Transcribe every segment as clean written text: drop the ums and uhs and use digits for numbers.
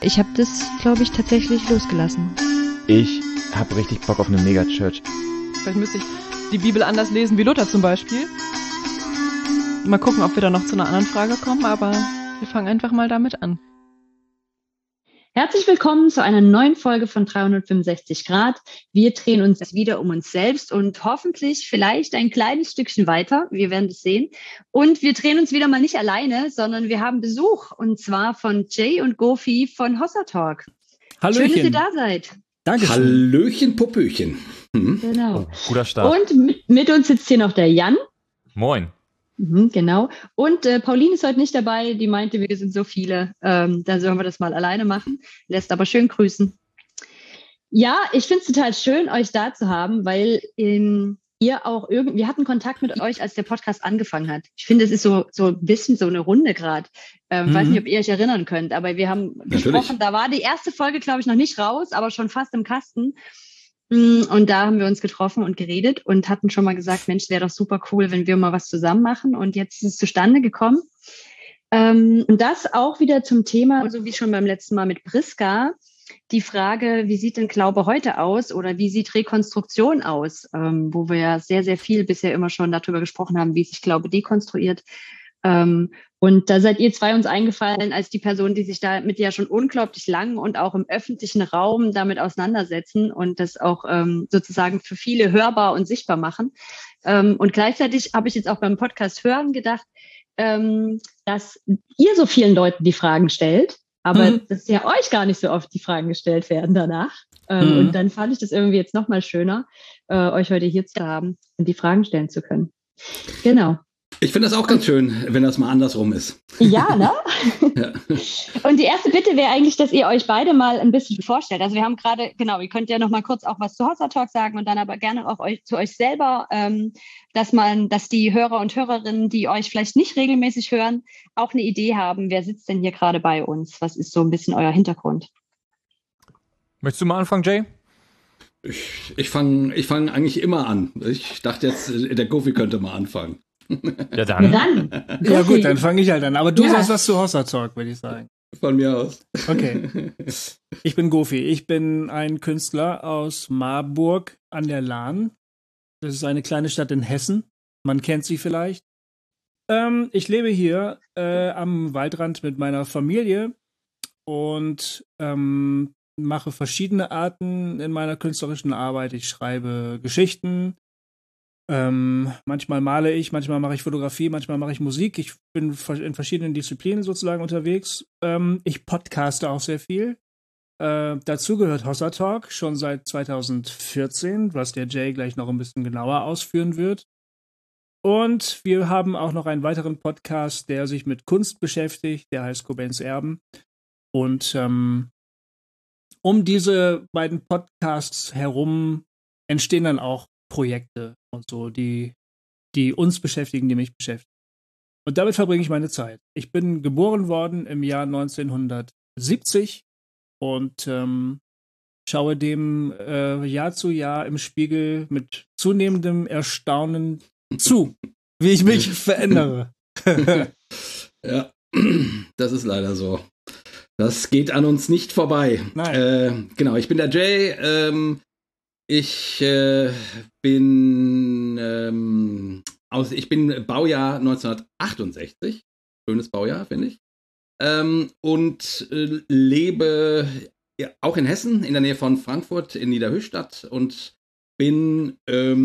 Ich habe das, glaube ich, tatsächlich losgelassen. Ich habe richtig Bock auf eine Megachurch. Vielleicht müsste ich die Bibel anders lesen wie Luther zum Beispiel. Mal gucken, ob wir da noch zu einer anderen Frage kommen, aber wir fangen einfach mal damit an. Herzlich willkommen zu einer neuen Folge von 365 Grad. Wir drehen uns wieder um uns selbst und hoffentlich vielleicht ein kleines Stückchen weiter. Wir werden es sehen. Und wir drehen uns wieder mal nicht alleine, sondern wir haben Besuch und zwar von Jay und Gofi von Hossa Talk. Hallöchen. Schön, dass ihr da seid. Dankeschön. Hallöchen, Popöchen. Genau. Guter Start. Und mit uns sitzt hier noch der Jan. Moin. Genau. Und Pauline ist heute nicht dabei. Die meinte, wir sind so viele. Da sollen wir das mal alleine machen. Lässt aber schön grüßen. Ja, ich finde es total schön, euch da zu haben, weil ihr auch wir hatten Kontakt mit euch, als der Podcast angefangen hat. Ich finde, es ist so ein bisschen so eine Runde gerade. Weiß nicht, ob ihr euch erinnern könnt, aber wir haben gesprochen, da war die erste Folge, glaube ich, noch nicht raus, aber schon fast im Kasten. Und da haben wir uns getroffen und geredet und hatten schon mal gesagt, Mensch, wäre doch super cool, wenn wir mal was zusammen machen. Und jetzt ist es zustande gekommen. Und das auch wieder zum Thema, so wie schon beim letzten Mal mit Priska, die Frage, wie sieht denn Glaube heute aus oder wie sieht Rekonstruktion aus? Wo wir ja sehr, sehr viel bisher immer schon darüber gesprochen haben, wie sich Glaube dekonstruiert. Und da seid ihr zwei uns eingefallen als die Person, die sich damit ja schon unglaublich lang und auch im öffentlichen Raum damit auseinandersetzen und das auch sozusagen für viele hörbar und sichtbar machen. Und gleichzeitig habe ich jetzt auch beim Podcast hören gedacht, dass ihr so vielen Leuten die Fragen stellt, aber dass ja euch gar nicht so oft die Fragen gestellt werden danach. Und dann fand ich das irgendwie jetzt nochmal schöner, euch heute hier zu haben und die Fragen stellen zu können. Genau. Ich finde das auch ganz schön, wenn das mal andersrum ist. Ja, ne? Ja. Und die erste Bitte wäre eigentlich, dass ihr euch beide mal ein bisschen vorstellt. Also wir haben gerade, genau, ihr könnt ja noch mal kurz auch was zu Hossa Talk sagen und dann aber gerne auch zu euch selber, dass die Hörer und Hörerinnen, die euch vielleicht nicht regelmäßig hören, auch eine Idee haben, wer sitzt denn hier gerade bei uns? Was ist so ein bisschen euer Hintergrund? Möchtest du mal anfangen, Jay? Ich fang eigentlich immer an. Ich dachte jetzt, der Gofi könnte mal anfangen. Ja, dann. Ja gut, dann fange ich halt an. Aber du sagst was zu Hossa Talk, würde ich sagen. Von mir aus. Okay. Ich bin Gofi. Ich bin ein Künstler aus Marburg an der Lahn. Das ist eine kleine Stadt in Hessen. Man kennt sie vielleicht. Ich lebe hier am Waldrand mit meiner Familie und mache verschiedene Arten in meiner künstlerischen Arbeit. Ich schreibe Geschichten. Manchmal male ich, manchmal mache ich Fotografie, manchmal mache ich Musik. Ich bin in verschiedenen Disziplinen sozusagen unterwegs. Ich podcaste auch sehr viel. Dazu gehört Hossa Talk schon seit 2014, was der Jay gleich noch ein bisschen genauer ausführen wird. Und wir haben auch noch einen weiteren Podcast, der sich mit Kunst beschäftigt, der heißt Cobains Erben. Und um diese beiden Podcasts herum entstehen dann auch Projekte und so, die uns beschäftigen, die mich beschäftigen. Und damit verbringe ich meine Zeit. Ich bin geboren worden im Jahr 1970 und schaue dem Jahr zu Jahr im Spiegel mit zunehmendem Erstaunen zu, wie ich mich verändere. Ja, das ist leider so. Das geht an uns nicht vorbei. Nein. Genau, ich bin der Jay. Ich bin Baujahr 1968. Schönes Baujahr, finde ich. Und lebe auch in Hessen, in der Nähe von Frankfurt, in Niederhöchstadt und bin,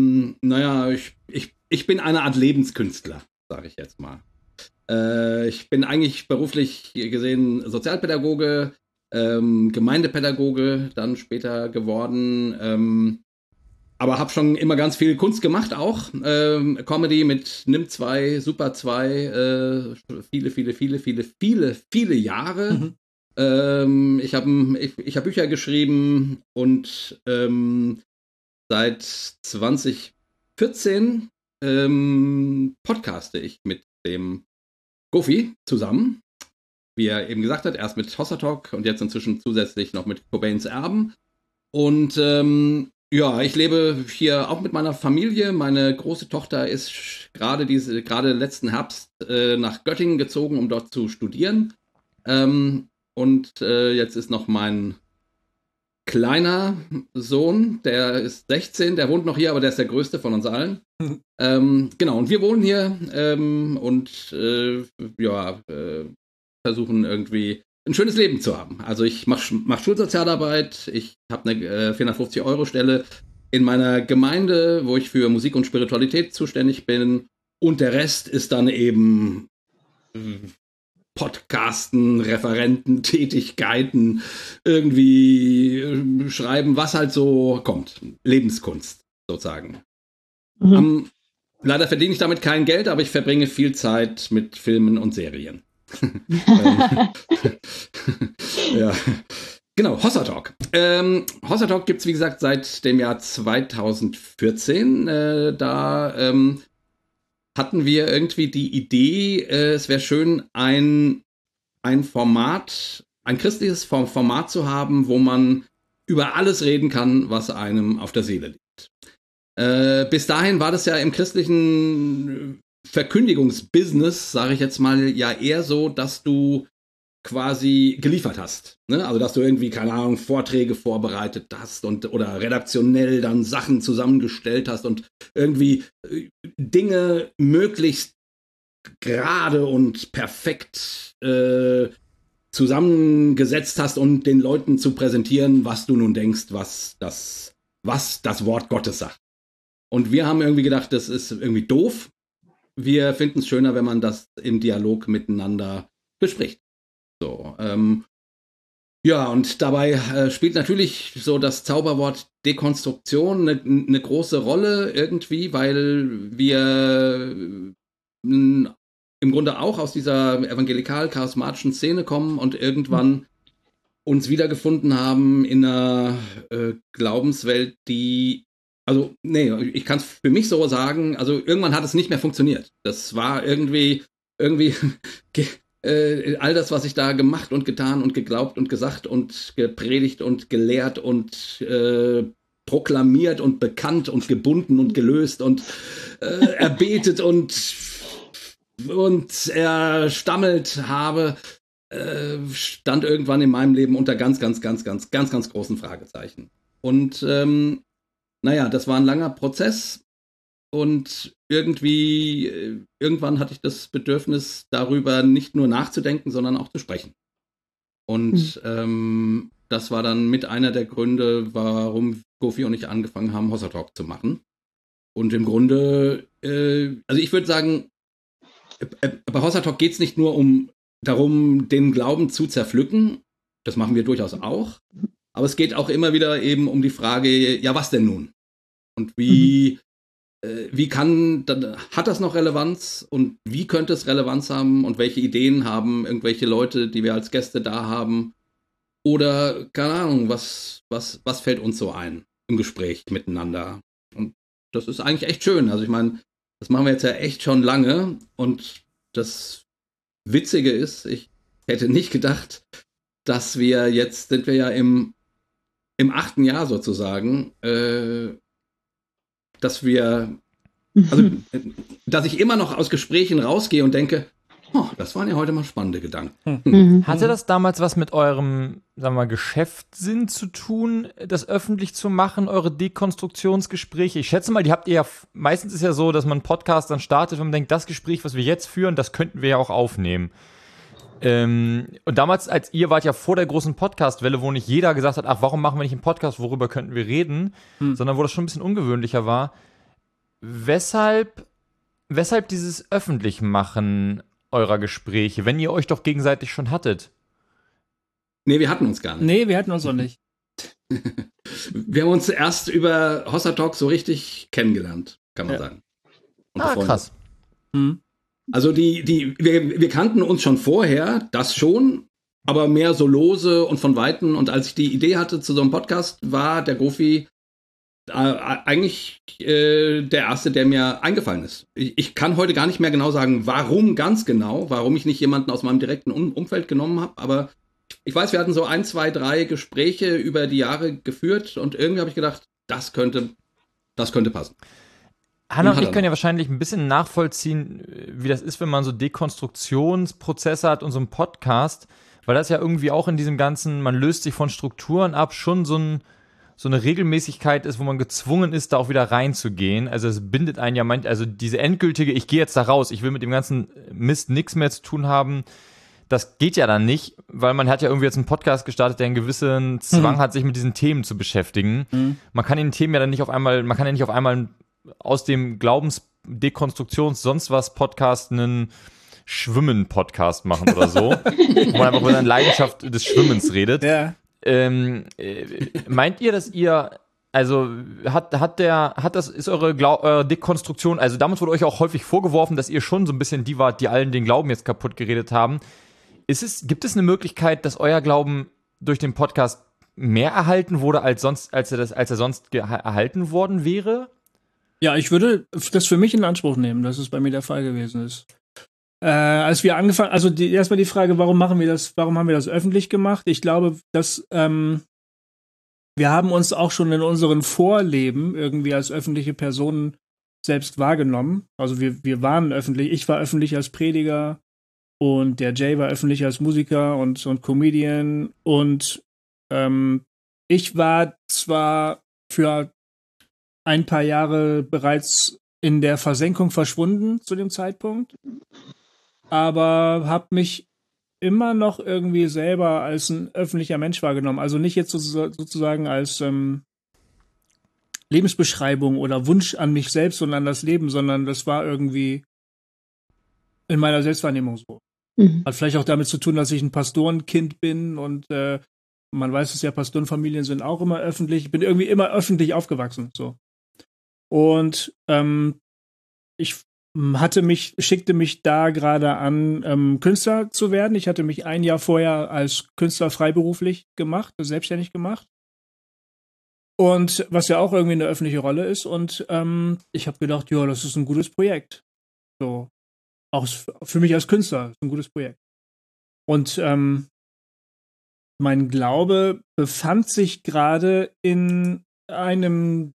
ich bin eine Art Lebenskünstler, sage ich jetzt mal. Ich bin eigentlich beruflich gesehen Sozialpädagoge, Gemeindepädagoge dann später geworden, aber habe schon immer ganz viel Kunst gemacht auch, Comedy mit Nimm 2, Super 2, viele Jahre. Ich hab Bücher geschrieben und seit 2014 podcaste ich mit dem Gofi zusammen. Wie er eben gesagt hat, erst mit Hossa Talk und jetzt inzwischen zusätzlich noch mit Cobains Erben. Und ich lebe hier auch mit meiner Familie. Meine große Tochter ist gerade letzten Herbst nach Göttingen gezogen, um dort zu studieren. und jetzt ist noch mein kleiner Sohn, der ist 16, der wohnt noch hier, aber der ist der größte von uns allen. Genau, und wir wohnen hier und versuchen irgendwie ein schönes Leben zu haben. Also ich mach Schulsozialarbeit, ich habe eine 450-Euro-Stelle in meiner Gemeinde, wo ich für Musik und Spiritualität zuständig bin, und der Rest ist dann eben Podcasten, Referenten, Tätigkeiten, irgendwie schreiben, was halt so kommt. Lebenskunst, sozusagen. Leider verdiene ich damit kein Geld, aber ich verbringe viel Zeit mit Filmen und Serien. Ja. Genau, Hossa Talk. Hossa Talk gibt es, wie gesagt, seit dem Jahr 2014. Da hatten wir irgendwie die Idee, es wäre schön, ein Format, ein christliches Format zu haben, wo man über alles reden kann, was einem auf der Seele liegt. Bis dahin war das ja im christlichen Verkündigungsbusiness, sage ich jetzt mal, ja eher so, dass du quasi geliefert hast. Ne? Also, dass du irgendwie, keine Ahnung, Vorträge vorbereitet hast oder redaktionell dann Sachen zusammengestellt hast und irgendwie Dinge möglichst gerade und perfekt zusammengesetzt hast, um den Leuten zu präsentieren, was du nun denkst, was das Wort Gottes sagt. Und wir haben irgendwie gedacht, das ist irgendwie doof. Wir finden es schöner, wenn man das im Dialog miteinander bespricht. So, und dabei spielt natürlich so das Zauberwort Dekonstruktion eine große Rolle irgendwie, weil wir im Grunde auch aus dieser evangelikal-charismatischen Szene kommen und irgendwann uns wiedergefunden haben in einer Glaubenswelt, ich kann es für mich so sagen, also irgendwann hat es nicht mehr funktioniert. Das war irgendwie all das, was ich da gemacht und getan und geglaubt und gesagt und gepredigt und gelehrt und proklamiert und bekannt und gebunden und gelöst und erbetet und erstammelt habe, stand irgendwann in meinem Leben unter ganz, ganz, ganz, ganz, ganz, ganz großen Fragezeichen. Und das war ein langer Prozess. Und irgendwann hatte ich das Bedürfnis, darüber nicht nur nachzudenken, sondern auch zu sprechen. Und das war dann mit einer der Gründe, warum Gofi und ich angefangen haben, Hossa Talk zu machen. Und im Grunde, also ich würde sagen, bei Hossa Talk geht es nicht nur darum, den Glauben zu zerpflücken. Das machen wir durchaus auch. Aber es geht auch immer wieder eben um die Frage, ja, was denn nun? Und hat das noch Relevanz und wie könnte es Relevanz haben und welche Ideen haben irgendwelche Leute, die wir als Gäste da haben? Oder, keine Ahnung, was fällt uns so ein im Gespräch miteinander? Und das ist eigentlich echt schön. Also ich meine, das machen wir jetzt ja echt schon lange und das Witzige ist, ich hätte nicht gedacht, dass sind wir ja im 8. Jahr sozusagen, dass ich immer noch aus Gesprächen rausgehe und denke, das waren ja heute mal spannende Gedanken. Hatte das damals was mit eurem, sagen wir mal, Geschäftssinn zu tun, das öffentlich zu machen, eure Dekonstruktionsgespräche? Ich schätze mal, die habt ihr ja, meistens ist ja so, dass man einen Podcast dann startet und man denkt, das Gespräch, was wir jetzt führen, das könnten wir ja auch aufnehmen. Und damals, als ihr wart ja vor der großen Podcast-Welle, wo nicht jeder gesagt hat, ach, warum machen wir nicht einen Podcast, worüber könnten wir reden, sondern wo das schon ein bisschen ungewöhnlicher war. Weshalb dieses Öffentlichmachen eurer Gespräche, wenn ihr euch doch gegenseitig schon hattet? Nee, wir hatten uns gar nicht. Nee, wir hatten uns auch nicht. Wir haben uns erst über Hossa Talk so richtig kennengelernt, kann man sagen. Und krass. Also wir kannten uns schon vorher, das schon, aber mehr so lose und von Weitem. Und als ich die Idee hatte zu so einem Podcast, war der Gofi eigentlich der Erste, der mir eingefallen ist. Ich kann heute gar nicht mehr genau sagen, warum ich nicht jemanden aus meinem direkten Umfeld genommen habe, aber ich weiß, wir hatten so 1, 2, 3 Gespräche über die Jahre geführt und irgendwie habe ich gedacht, das könnte passen. Hanna und ich können ja wahrscheinlich ein bisschen nachvollziehen, wie das ist, wenn man so Dekonstruktionsprozesse hat und so einen Podcast, weil das ja irgendwie auch in diesem ganzen, man löst sich von Strukturen ab, schon so eine Regelmäßigkeit ist, wo man gezwungen ist, da auch wieder reinzugehen. Also es bindet einen ja also diese endgültige, ich gehe jetzt da raus, ich will mit dem ganzen Mist nichts mehr zu tun haben, das geht ja dann nicht, weil man hat ja irgendwie jetzt einen Podcast gestartet, der einen gewissen Zwang hat, sich mit diesen Themen zu beschäftigen. Man kann den Themen ja dann nicht auf einmal, aus dem Glaubensdekonstruktions sonst was Podcast einen Schwimmen-Podcast machen oder so, wo man einfach über seine Leidenschaft des Schwimmens redet. Ja. Meint ihr, dass ihr, also ist eure Dekonstruktion, also damit wurde euch auch häufig vorgeworfen, dass ihr schon so ein bisschen die wart, die allen den Glauben jetzt kaputt geredet haben. Gibt es eine Möglichkeit, dass euer Glauben durch den Podcast mehr erhalten wurde, als er sonst erhalten worden wäre? Ja, ich würde das für mich in Anspruch nehmen, dass es bei mir der Fall gewesen ist. Als wir angefangen, also erstmal die Frage, warum haben wir das öffentlich gemacht? Ich glaube, dass wir haben uns auch schon in unseren Vorleben irgendwie als öffentliche Personen selbst wahrgenommen. Also wir waren öffentlich, ich war öffentlich als Prediger und der Jay war öffentlich als Musiker und Comedian und ich war zwar für ein paar Jahre bereits in der Versenkung verschwunden zu dem Zeitpunkt, aber habe mich immer noch irgendwie selber als ein öffentlicher Mensch wahrgenommen. Also nicht jetzt sozusagen als Lebensbeschreibung oder Wunsch an mich selbst und an das Leben, sondern das war irgendwie in meiner Selbstwahrnehmung so. Hat vielleicht auch damit zu tun, dass ich ein Pastorenkind bin und man weiß es ja, Pastorenfamilien sind auch immer öffentlich. Ich bin irgendwie immer öffentlich aufgewachsen. So. Und ich schickte mich da gerade an, Künstler zu werden. Ich hatte mich ein Jahr vorher als Künstler freiberuflich gemacht, selbstständig gemacht. Und was ja auch irgendwie eine öffentliche Rolle ist. Und ich habe gedacht, ja, das ist ein gutes Projekt. So. Auch für mich als Künstler ist ein gutes Projekt. Und mein Glaube befand sich gerade in einem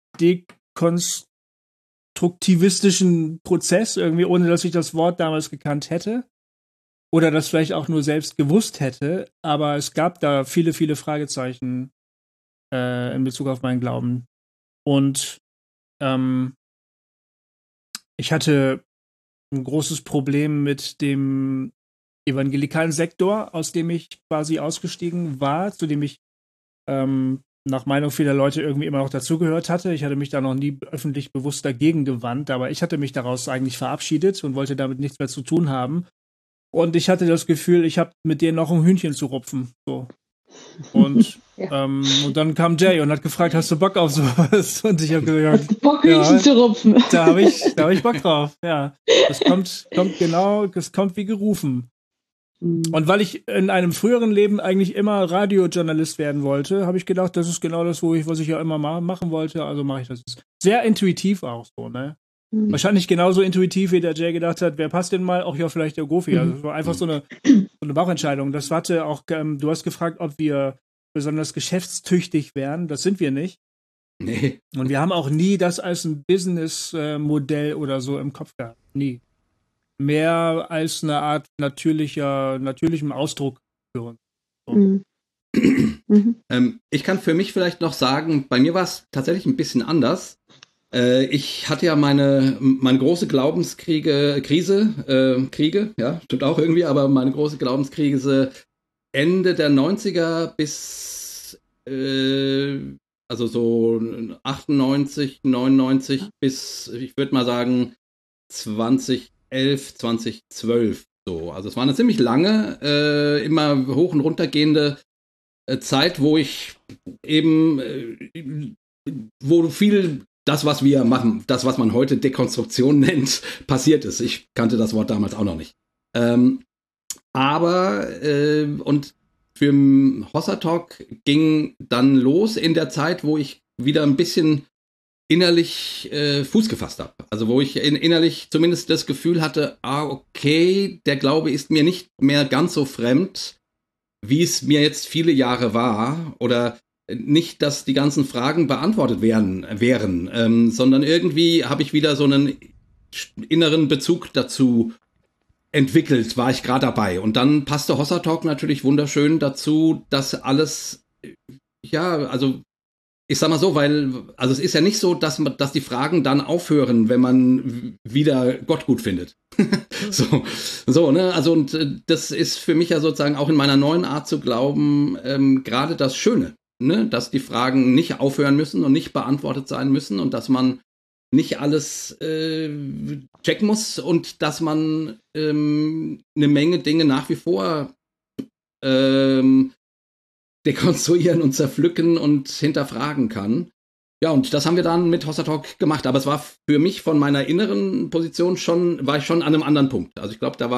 dekonstruktivistischen Prozess, irgendwie, ohne dass ich das Wort damals gekannt hätte. Oder das vielleicht auch nur selbst gewusst hätte. Aber es gab da viele, viele Fragezeichen in Bezug auf meinen Glauben. Und ich hatte ein großes Problem mit dem evangelikalen Sektor, aus dem ich quasi ausgestiegen war, zu dem ich nach Meinung vieler Leute irgendwie immer noch dazugehört hatte. Ich hatte mich da noch nie öffentlich bewusst dagegen gewandt, aber ich hatte mich daraus eigentlich verabschiedet und wollte damit nichts mehr zu tun haben. Und ich hatte das Gefühl, ich habe mit denen noch ein Hühnchen zu rupfen. So. Und, und dann kam Jay und hat gefragt, hast du Bock auf sowas? Und ich habe gesagt, hast du Bock, Hühnchen zu rupfen? Da hab ich Bock drauf, ja. Das kommt wie gerufen. Und weil ich in einem früheren Leben eigentlich immer Radiojournalist werden wollte, habe ich gedacht, das ist genau das, was ich ja immer machen wollte, also mache ich das. Sehr intuitiv auch so, ne? Wahrscheinlich genauso intuitiv, wie der Jay gedacht hat, wer passt denn mal? Auch ja, vielleicht der Goofy. Also es war einfach so eine Bauchentscheidung. Das hatte auch, du hast gefragt, ob wir besonders geschäftstüchtig wären. Das sind wir nicht. Nee. Und wir haben auch nie das als ein Business-Modell oder so im Kopf gehabt. Nie. Mehr als eine Art natürlichem Ausdruck für uns. So. Ich kann für mich vielleicht noch sagen, bei mir war es tatsächlich ein bisschen anders. Ich hatte ja meine große Glaubenskriege, ja, stimmt auch irgendwie, aber meine große Glaubenskrise Ende der 90er bis, also so 98, 99 bis, ich würde mal sagen, 2011, 2012 so. Also es war eine ziemlich lange, immer hoch und runter gehende Zeit, wo ich eben, wo viel das, was wir machen, das, was man heute Dekonstruktion nennt, passiert ist. Ich kannte das Wort damals auch noch nicht. Aber und für Hossa Talk ging dann los in der Zeit, wo ich wieder ein bisschen innerlich Fuß gefasst habe. Also wo ich innerlich zumindest das Gefühl hatte, okay, der Glaube ist mir nicht mehr ganz so fremd, wie es mir jetzt viele Jahre war. Oder nicht, dass die ganzen Fragen beantwortet wären, sondern irgendwie habe ich wieder so einen inneren Bezug dazu entwickelt, war ich gerade dabei. Und dann passte Hossa Talk natürlich wunderschön dazu, dass alles, ja, also ich sag mal so, also es ist ja nicht so, dass die Fragen dann aufhören, wenn man wieder Gott gut findet. so, ne, also und das ist für mich ja sozusagen auch in meiner neuen Art zu glauben, gerade das Schöne, ne, dass die Fragen nicht aufhören müssen und nicht beantwortet sein müssen und dass man nicht alles checken muss und dass man eine Menge Dinge nach wie vor dekonstruieren und zerpflücken und hinterfragen kann. Ja, und das haben wir dann mit Hossa Talk gemacht. Aber es war für mich von meiner inneren Position war ich schon an einem anderen Punkt. Also ich glaube, das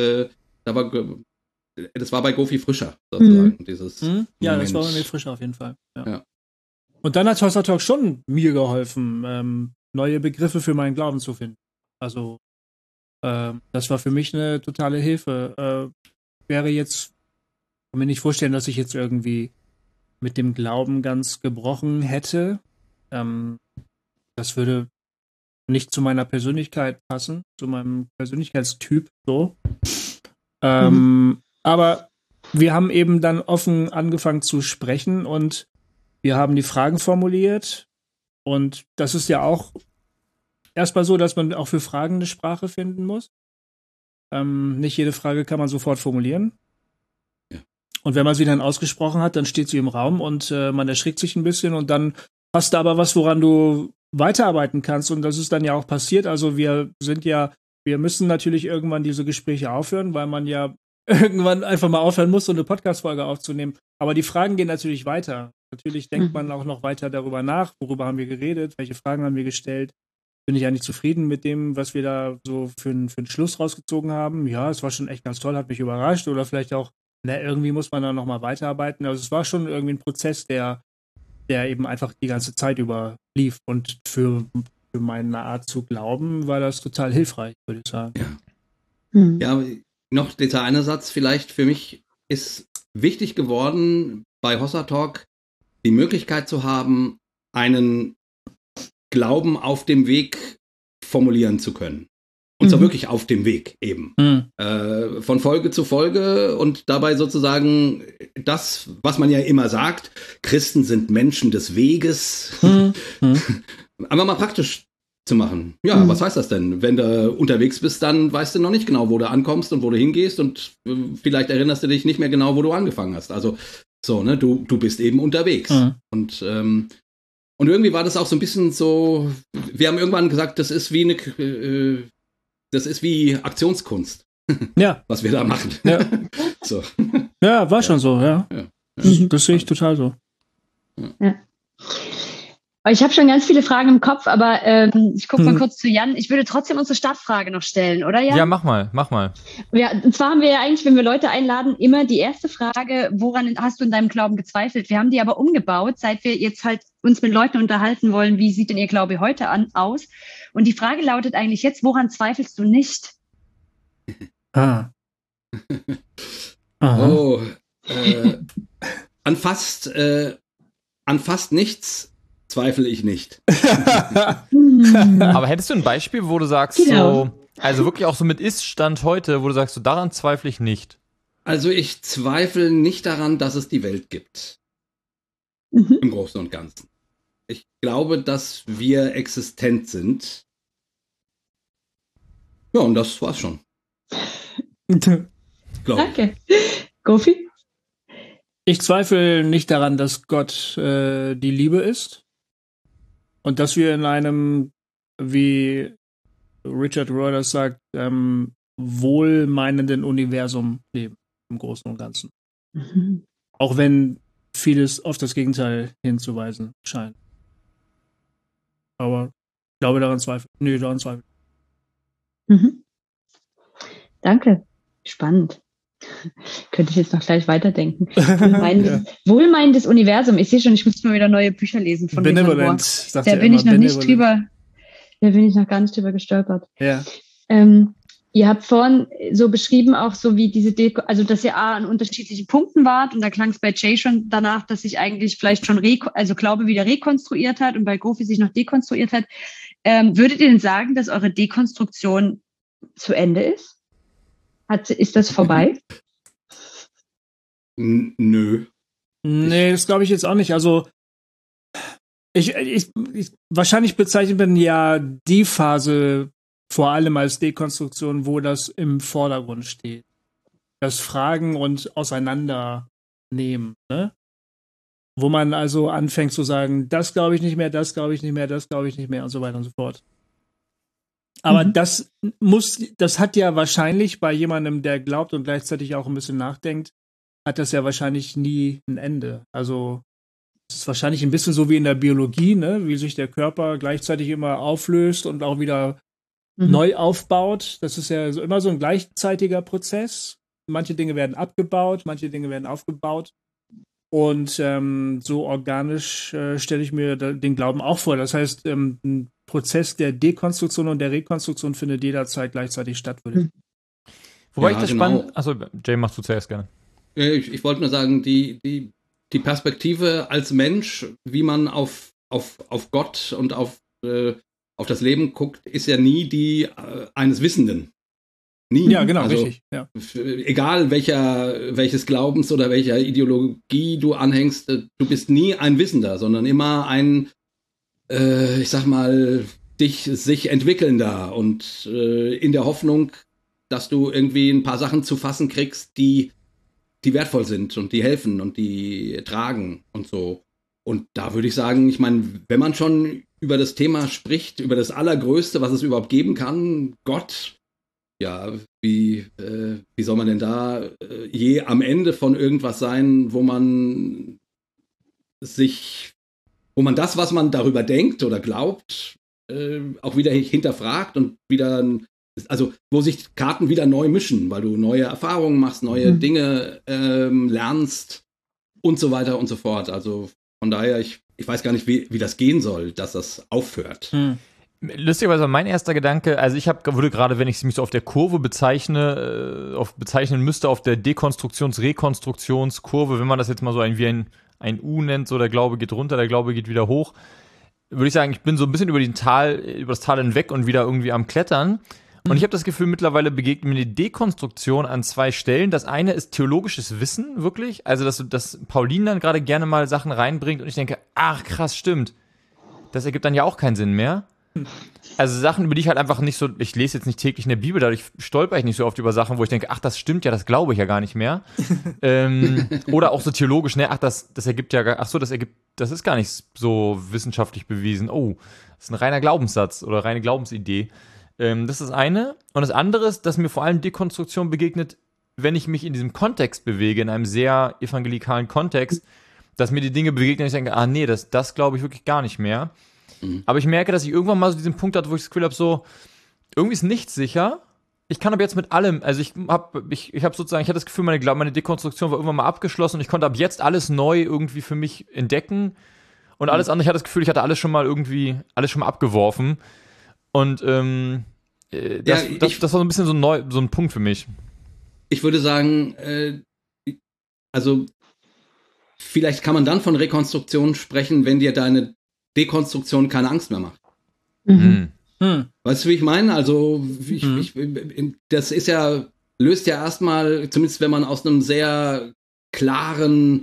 war bei Gofi frischer, sozusagen. Dieses Ja, das war bei mir frischer auf jeden Fall. Ja. Und dann hat Hossa Talk schon mir geholfen, neue Begriffe für meinen Glauben zu finden. Also das war für mich eine totale Hilfe. Kann mir nicht vorstellen, dass ich jetzt irgendwie mit dem Glauben ganz gebrochen hätte. Das würde nicht zu meiner Persönlichkeit passen, zu meinem Persönlichkeitstyp so. Aber wir haben eben dann offen angefangen zu sprechen und wir haben die Fragen formuliert. Und das ist ja auch erstmal so, dass man auch für Fragen eine Sprache finden muss. Nicht jede Frage kann man sofort formulieren. Und wenn man sie dann ausgesprochen hat, dann steht sie im Raum und man erschrickt sich ein bisschen und dann hast du aber was, woran du weiterarbeiten kannst und das ist dann ja auch passiert. Also wir müssen natürlich irgendwann diese Gespräche aufhören, weil man ja irgendwann einfach mal aufhören muss, so eine Podcast-Folge aufzunehmen. Aber die Fragen gehen natürlich weiter. Natürlich denkt man auch noch weiter darüber nach, worüber haben wir geredet, welche Fragen haben wir gestellt. Bin ich eigentlich zufrieden mit dem, was wir da so für einen Schluss rausgezogen haben? Ja, es war schon echt ganz toll, hat mich überrascht oder vielleicht auch irgendwie muss man da nochmal weiterarbeiten. Also es war schon irgendwie ein Prozess, der eben einfach die ganze Zeit über lief. Und für meine Art zu glauben, war das total hilfreich, würde ich sagen. Ja, noch dieser eine Satz vielleicht für mich ist wichtig geworden, bei Hossa Talk die Möglichkeit zu haben, einen Glauben auf dem Weg formulieren zu können. Und zwar wirklich auf dem Weg eben. Von Folge zu Folge und dabei sozusagen das, was man ja immer sagt, Christen sind Menschen des Weges. Aber mal praktisch zu machen. Ja, was heißt das denn? Wenn du unterwegs bist, dann weißt du noch nicht genau, wo du ankommst und wo du hingehst und vielleicht erinnerst du dich nicht mehr genau, wo du angefangen hast. Also so, ne, du bist eben unterwegs. Und irgendwie war das auch so ein bisschen so, wir haben irgendwann gesagt, das ist wie Aktionskunst, ja, was wir da machen. Ja, so. Ja, war schon so, ja. Das sehe ich total so. Ja. Ich habe schon ganz viele Fragen im Kopf, aber ich gucke mal kurz zu Jan. Ich würde trotzdem unsere Startfrage noch stellen, oder Jan? Ja, mach mal. Ja, und zwar haben wir ja eigentlich, wenn wir Leute einladen, immer die erste Frage, woran hast du in deinem Glauben gezweifelt? Wir haben die aber umgebaut, seit wir jetzt halt uns mit Leuten unterhalten wollen, wie sieht denn ihr Glaube heute aus? Und die Frage lautet eigentlich jetzt, woran zweifelst du nicht? Aha. An fast nichts zweifle ich nicht. Aber hättest du ein Beispiel, wo du sagst, so, also wirklich auch so mit Ist-Stand heute, wo du sagst, so daran zweifle ich nicht? Also ich zweifle nicht daran, dass es die Welt gibt. Im Großen und Ganzen. Ich glaube, dass wir existent sind. Ja, und das war's schon. Danke. Gofi? Ich zweifle nicht daran, dass Gott die Liebe ist und dass wir in einem, wie Richard Rohr sagt, wohlmeinenden Universum leben, im Großen und Ganzen. Auch wenn vieles auf das Gegenteil hinzuweisen scheint. Aber ich glaube, daran zweifle ich. Danke. Spannend. Könnte ich jetzt noch gleich weiterdenken. Wohlmeinendes Universum. Ich sehe schon, ich muss mal wieder neue Bücher lesen von Benevolent. Da bin ich noch gar nicht drüber gestolpert. Ja. Ihr habt vorhin so beschrieben, auch so wie diese also dass ihr an unterschiedlichen Punkten wart und da klang es bei Jay schon danach, dass sich eigentlich vielleicht schon Glaube wieder rekonstruiert hat und bei Gofi sich noch dekonstruiert hat. Würdet ihr denn sagen, dass eure Dekonstruktion zu Ende ist? Ist das vorbei? Nö. Nee, das glaube ich jetzt auch nicht. Also wahrscheinlich bezeichnet man ja die Phase vor allem als Dekonstruktion, wo das im Vordergrund steht. Das Fragen und Auseinandernehmen, ne? Wo man also anfängt zu sagen, das glaube ich nicht mehr, das glaube ich nicht mehr, das glaube ich nicht mehr und so weiter und so fort. Aber das hat ja wahrscheinlich bei jemandem, der glaubt und gleichzeitig auch ein bisschen nachdenkt, hat das ja wahrscheinlich nie ein Ende. Also es ist wahrscheinlich ein bisschen so wie in der Biologie, ne? Wie sich der Körper gleichzeitig immer auflöst und auch wieder neu aufbaut. Das ist ja immer so ein gleichzeitiger Prozess. Manche Dinge werden abgebaut, manche Dinge werden aufgebaut. Und so organisch stelle ich mir den Glauben auch vor. Das heißt, ein Prozess der Dekonstruktion und der Rekonstruktion findet jederzeit gleichzeitig statt, würde ich. Wobei ich das spannend. Achso, Jay, machst du zuerst gerne. Ich wollte nur sagen, die Perspektive als Mensch, wie man auf Gott und auf das Leben guckt, ist ja nie die eines Wissenden. Nie. Ja, genau, also, richtig. Ja. Egal welches Glaubens oder welcher Ideologie du anhängst, du bist nie ein Wissender, sondern immer ein, ich sag mal, sich entwickelnder und in der Hoffnung, dass du irgendwie ein paar Sachen zu fassen kriegst, die wertvoll sind und die helfen und die tragen und so. Und da würde ich sagen, ich meine, wenn man schon über das Thema spricht, über das Allergrößte, was es überhaupt geben kann, Gott, ja, wie soll man denn da je am Ende von irgendwas sein, wo man das, was man darüber denkt oder glaubt, auch wieder hinterfragt und wieder, also wo sich Karten wieder neu mischen, weil du neue Erfahrungen machst, neue Dinge lernst und so weiter und so fort. Also von daher, ich weiß gar nicht, wie das gehen soll, dass das aufhört. Lustigerweise mein erster Gedanke, also würde gerade, wenn ich mich so auf der Kurve bezeichnen müsste, auf der Dekonstruktions-Rekonstruktionskurve, wenn man das jetzt mal so wie ein U nennt, so der Glaube geht runter, der Glaube geht wieder hoch, würde ich sagen, ich bin so ein bisschen über das Tal hinweg und wieder irgendwie am Klettern. Und ich habe das Gefühl, mittlerweile begegnet mir die Dekonstruktion an zwei Stellen. Das eine ist theologisches Wissen, wirklich. Also, dass Pauline dann gerade gerne mal Sachen reinbringt und ich denke, ach krass, stimmt. Das ergibt dann ja auch keinen Sinn mehr. Also Sachen, über die ich halt einfach nicht so, ich lese jetzt nicht täglich in der Bibel, dadurch stolper ich nicht so oft über Sachen, wo ich denke, ach, das stimmt ja, das glaube ich ja gar nicht mehr. Oder auch so theologisch, ne, ach, das ergibt ja gar, das ist gar nicht so wissenschaftlich bewiesen. Oh, das ist ein reiner Glaubenssatz oder reine Glaubensidee. Das ist das eine. Und das andere ist, dass mir vor allem Dekonstruktion begegnet, wenn ich mich in diesem Kontext bewege, in einem sehr evangelikalen Kontext, dass mir die Dinge begegnen und ich denke, nee, das glaube ich wirklich gar nicht mehr. Aber ich merke, dass ich irgendwann mal so diesen Punkt hatte, wo ich das Gefühl habe, so, irgendwie ist nichts sicher. Ich kann aber jetzt mit allem, also ich hatte das Gefühl, meine Dekonstruktion war irgendwann mal abgeschlossen und ich konnte ab jetzt alles neu irgendwie für mich entdecken und alles andere, ich hatte das Gefühl, ich hatte alles schon mal abgeworfen und das war so ein bisschen so ein Punkt für mich. Ich würde sagen, also vielleicht kann man dann von Rekonstruktion sprechen, wenn dir deine Dekonstruktion keine Angst mehr macht. Weißt du, wie ich meine? Also, das ist löst ja erstmal, zumindest wenn man aus einem sehr klaren,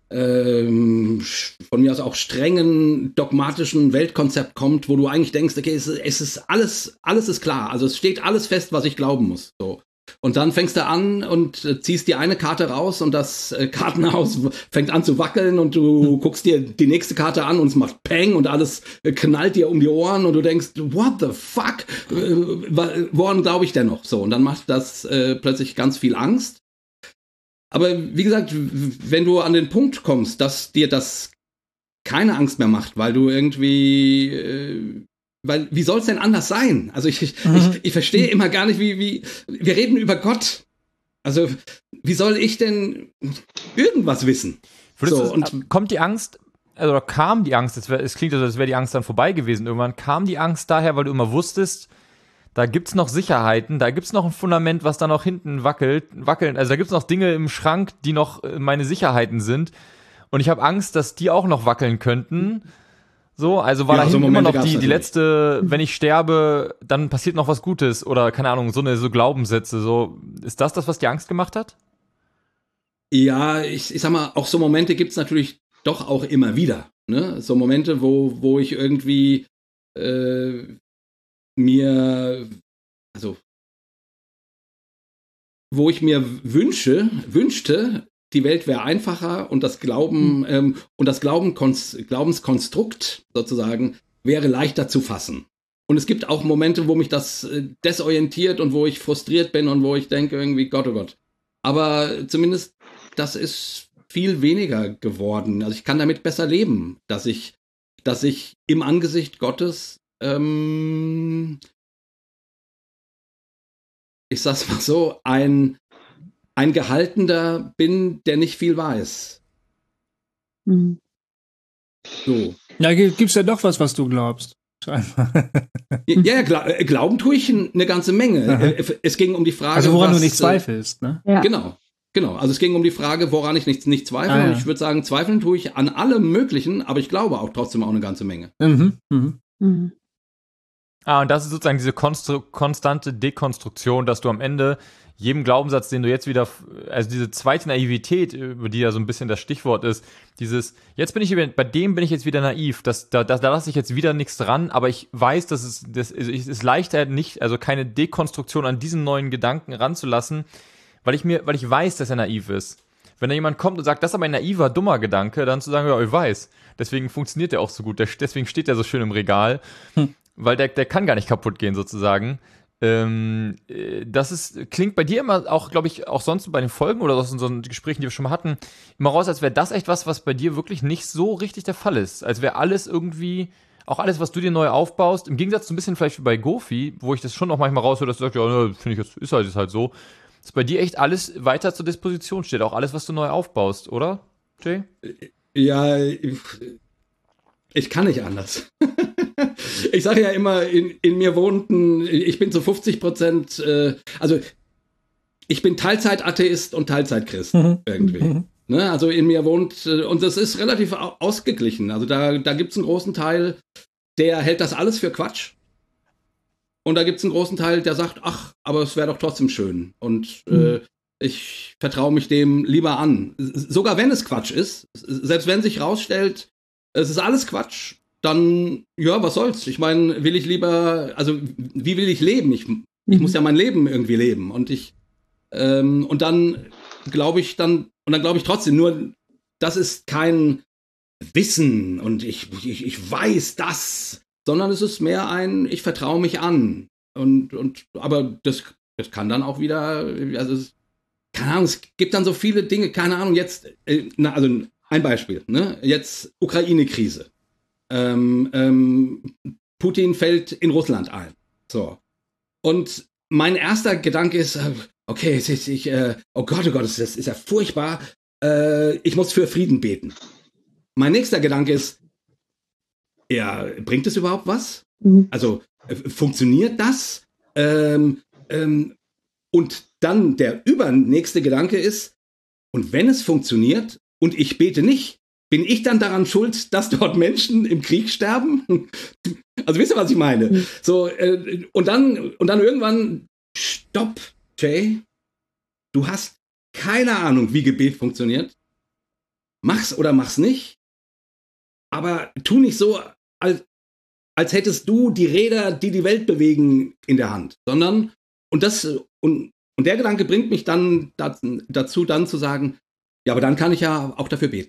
von mir aus auch strengen, dogmatischen Weltkonzept kommt, wo du eigentlich denkst, okay, es ist alles ist klar. Also es steht alles fest, was ich glauben muss. So. Und dann fängst du an und ziehst die eine Karte raus und das Kartenhaus fängt an zu wackeln und du guckst dir die nächste Karte an und es macht Peng und alles knallt dir um die Ohren und du denkst, what the fuck? Woran glaube ich denn noch? So, und dann macht das plötzlich ganz viel Angst. Aber wie gesagt, wenn du an den Punkt kommst, dass dir das keine Angst mehr macht, weil du irgendwie weil, wie soll es denn anders sein? Also ich verstehe immer gar nicht, wir reden über Gott. Also, wie soll ich denn irgendwas wissen? Kommt die Angst, oder kam die Angst, es klingt so, als wäre die Angst dann vorbei gewesen irgendwann, kam die Angst daher, weil du immer wusstest, da gibt's noch Sicherheiten, da gibt's noch ein Fundament, was da noch hinten wackeln, also da gibt's noch Dinge im Schrank, die noch meine Sicherheiten sind und ich habe Angst, dass die auch noch wackeln könnten. So, also war Ja, da so hinten immer Momente noch gab's die natürlich. letzte, wenn ich sterbe, dann passiert noch was Gutes oder keine Ahnung, so Glaubenssätze. So, ist das, was dir Angst gemacht hat? Ja, ich sag mal, auch so Momente gibt's natürlich doch auch immer wieder. Ne? So Momente, wo ich irgendwie mir, also wo ich mir wünschte, die Welt wäre einfacher und das Glaubenskonstrukt sozusagen wäre leichter zu fassen. Und es gibt auch Momente, wo mich das desorientiert und wo ich frustriert bin und wo ich denke irgendwie, Gott, oh Gott. Aber zumindest das ist viel weniger geworden. Also ich kann damit besser leben, dass ich im Angesicht Gottes ich sag's mal so, ein Gehaltener bin, der nicht viel weiß. Mhm. So. Ja, gibt's ja doch was du glaubst. Ja, glauben tue ich eine ganze Menge. Aha. Es ging um die Frage, Also woran was, du nicht zweifelst, ne? Ja. Genau. Also es ging um die Frage, woran ich nicht zweifle. Ah, ja. Und ich würde sagen, zweifeln tue ich an allem Möglichen, aber ich glaube auch trotzdem auch eine ganze Menge. Mhm. Mhm. Mhm. Und das ist sozusagen diese konstante Dekonstruktion, dass du am Ende jedem Glaubenssatz, den du jetzt wieder, also diese zweite Naivität, über die ja so ein bisschen das Stichwort ist, bei dem bin ich jetzt wieder naiv, da lasse ich jetzt wieder nichts dran, aber ich weiß, es ist leichter nicht, also keine Dekonstruktion an diesen neuen Gedanken ranzulassen, weil ich weiß, dass er naiv ist. Wenn da jemand kommt und sagt, das ist aber ein naiver, dummer Gedanke, dann zu sagen, ja, ich weiß. Deswegen funktioniert der auch so gut, deswegen steht der so schön im Regal. Weil der kann gar nicht kaputt gehen, sozusagen. Klingt bei dir immer auch, glaube ich, auch sonst bei den Folgen oder aus unseren Gesprächen, die wir schon mal hatten, immer raus, als wäre das echt was bei dir wirklich nicht so richtig der Fall ist. Als wäre alles irgendwie, auch alles, was du dir neu aufbaust, im Gegensatz so ein bisschen vielleicht wie bei Goofy, wo ich das schon auch manchmal raushöre, dass du sagst, ja, finde ich, jetzt ist halt so, dass bei dir echt alles weiter zur Disposition steht, auch alles, was du neu aufbaust, oder, Jay? Ja, ich kann nicht anders. Ich sage ja immer, in mir wohnt ich bin zu 50%, also ich bin Teilzeit-Atheist und Teilzeit-Christ irgendwie. Ne? Also in mir wohnt, und das ist relativ ausgeglichen. Also da gibt es einen großen Teil, der hält das alles für Quatsch. Und da gibt es einen großen Teil, der sagt, ach, aber es wäre doch trotzdem schön. Und ich vertraue mich dem lieber an. Sogar wenn es Quatsch ist, selbst wenn sich rausstellt, es ist alles Quatsch, dann, ja, was soll's? Ich meine, wie will ich leben? Ich muss ja mein Leben irgendwie leben. Und dann glaube ich trotzdem, nur das ist kein Wissen und ich weiß das, sondern es ist mehr ich vertraue mich an. Aber das kann dann auch wieder, keine Ahnung, es gibt dann so viele Dinge, keine Ahnung, jetzt, also ein Beispiel, ne? Jetzt Ukraine-Krise. Putin fällt in Russland ein. So. Und mein erster Gedanke ist, okay, oh Gott, das ist ja furchtbar. Ich muss für Frieden beten. Mein nächster Gedanke ist, ja, bringt es überhaupt was? Also, funktioniert das? Und dann der übernächste Gedanke ist, und wenn es funktioniert und ich bete nicht, bin ich dann daran schuld, dass dort Menschen im Krieg sterben? Also wisst ihr, was ich meine? So, und dann irgendwann, stopp, Jay, du hast keine Ahnung, wie Gebet funktioniert. Mach's oder mach's nicht. Aber tu nicht so, als hättest du die Räder, die die Welt bewegen, in der Hand. Sondern, und der Gedanke bringt mich dann dazu, dann zu sagen, ja, aber dann kann ich ja auch dafür beten.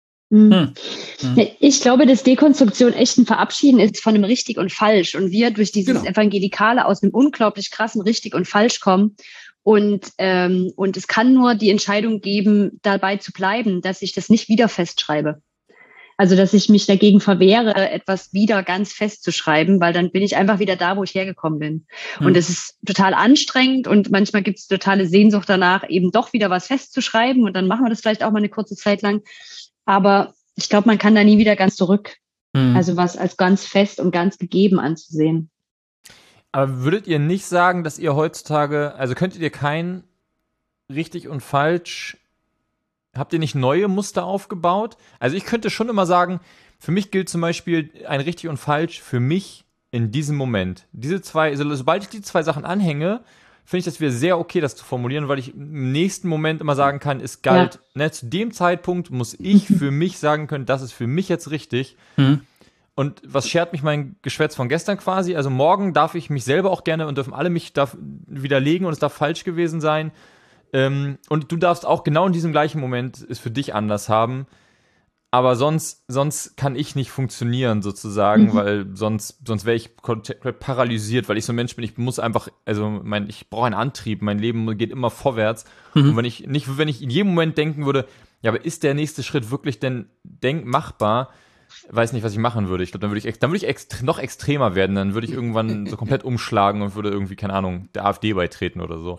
Ich glaube, dass Dekonstruktion echt ein Verabschieden ist von dem Richtig und Falsch und wir durch dieses Evangelikale aus einem unglaublich krassen Richtig und Falsch kommen und es kann nur die Entscheidung geben, dabei zu bleiben, dass ich das nicht wieder festschreibe. Also, dass ich mich dagegen verwehre, etwas wieder ganz festzuschreiben, weil dann bin ich einfach wieder da, wo ich hergekommen bin. Und es ist total anstrengend und manchmal gibt es totale Sehnsucht danach, eben doch wieder was festzuschreiben und dann machen wir das vielleicht auch mal eine kurze Zeit lang. Aber ich glaube, man kann da nie wieder ganz zurück. Also was als ganz fest und ganz gegeben anzusehen. Aber würdet ihr nicht sagen, dass ihr heutzutage, also könntet ihr kein richtig und falsch, habt ihr nicht neue Muster aufgebaut? Also ich könnte schon immer sagen, für mich gilt zum Beispiel ein richtig und falsch für mich in diesem Moment. Diese zwei, also sobald ich die zwei Sachen anhänge, finde ich das wieder sehr okay, das zu formulieren, weil ich im nächsten Moment immer sagen kann, es galt, ne, zu dem Zeitpunkt muss ich für mich sagen können, das ist für mich jetzt richtig. Und was schert mich mein Geschwätz von gestern quasi? Also morgen darf ich mich selber auch gerne und dürfen alle mich widerlegen und es darf falsch gewesen sein. Und du darfst auch genau in diesem gleichen Moment es für dich anders haben. Aber sonst kann ich nicht funktionieren sozusagen, weil sonst wäre ich komplett paralysiert, weil ich so ein Mensch bin, ich muss einfach, also ich brauche einen Antrieb, mein Leben geht immer vorwärts. Und wenn ich in jedem Moment denken würde, ja, aber ist der nächste Schritt wirklich denn machbar, weiß nicht, was ich machen würde. Ich glaube, dann würde ich noch extremer werden, dann würde ich irgendwann so komplett umschlagen und würde irgendwie, keine Ahnung, der AfD beitreten oder so.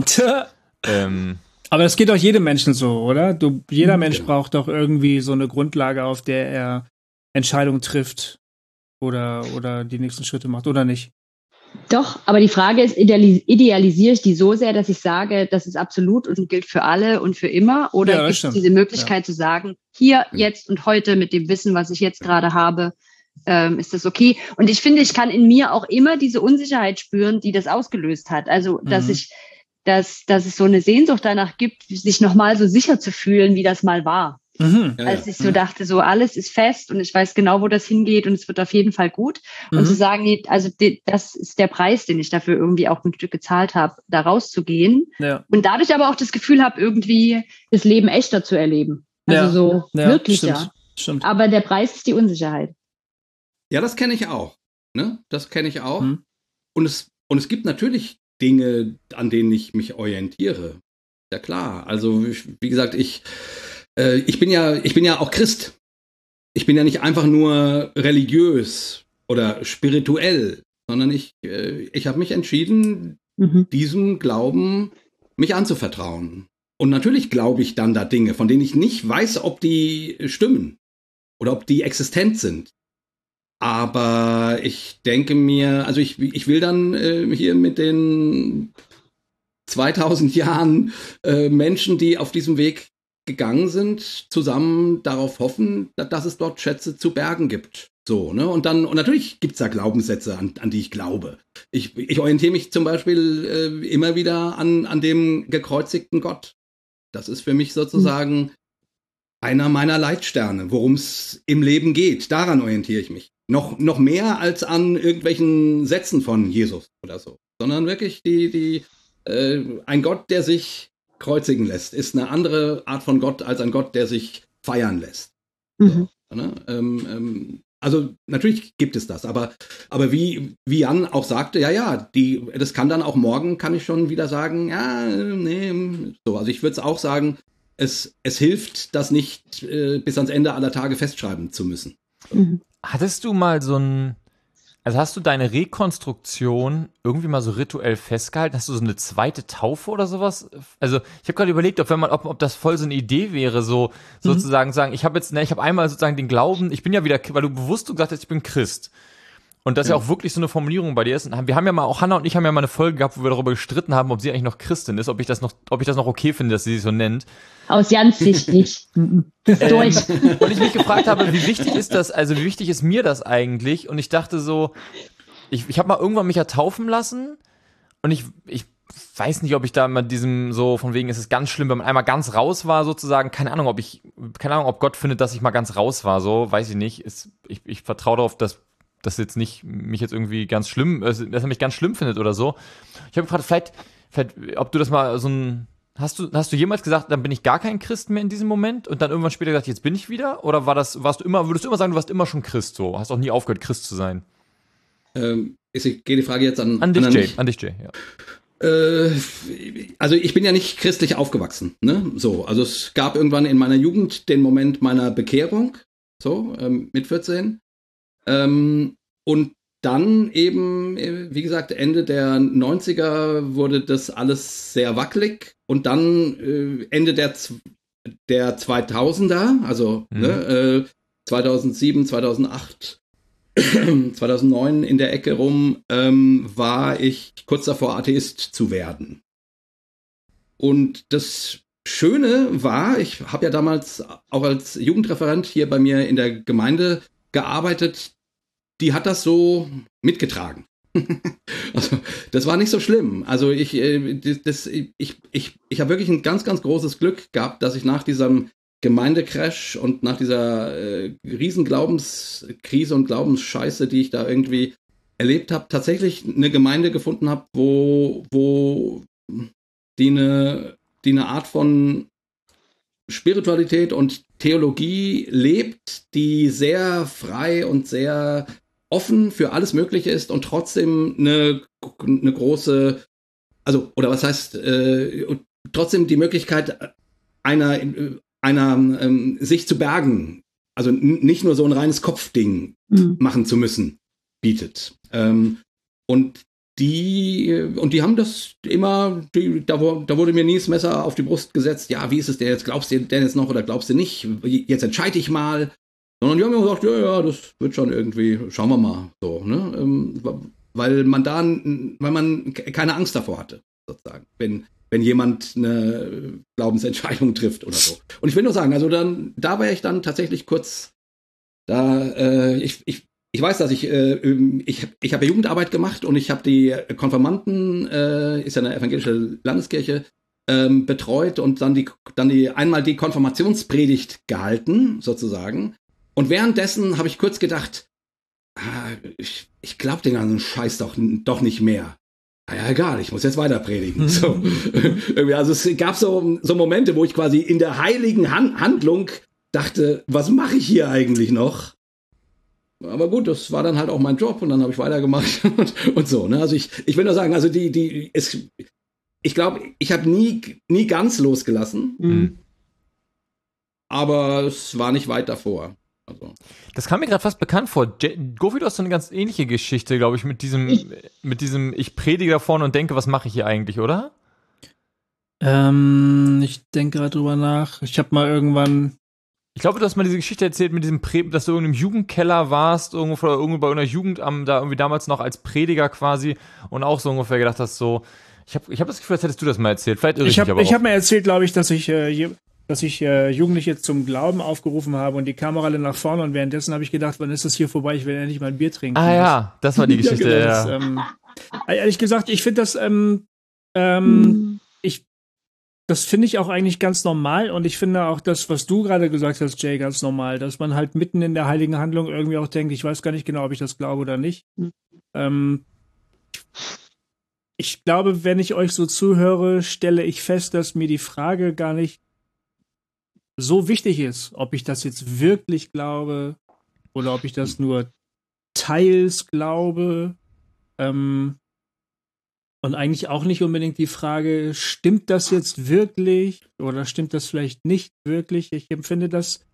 Aber das geht doch jedem Menschen so, oder? Jeder Mensch braucht doch irgendwie so eine Grundlage, auf der er Entscheidungen trifft oder die nächsten Schritte macht, oder nicht? Doch, aber die Frage ist, idealisiere ich die so sehr, dass ich sage, das ist absolut und gilt für alle und für immer? Oder gibt es diese Möglichkeit zu sagen, hier, jetzt und heute mit dem Wissen, was ich jetzt gerade habe, ist das okay? Und ich finde, ich kann in mir auch immer diese Unsicherheit spüren, die das ausgelöst hat. Also, dass es so eine Sehnsucht danach gibt, sich nochmal so sicher zu fühlen, wie das mal war. Als ich so dachte, so alles ist fest und ich weiß genau, wo das hingeht und es wird auf jeden Fall gut. Und zu sagen, nee, also das ist der Preis, den ich dafür irgendwie auch ein Stück gezahlt habe, da rauszugehen. Ja. Und dadurch aber auch das Gefühl habe, irgendwie das Leben echter zu erleben. Also wirklicher. Stimmt. Aber der Preis ist die Unsicherheit. Ja, das kenne ich auch. Ne? Das kenne ich auch. Und es gibt natürlich Dinge, an denen ich mich orientiere. Ja klar. Also wie gesagt, ich bin ja auch Christ. Ich bin ja nicht einfach nur religiös oder spirituell, sondern ich habe mich entschieden, diesem Glauben mich anzuvertrauen. Und natürlich glaube ich dann da Dinge, von denen ich nicht weiß, ob die stimmen oder ob die existent sind. Aber ich denke mir, also ich will dann hier mit den 2000 Jahren Menschen, die auf diesem Weg gegangen sind, zusammen darauf hoffen, dass es dort Schätze zu bergen gibt. So, ne? Und natürlich gibt es da Glaubenssätze, an die ich glaube. Ich orientiere mich zum Beispiel immer wieder an dem gekreuzigten Gott. Das ist für mich sozusagen einer meiner Leitsterne, worum es im Leben geht. Daran orientiere ich mich. Noch mehr als an irgendwelchen Sätzen von Jesus oder so. Sondern wirklich ein Gott, der sich kreuzigen lässt, ist eine andere Art von Gott als ein Gott, der sich feiern lässt. So, ne? Also natürlich gibt es das, aber wie Jan auch sagte, das kann dann auch morgen, kann ich schon wieder sagen, ja, nee, so. Also ich würde es auch sagen, es hilft, das nicht bis ans Ende aller Tage festschreiben zu müssen. Hattest du mal also hast du deine Rekonstruktion irgendwie mal so rituell festgehalten? Hast du so eine zweite Taufe oder sowas? Also ich habe gerade überlegt, ob das voll so eine Idee wäre, so sozusagen sagen, ich habe einmal sozusagen den Glauben, ich bin ja wieder, weil du bewusst gesagt hast, ich bin Christ. Und das ja auch wirklich so eine Formulierung bei dir ist. Und wir haben ja mal, auch Hannah und ich haben ja mal eine Folge gehabt, wo wir darüber gestritten haben, ob sie eigentlich noch Christin ist, ob ich das noch okay finde, dass sie sich so nennt. Aus Jans Sicht nicht. Durch. Und ich mich gefragt habe, wie wichtig ist das, also wie wichtig ist mir das eigentlich? Und ich dachte so, ich habe mal irgendwann mich ja taufen lassen und ich weiß nicht, ob ich da mal diesem so von wegen, ist es ganz schlimm, wenn man einmal ganz raus war sozusagen, keine Ahnung, ob Gott findet, dass ich mal ganz raus war, so, weiß ich nicht. Ich vertraue darauf, dass das jetzt nicht mich jetzt irgendwie ganz schlimm, dass er mich ganz schlimm findet oder so. Ich habe gefragt, vielleicht, ob du das mal so ein, hast du jemals gesagt, dann bin ich gar kein Christ mehr in diesem Moment und dann irgendwann später gesagt, jetzt bin ich wieder? Oder würdest du immer sagen, du warst immer schon Christ so? Hast auch nie aufgehört, Christ zu sein? Geht die Frage jetzt an dich, Jay, ja. Also ich bin ja nicht christlich aufgewachsen, ne? So, also es gab irgendwann in meiner Jugend den Moment meiner Bekehrung, so, mit 14. Und dann eben, wie gesagt, Ende der 90er wurde das alles sehr wackelig und dann Ende der 2000er, also 2007, 2008, 2009 in der Ecke rum, war ich kurz davor, Atheist zu werden. Und das Schöne war, ich habe ja damals auch als Jugendreferent hier bei mir in der Gemeinde gearbeitet, die hat das so mitgetragen. Also, das war nicht so schlimm. Also ich habe wirklich ein ganz, ganz großes Glück gehabt, dass ich nach diesem Gemeindecrash und nach dieser riesen Glaubenskrise und Glaubensscheiße, die ich da irgendwie erlebt habe, tatsächlich eine Gemeinde gefunden habe, wo die eine Art von Spiritualität und Theologie lebt, die sehr frei und sehr offen für alles Mögliche ist und trotzdem eine große, also, oder was heißt, trotzdem die Möglichkeit einer sich zu bergen, also nicht nur so ein reines Kopfding machen zu müssen, bietet. Und die haben das immer, da wurde mir nie das Messer auf die Brust gesetzt, ja, wie ist es denn jetzt, glaubst du denn jetzt noch oder glaubst du nicht, jetzt entscheide ich mal. Sondern die haben mir gesagt, ja, das wird schon irgendwie, schauen wir mal, so, ne? Weil man keine Angst davor hatte, sozusagen, wenn jemand eine Glaubensentscheidung trifft oder so. Und ich will nur sagen, also da war ich dann tatsächlich kurz, ich weiß, dass ich habe ja Jugendarbeit gemacht und ich habe die Konfirmanden, ist ja eine evangelische Landeskirche, betreut und dann einmal die Konfirmationspredigt gehalten, sozusagen. Und währenddessen habe ich kurz gedacht, ich glaube den ganzen Scheiß doch nicht mehr. Ja, egal, ich muss jetzt weiter predigen. So. Also es gab so Momente, wo ich quasi in der heiligen Handlung dachte, was mache ich hier eigentlich noch? Aber gut, das war dann halt auch mein Job und dann habe ich weitergemacht und so. Ne? Also ich will nur sagen, also ich glaube, ich habe nie ganz losgelassen, aber es war nicht weit davor. Also. Das kam mir gerade fast bekannt vor. Gofi, du hast so eine ganz ähnliche Geschichte, glaube ich, mit diesem, ich predige da vorne und denke, was mache ich hier eigentlich, oder? Ich denke gerade drüber nach. Ich habe mal irgendwann. Ich glaube, du hast mal diese Geschichte erzählt mit diesem dass du in einem Jugendkeller warst, irgendwo bei einer Jugendamt, da irgendwie damals noch als Prediger quasi und auch so ungefähr gedacht hast, so, ich hab das Gefühl, als hättest du das mal erzählt. Vielleicht irre ich mich aber auch. Ich habe mir erzählt, glaube ich, dass ich Jugendliche zum Glauben aufgerufen habe und die kamen alle nach vorne und währenddessen habe ich gedacht, wann ist das hier vorbei? Ich will endlich mal ein Bier trinken. Ah ja, das war die Geschichte, ja. Genau, ehrlich gesagt, ich finde das, das finde ich auch eigentlich ganz normal und ich finde auch das, was du gerade gesagt hast, Jay, ganz normal, dass man halt mitten in der heiligen Handlung irgendwie auch denkt, ich weiß gar nicht genau, ob ich das glaube oder nicht. Ich glaube, wenn ich euch so zuhöre, stelle ich fest, dass mir die Frage gar nicht so wichtig ist, ob ich das jetzt wirklich glaube oder ob ich das nur teils glaube. Und eigentlich auch nicht unbedingt die Frage, stimmt das jetzt wirklich oder stimmt das vielleicht nicht wirklich? Ich empfinde das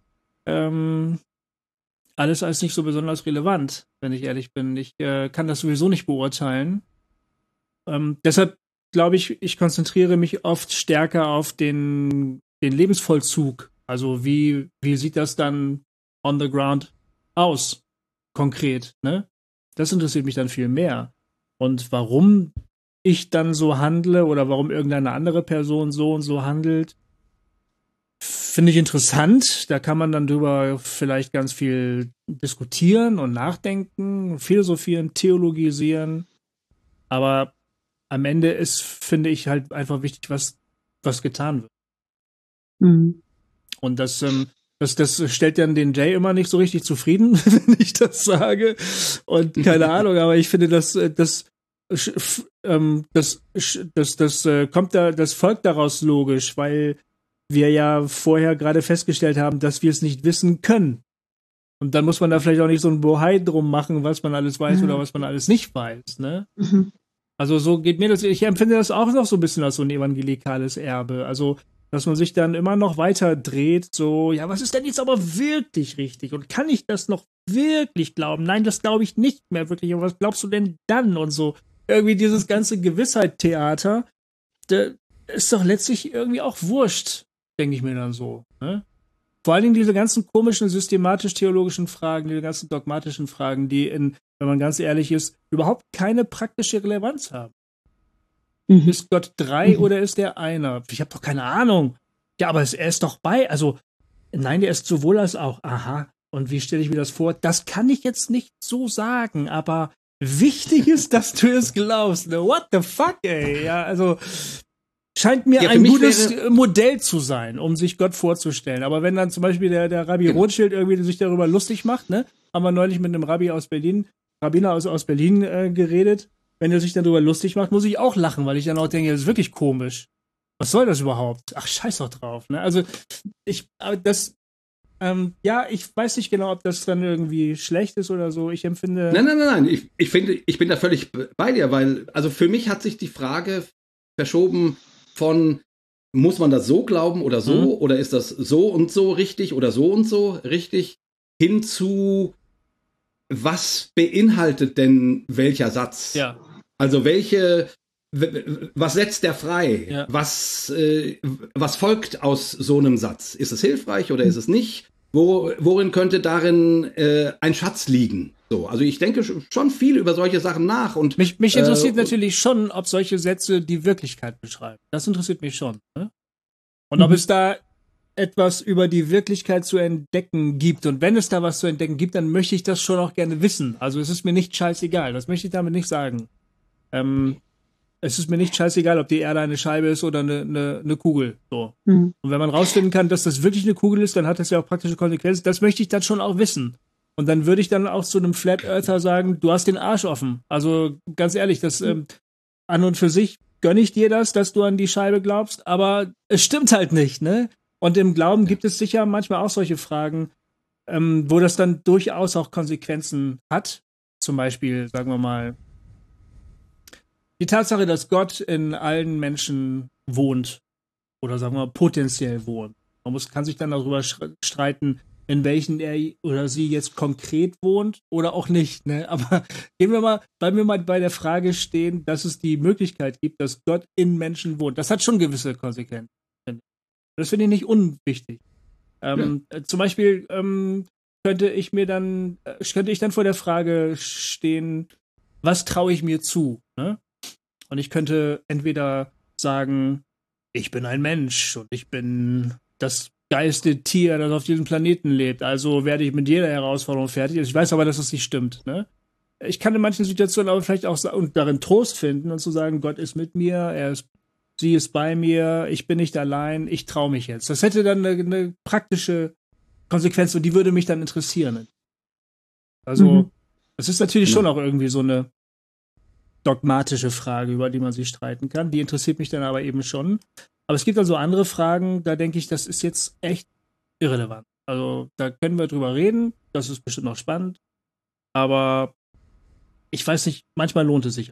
alles als nicht so besonders relevant, wenn ich ehrlich bin. Ich kann das sowieso nicht beurteilen. Deshalb glaube ich konzentriere mich oft stärker auf den Lebensvollzug. Also wie sieht das dann on the ground aus, konkret, ne? Das interessiert mich dann viel mehr. Und warum ich dann so handle oder warum irgendeine andere Person so und so handelt, finde ich interessant. Da kann man dann drüber vielleicht ganz viel diskutieren und nachdenken, philosophieren, theologisieren. Aber am Ende ist, finde ich, halt einfach wichtig, was getan wird. Mhm. Und das stellt dann den Jay immer nicht so richtig zufrieden, wenn ich das sage. Und keine Ahnung, aber ich finde, das folgt daraus logisch, weil wir ja vorher gerade festgestellt haben, dass wir es nicht wissen können. Und dann muss man da vielleicht auch nicht so ein Bohai drum machen, was man alles weiß oder was man alles nicht weiß, ne? Mhm. Also so geht mir das, ich empfinde das auch noch so ein bisschen als so ein evangelikales Erbe. Also, dass man sich dann immer noch weiter dreht, so, ja, was ist denn jetzt aber wirklich richtig? Und kann ich das noch wirklich glauben? Nein, das glaube ich nicht mehr wirklich. Aber was glaubst du denn dann? Und so, irgendwie dieses ganze Gewissheit-Theater, das ist doch letztlich irgendwie auch wurscht, denke ich mir dann so, ne? Vor allen Dingen diese ganzen komischen systematisch-theologischen Fragen, diese ganzen dogmatischen Fragen, die wenn man ganz ehrlich ist, überhaupt keine praktische Relevanz haben. Mhm. Ist Gott 3 oder ist der einer? Ich habe doch keine Ahnung. Ja, aber er ist doch bei. Also, nein, der ist sowohl als auch. Aha. Und wie stelle ich mir das vor? Das kann ich jetzt nicht so sagen, aber wichtig ist, dass du es glaubst. Ne? What the fuck, ey? Ja, also scheint mir ein gutes Modell zu sein, um sich Gott vorzustellen. Aber wenn dann zum Beispiel der Rabbi Rothschild irgendwie sich darüber lustig macht, ne? Haben wir neulich mit einem Rabbiner aus Berlin geredet. Wenn er sich darüber lustig macht, muss ich auch lachen, weil ich dann auch denke, das ist wirklich komisch. Was soll das überhaupt? Ach, scheiß doch drauf. Ne? Also ich weiß nicht genau, ob das dann irgendwie schlecht ist oder so. Ich empfinde. Nein. Ich finde, ich bin da völlig bei dir, weil, also für mich hat sich die Frage verschoben von, muss man das so glauben oder so, oder ist das so und so richtig oder so und so richtig, hin zu, was beinhaltet denn welcher Satz? Ja. Also was setzt der frei? Ja. Was folgt aus so einem Satz? Ist es hilfreich oder ist es nicht? Worin könnte darin ein Schatz liegen? So, also ich denke schon viel über solche Sachen nach. Und mich interessiert natürlich schon, ob solche Sätze die Wirklichkeit beschreiben. Das interessiert mich schon. Ne? Und ob es da etwas über die Wirklichkeit zu entdecken gibt. Und wenn es da was zu entdecken gibt, dann möchte ich das schon auch gerne wissen. Also es ist mir nicht scheißegal. Das möchte ich damit nicht sagen. Es ist mir nicht scheißegal, ob die Erde eine Scheibe ist oder eine Kugel. So. Und wenn man rausfinden kann, dass das wirklich eine Kugel ist, dann hat das ja auch praktische Konsequenzen. Das möchte ich dann schon auch wissen. Und dann würde ich dann auch zu einem Flat Earther sagen, du hast den Arsch offen. Also ganz ehrlich, das an und für sich gönne ich dir das, dass du an die Scheibe glaubst, aber es stimmt halt nicht, ne? Und im Glauben gibt es sicher manchmal auch solche Fragen, wo das dann durchaus auch Konsequenzen hat. Zum Beispiel, sagen wir mal, die Tatsache, dass Gott in allen Menschen wohnt oder sagen wir mal potenziell wohnt. Kann sich dann darüber streiten, in welchen er oder sie jetzt konkret wohnt oder auch nicht. Ne? Aber bleiben wir mal bei der Frage stehen, dass es die Möglichkeit gibt, dass Gott in Menschen wohnt. Das hat schon gewisse Konsequenzen. Das finde ich nicht unwichtig. Zum Beispiel könnte ich dann vor der Frage stehen, was traue ich mir zu? Ne? Und ich könnte entweder sagen, ich bin ein Mensch und ich bin das geilste Tier, das auf diesem Planeten lebt. Also werde ich mit jeder Herausforderung fertig. Ich weiß aber, dass das nicht stimmt. Ne? Ich kann in manchen Situationen aber vielleicht auch darin Trost finden und zu sagen, Gott ist mit mir, sie ist bei mir, ich bin nicht allein, ich traue mich jetzt. Das hätte dann eine praktische Konsequenz und die würde mich dann interessieren. Also, es ist natürlich schon auch irgendwie so eine dogmatische Frage, über die man sich streiten kann. Die interessiert mich dann aber eben schon. Aber es gibt also andere Fragen, da denke ich, das ist jetzt echt irrelevant. Also, da können wir drüber reden, das ist bestimmt noch spannend. Aber ich weiß nicht, manchmal lohnt es sich.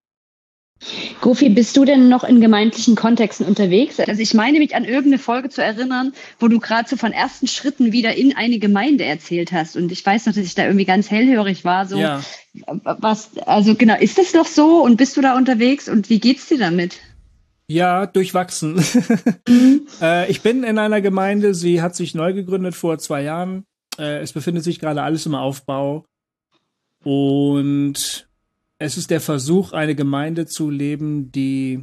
Gofi, bist du denn noch in gemeindlichen Kontexten unterwegs? Also ich meine mich an irgendeine Folge zu erinnern, wo du gerade so von ersten Schritten wieder in eine Gemeinde erzählt hast. Und ich weiß noch, dass ich da irgendwie ganz hellhörig war. So, ja. Also genau, ist das doch so? Und bist du da unterwegs? Und wie geht's dir damit? Ja, durchwachsen. Ich bin in einer Gemeinde, sie hat sich neu gegründet vor 2 Jahren. Es befindet sich gerade alles im Aufbau. Und es ist der Versuch, eine Gemeinde zu leben, die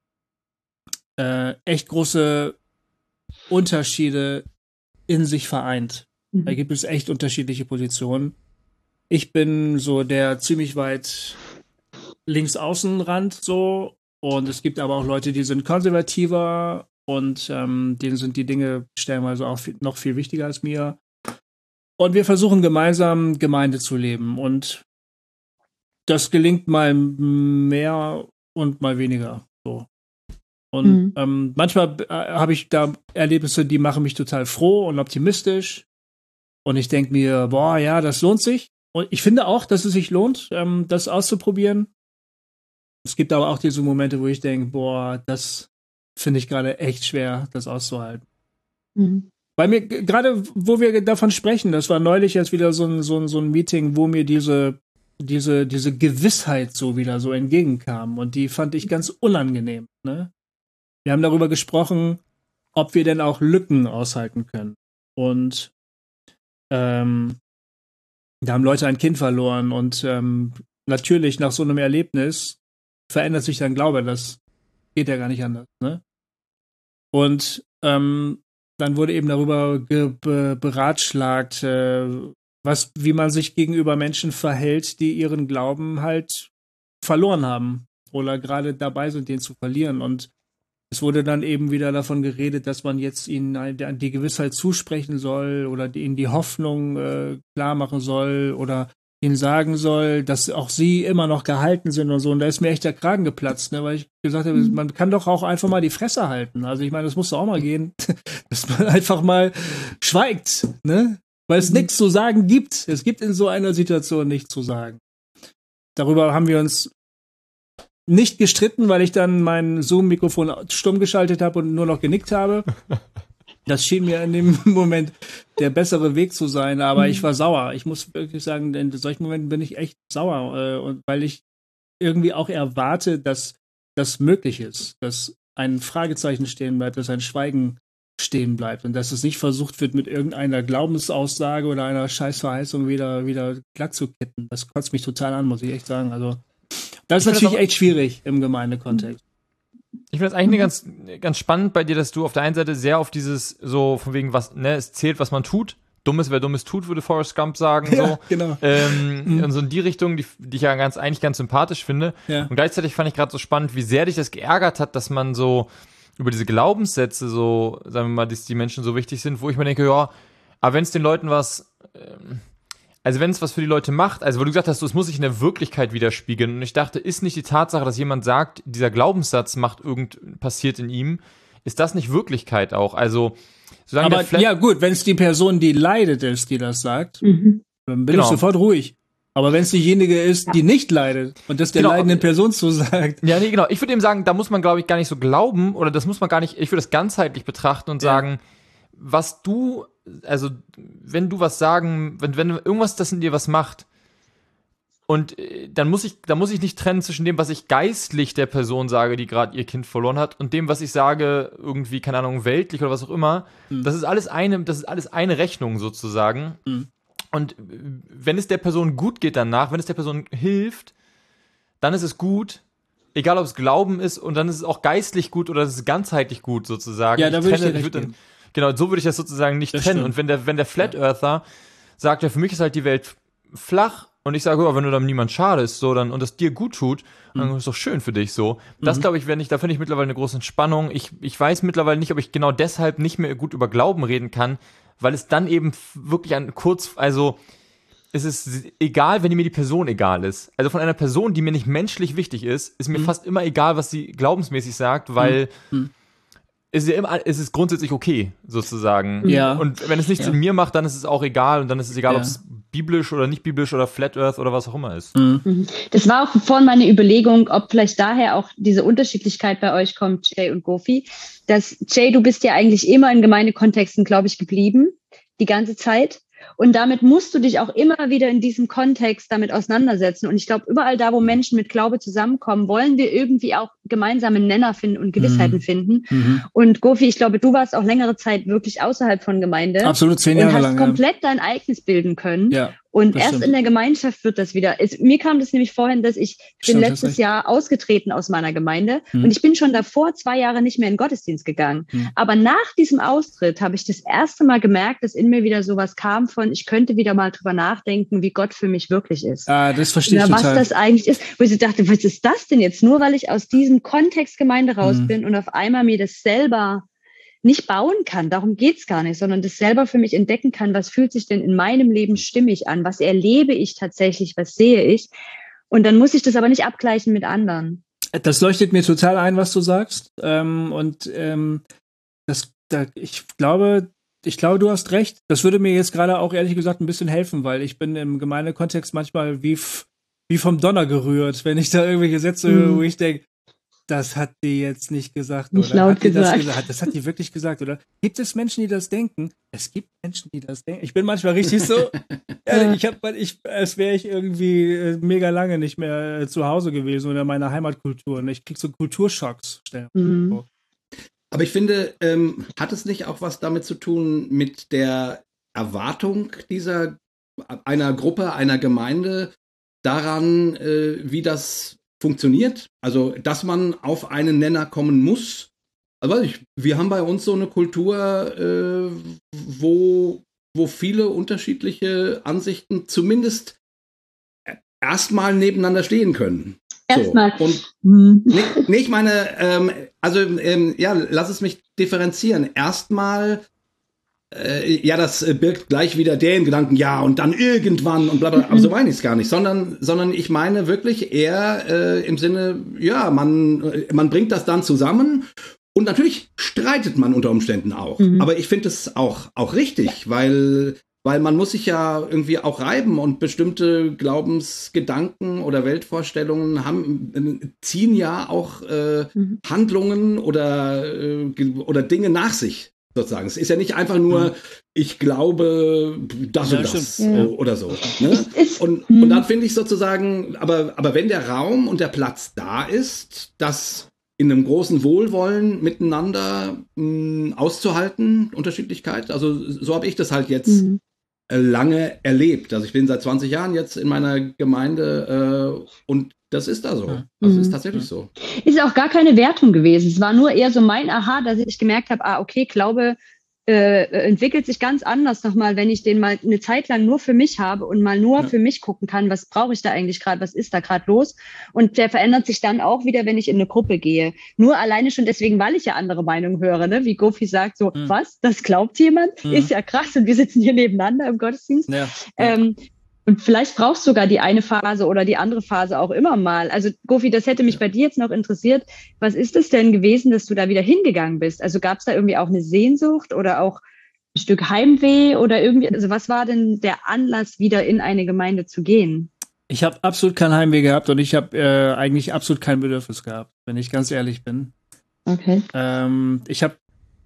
echt große Unterschiede in sich vereint. Da gibt es echt unterschiedliche Positionen. Ich bin so der ziemlich weit Linksaußenrand so und es gibt aber auch Leute, die sind konservativer und denen sind die Dinge stellenweise auch noch viel wichtiger als mir. Und wir versuchen gemeinsam Gemeinde zu leben und das gelingt mal mehr und mal weniger. So. Und manchmal habe ich da Erlebnisse, die machen mich total froh und optimistisch. Und ich denke mir, boah, ja, das lohnt sich. Und ich finde auch, dass es sich lohnt, das auszuprobieren. Es gibt aber auch diese Momente, wo ich denke, boah, das finde ich gerade echt schwer, das auszuhalten. Weil mir, gerade wo wir davon sprechen, das war neulich jetzt wieder so ein Meeting, wo mir diese Gewissheit so wieder so entgegenkam und die fand ich ganz unangenehm. Ne? Wir haben darüber gesprochen, ob wir denn auch Lücken aushalten können. Und da haben Leute ein Kind verloren und natürlich nach so einem Erlebnis verändert sich dein Glaube. Das geht ja gar nicht anders. Ne? Und dann wurde eben darüber beratschlagt, wie man sich gegenüber Menschen verhält, die ihren Glauben halt verloren haben oder gerade dabei sind, den zu verlieren. Und es wurde dann eben wieder davon geredet, dass man jetzt ihnen die Gewissheit zusprechen soll oder ihnen die Hoffnung klar machen soll oder ihnen sagen soll, dass auch sie immer noch gehalten sind und so. Und da ist mir echt der Kragen geplatzt, ne? Weil ich gesagt habe, man kann doch auch einfach mal die Fresse halten. Also ich meine, das muss doch auch mal gehen, dass man einfach mal schweigt, ne? Weil es nichts zu sagen gibt. Es gibt in so einer Situation nichts zu sagen. Darüber haben wir uns nicht gestritten, weil ich dann mein Zoom-Mikrofon stumm geschaltet habe und nur noch genickt habe. Das schien mir in dem Moment der bessere Weg zu sein, aber ich war sauer. Ich muss wirklich sagen, in solchen Momenten bin ich echt sauer, und weil ich irgendwie auch erwarte, dass das möglich ist, dass ein Fragezeichen stehen bleibt, dass ein Schweigen stehen bleibt und dass es nicht versucht wird, mit irgendeiner Glaubensaussage oder einer Scheißverheißung wieder glatt zu kitten. Das kotzt mich total an, muss ich echt sagen. Also das ist natürlich echt schwierig im Gemeindekontext. Ich finde das eigentlich ganz spannend bei dir, dass du auf der einen Seite sehr auf dieses so von wegen was, ne, es zählt, was man tut. Dummes, wer Dummes tut, würde Forrest Gump sagen. Ja, so. genau. Und so in die Richtung, die ich ja eigentlich ganz sympathisch finde. Ja. Und gleichzeitig fand ich gerade so spannend, wie sehr dich das geärgert hat, dass man so über diese Glaubenssätze so, sagen wir mal, dass die Menschen so wichtig sind, wo ich mir denke, ja, aber wenn es den Leuten was, also wenn es was für die Leute macht, also wo du gesagt hast, es muss sich in der Wirklichkeit widerspiegeln. Und ich dachte, ist nicht die Tatsache, dass jemand sagt, dieser Glaubenssatz passiert in ihm, ist das nicht Wirklichkeit auch? Also, solange aber ja gut, wenn es die Person, die leidet, ist, die das sagt, dann bin ich sofort ruhig. Aber wenn es diejenige ist, die nicht leidet und das der leidenden Person zusagt. Ja, nee, genau. Ich würde eben sagen, da muss man, glaube ich, gar nicht so glauben oder das muss man gar nicht, ich würde das ganzheitlich betrachten und sagen, was du, also wenn du was sagen, wenn irgendwas das in dir was macht und dann muss ich nicht trennen zwischen dem, was ich geistlich der Person sage, die gerade ihr Kind verloren hat und dem, was ich sage, irgendwie, keine Ahnung, weltlich oder was auch immer. Das ist alles eine Rechnung sozusagen. Und wenn es der Person gut geht danach, wenn es der Person hilft, dann ist es gut, egal ob es Glauben ist und dann ist es auch geistlich gut oder es ist ganzheitlich gut sozusagen. Ja, da würde ich genau, so würde ich das sozusagen nicht trennen. Und wenn der Flat Earther sagt, ja, für mich ist halt die Welt flach und ich sage, wenn du dann niemand schadest, so dann und es dir gut tut, dann ist es doch schön für dich so. Das glaube ich, da finde ich mittlerweile eine große Entspannung. Ich weiß mittlerweile nicht, ob ich genau deshalb nicht mehr gut über Glauben reden kann, weil es dann eben wirklich also es ist egal, wenn mir die Person egal ist. Also von einer Person, die mir nicht menschlich wichtig ist mir fast immer egal, was sie glaubensmäßig sagt, weil es ist grundsätzlich okay, sozusagen. Ja. Und wenn es nichts in mir macht, dann ist es auch egal und dann ist es egal, ob es biblisch oder nicht biblisch oder Flat Earth oder was auch immer ist. Das war auch vorhin meine Überlegung, ob vielleicht daher auch diese Unterschiedlichkeit bei euch kommt, Jay und Gofi. Jay, du bist ja eigentlich immer in Gemeindekontexten, glaube ich, geblieben, die ganze Zeit. Und damit musst du dich auch immer wieder in diesem Kontext damit auseinandersetzen. Und ich glaube, überall da, wo Menschen mit Glaube zusammenkommen, wollen wir irgendwie auch gemeinsame Nenner finden und Gewissheiten finden. Und Gofi, ich glaube, du warst auch längere Zeit wirklich außerhalb von Gemeinde. Absolut, 10 Jahre lang. Und hast komplett dein eigenes bilden können. Ja. Und erst in der Gemeinschaft wird das wieder. Mir kam das nämlich vorhin, dass ich bin letztes Jahr ausgetreten aus meiner Gemeinde und ich bin schon davor 2 Jahre nicht mehr in den Gottesdienst gegangen. Aber nach diesem Austritt habe ich das erste Mal gemerkt, dass in mir wieder sowas kam von, ich könnte wieder mal drüber nachdenken, wie Gott für mich wirklich ist. Ah, das verstehe ich total. Was das eigentlich ist. Wo ich dachte, was ist das denn jetzt? Nur weil ich aus diesem Kontext Gemeinde raus bin und auf einmal mir das selber nicht bauen kann, darum geht's gar nicht, sondern das selber für mich entdecken kann, was fühlt sich denn in meinem Leben stimmig an, was erlebe ich tatsächlich, was sehe ich und dann muss ich das aber nicht abgleichen mit anderen. Das leuchtet mir total ein, was du sagst ich glaube, du hast recht. Das würde mir jetzt gerade auch ehrlich gesagt ein bisschen helfen, weil ich bin im Gemeindekontext manchmal wie vom Donner gerührt, wenn ich da irgendwelche Sätze höre, wo ich denke, das hat die jetzt nicht gesagt, nicht oder? Laut gesagt. Das hat die wirklich gesagt, oder? Gibt es Menschen, die das denken? Es gibt Menschen, die das denken. Ich bin manchmal richtig so, als wäre ich irgendwie mega lange nicht mehr zu Hause gewesen oder in meiner Heimatkultur. Und ich krieg so Kulturschocks. Aber ich finde, hat es nicht auch was damit zu tun mit der Erwartung einer Gruppe, einer Gemeinde daran, wie das funktioniert? Also, dass man auf einen Nenner kommen muss, Also weiß ich, wir haben bei uns so eine Kultur, wo viele unterschiedliche Ansichten zumindest erstmal nebeneinander stehen können. Erstmal. So. Und nee, ich meine, lass es mich differenzieren. Erstmal, das birgt gleich wieder den Gedanken, ja, und dann irgendwann und bla bla, aber so meine ich es gar nicht, sondern ich meine wirklich eher im Sinne, ja, man bringt das dann zusammen. Und natürlich streitet man unter Umständen auch. Aber ich finde es auch richtig, weil man muss sich ja irgendwie auch reiben und bestimmte Glaubensgedanken oder Weltvorstellungen ziehen ja auch Handlungen oder Dinge nach sich, sozusagen. Es ist ja nicht einfach nur, ich glaube das und das oder so. Ne? Und dann finde ich sozusagen, aber wenn der Raum und der Platz da ist, dass in einem großen Wohlwollen miteinander auszuhalten, Unterschiedlichkeit. Also so habe ich das halt jetzt lange erlebt. Also ich bin seit 20 Jahren jetzt in meiner Gemeinde und das ist da so. Also ist tatsächlich so. Ist auch gar keine Wertung gewesen. Es war nur eher so mein Aha, dass ich gemerkt habe, okay, Glaube entwickelt sich ganz anders nochmal, wenn ich den mal eine Zeit lang nur für mich habe und mal nur für mich gucken kann, was brauche ich da eigentlich gerade, was ist da gerade los? Und der verändert sich dann auch wieder, wenn ich in eine Gruppe gehe. Nur alleine schon deswegen, weil ich ja andere Meinungen höre, ne? Wie Gofi sagt, so, was, das glaubt jemand? Ist ja krass und wir sitzen hier nebeneinander im Gottesdienst. Ja. Und vielleicht brauchst du sogar die eine Phase oder die andere Phase auch immer mal. Also Gofi, das hätte mich bei dir jetzt noch interessiert. Was ist es denn gewesen, dass du da wieder hingegangen bist? Also gab es da irgendwie auch eine Sehnsucht oder auch ein Stück Heimweh oder irgendwie? Also was war denn der Anlass, wieder in eine Gemeinde zu gehen? Ich habe absolut kein Heimweh gehabt und ich habe eigentlich absolut kein Bedürfnis gehabt, wenn ich ganz ehrlich bin. Okay. Ich habe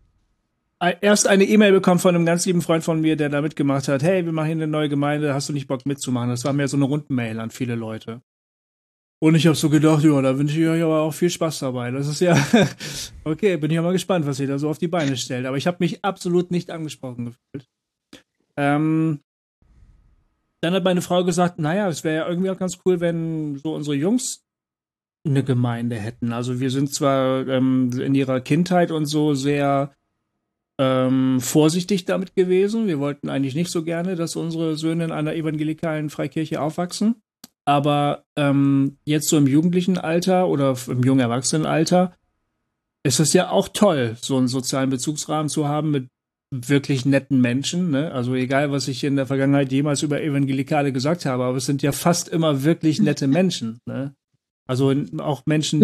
erst eine E-Mail bekommen von einem ganz lieben Freund von mir, der da mitgemacht hat. Hey, wir machen hier eine neue Gemeinde, hast du nicht Bock mitzumachen? Das war mehr so eine Rundmail an viele Leute. Und ich habe so gedacht, ja, da wünsche ich euch aber auch viel Spaß dabei. Das ist ja, okay, bin ich ja mal gespannt, was ihr da so auf die Beine stellt. Aber ich habe mich absolut nicht angesprochen gefühlt. Dann hat meine Frau gesagt, naja, es wäre ja irgendwie auch ganz cool, wenn so unsere Jungs eine Gemeinde hätten. Also wir sind zwar in ihrer Kindheit und so sehr vorsichtig damit gewesen. Wir wollten eigentlich nicht so gerne, dass unsere Söhne in einer evangelikalen Freikirche aufwachsen. Aber jetzt so im jugendlichen Alter oder im jungen Erwachsenenalter ist es ja auch toll, so einen sozialen Bezugsrahmen zu haben mit wirklich netten Menschen. Ne? Also egal, was ich in der Vergangenheit jemals über Evangelikale gesagt habe, aber es sind ja fast immer wirklich nette Menschen. Ne? Also auch Menschen,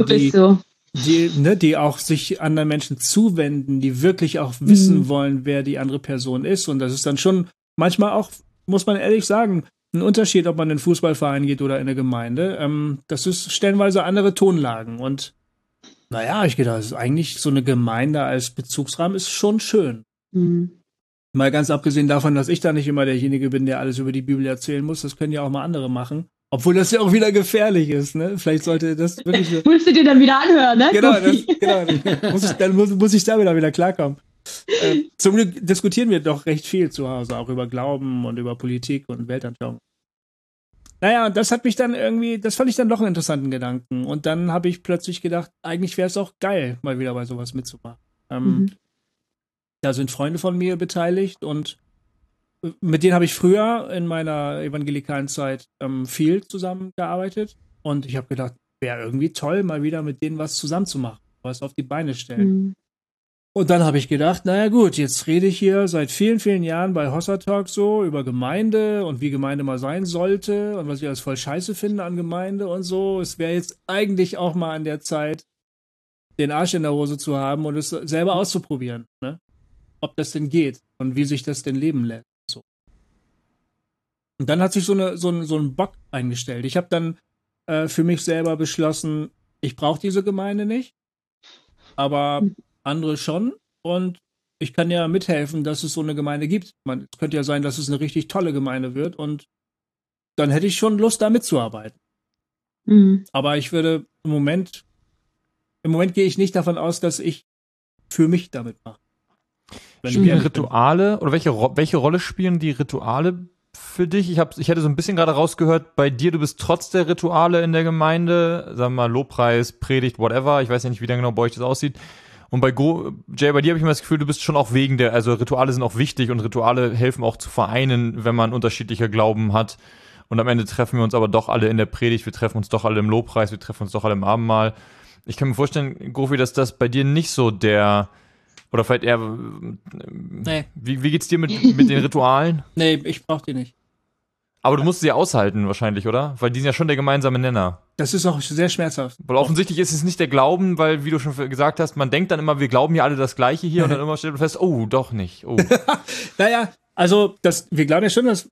die auch sich anderen Menschen zuwenden, die wirklich auch wissen wollen, wer die andere Person ist. Und das ist dann schon manchmal auch, muss man ehrlich sagen, ein Unterschied, ob man in einen Fußballverein geht oder in eine Gemeinde. Das ist stellenweise andere Tonlagen. Und naja, ich gedacht, das ist eigentlich so eine Gemeinde als Bezugsrahmen ist schon schön. Mal ganz abgesehen davon, dass ich da nicht immer derjenige bin, der alles über die Bibel erzählen muss. Das können ja auch mal andere machen. Obwohl das ja auch wieder gefährlich ist, ne? Vielleicht sollte das wirklich so. Musst du dir dann wieder anhören, ne? Dann muss ich da wieder klarkommen. Zum Glück diskutieren wir doch recht viel zu Hause, auch über Glauben und über Politik und Weltanschauung. Naja, und das fand ich dann doch einen interessanten Gedanken. Und dann habe ich plötzlich gedacht, eigentlich wäre es auch geil, mal wieder bei sowas mitzumachen. Da sind Freunde von mir beteiligt und mit denen habe ich früher in meiner evangelikalen Zeit viel zusammengearbeitet und ich habe gedacht, wäre irgendwie toll, mal wieder mit denen was zusammenzumachen, was auf die Beine stellen. Und dann habe ich gedacht, naja gut, jetzt rede ich hier seit vielen, vielen Jahren bei Hossa Talk so über Gemeinde und wie Gemeinde mal sein sollte und was ich alles voll scheiße finde an Gemeinde und so. Es wäre jetzt eigentlich auch mal an der Zeit, den Arsch in der Hose zu haben und es selber auszuprobieren, ne? Ob das denn geht und wie sich das denn leben lässt. So. Und dann hat sich so ein Bock eingestellt. Ich habe dann für mich selber beschlossen, ich brauche diese Gemeinde nicht, aber andere schon. Und ich kann ja mithelfen, dass es so eine Gemeinde gibt. Es könnte ja sein, dass es eine richtig tolle Gemeinde wird und dann hätte ich schon Lust, da mitzuarbeiten. Aber ich würde im Moment gehe ich nicht davon aus, dass ich für mich damit mache. Spielen Rituale oder welche Rolle spielen die Rituale für dich? Ich hätte so ein bisschen gerade rausgehört, bei dir, du bist trotz der Rituale in der Gemeinde, sagen wir mal Lobpreis, Predigt, whatever, ich weiß ja nicht, wie dann genau bei euch das aussieht. Und Jay, bei dir habe ich immer das Gefühl, du bist schon auch also Rituale sind auch wichtig und Rituale helfen auch zu vereinen, wenn man unterschiedlicher Glauben hat. Und am Ende treffen wir uns aber doch alle in der Predigt, wir treffen uns doch alle im Lobpreis, wir treffen uns doch alle im Abendmahl. Ich kann mir vorstellen, Gofi, dass das bei dir nicht so oder vielleicht eher, Nee. Wie geht's dir mit den Ritualen? Nee, ich brauch die nicht. Aber du musst sie aushalten wahrscheinlich, oder? Weil die sind ja schon der gemeinsame Nenner. Das ist auch sehr schmerzhaft. Weil offensichtlich ist es nicht der Glauben, weil, wie du schon gesagt hast, man denkt dann immer, wir glauben ja alle das Gleiche hier und dann immer stellt man fest, oh, doch nicht. Oh. Naja, also wir glauben ja schon, dass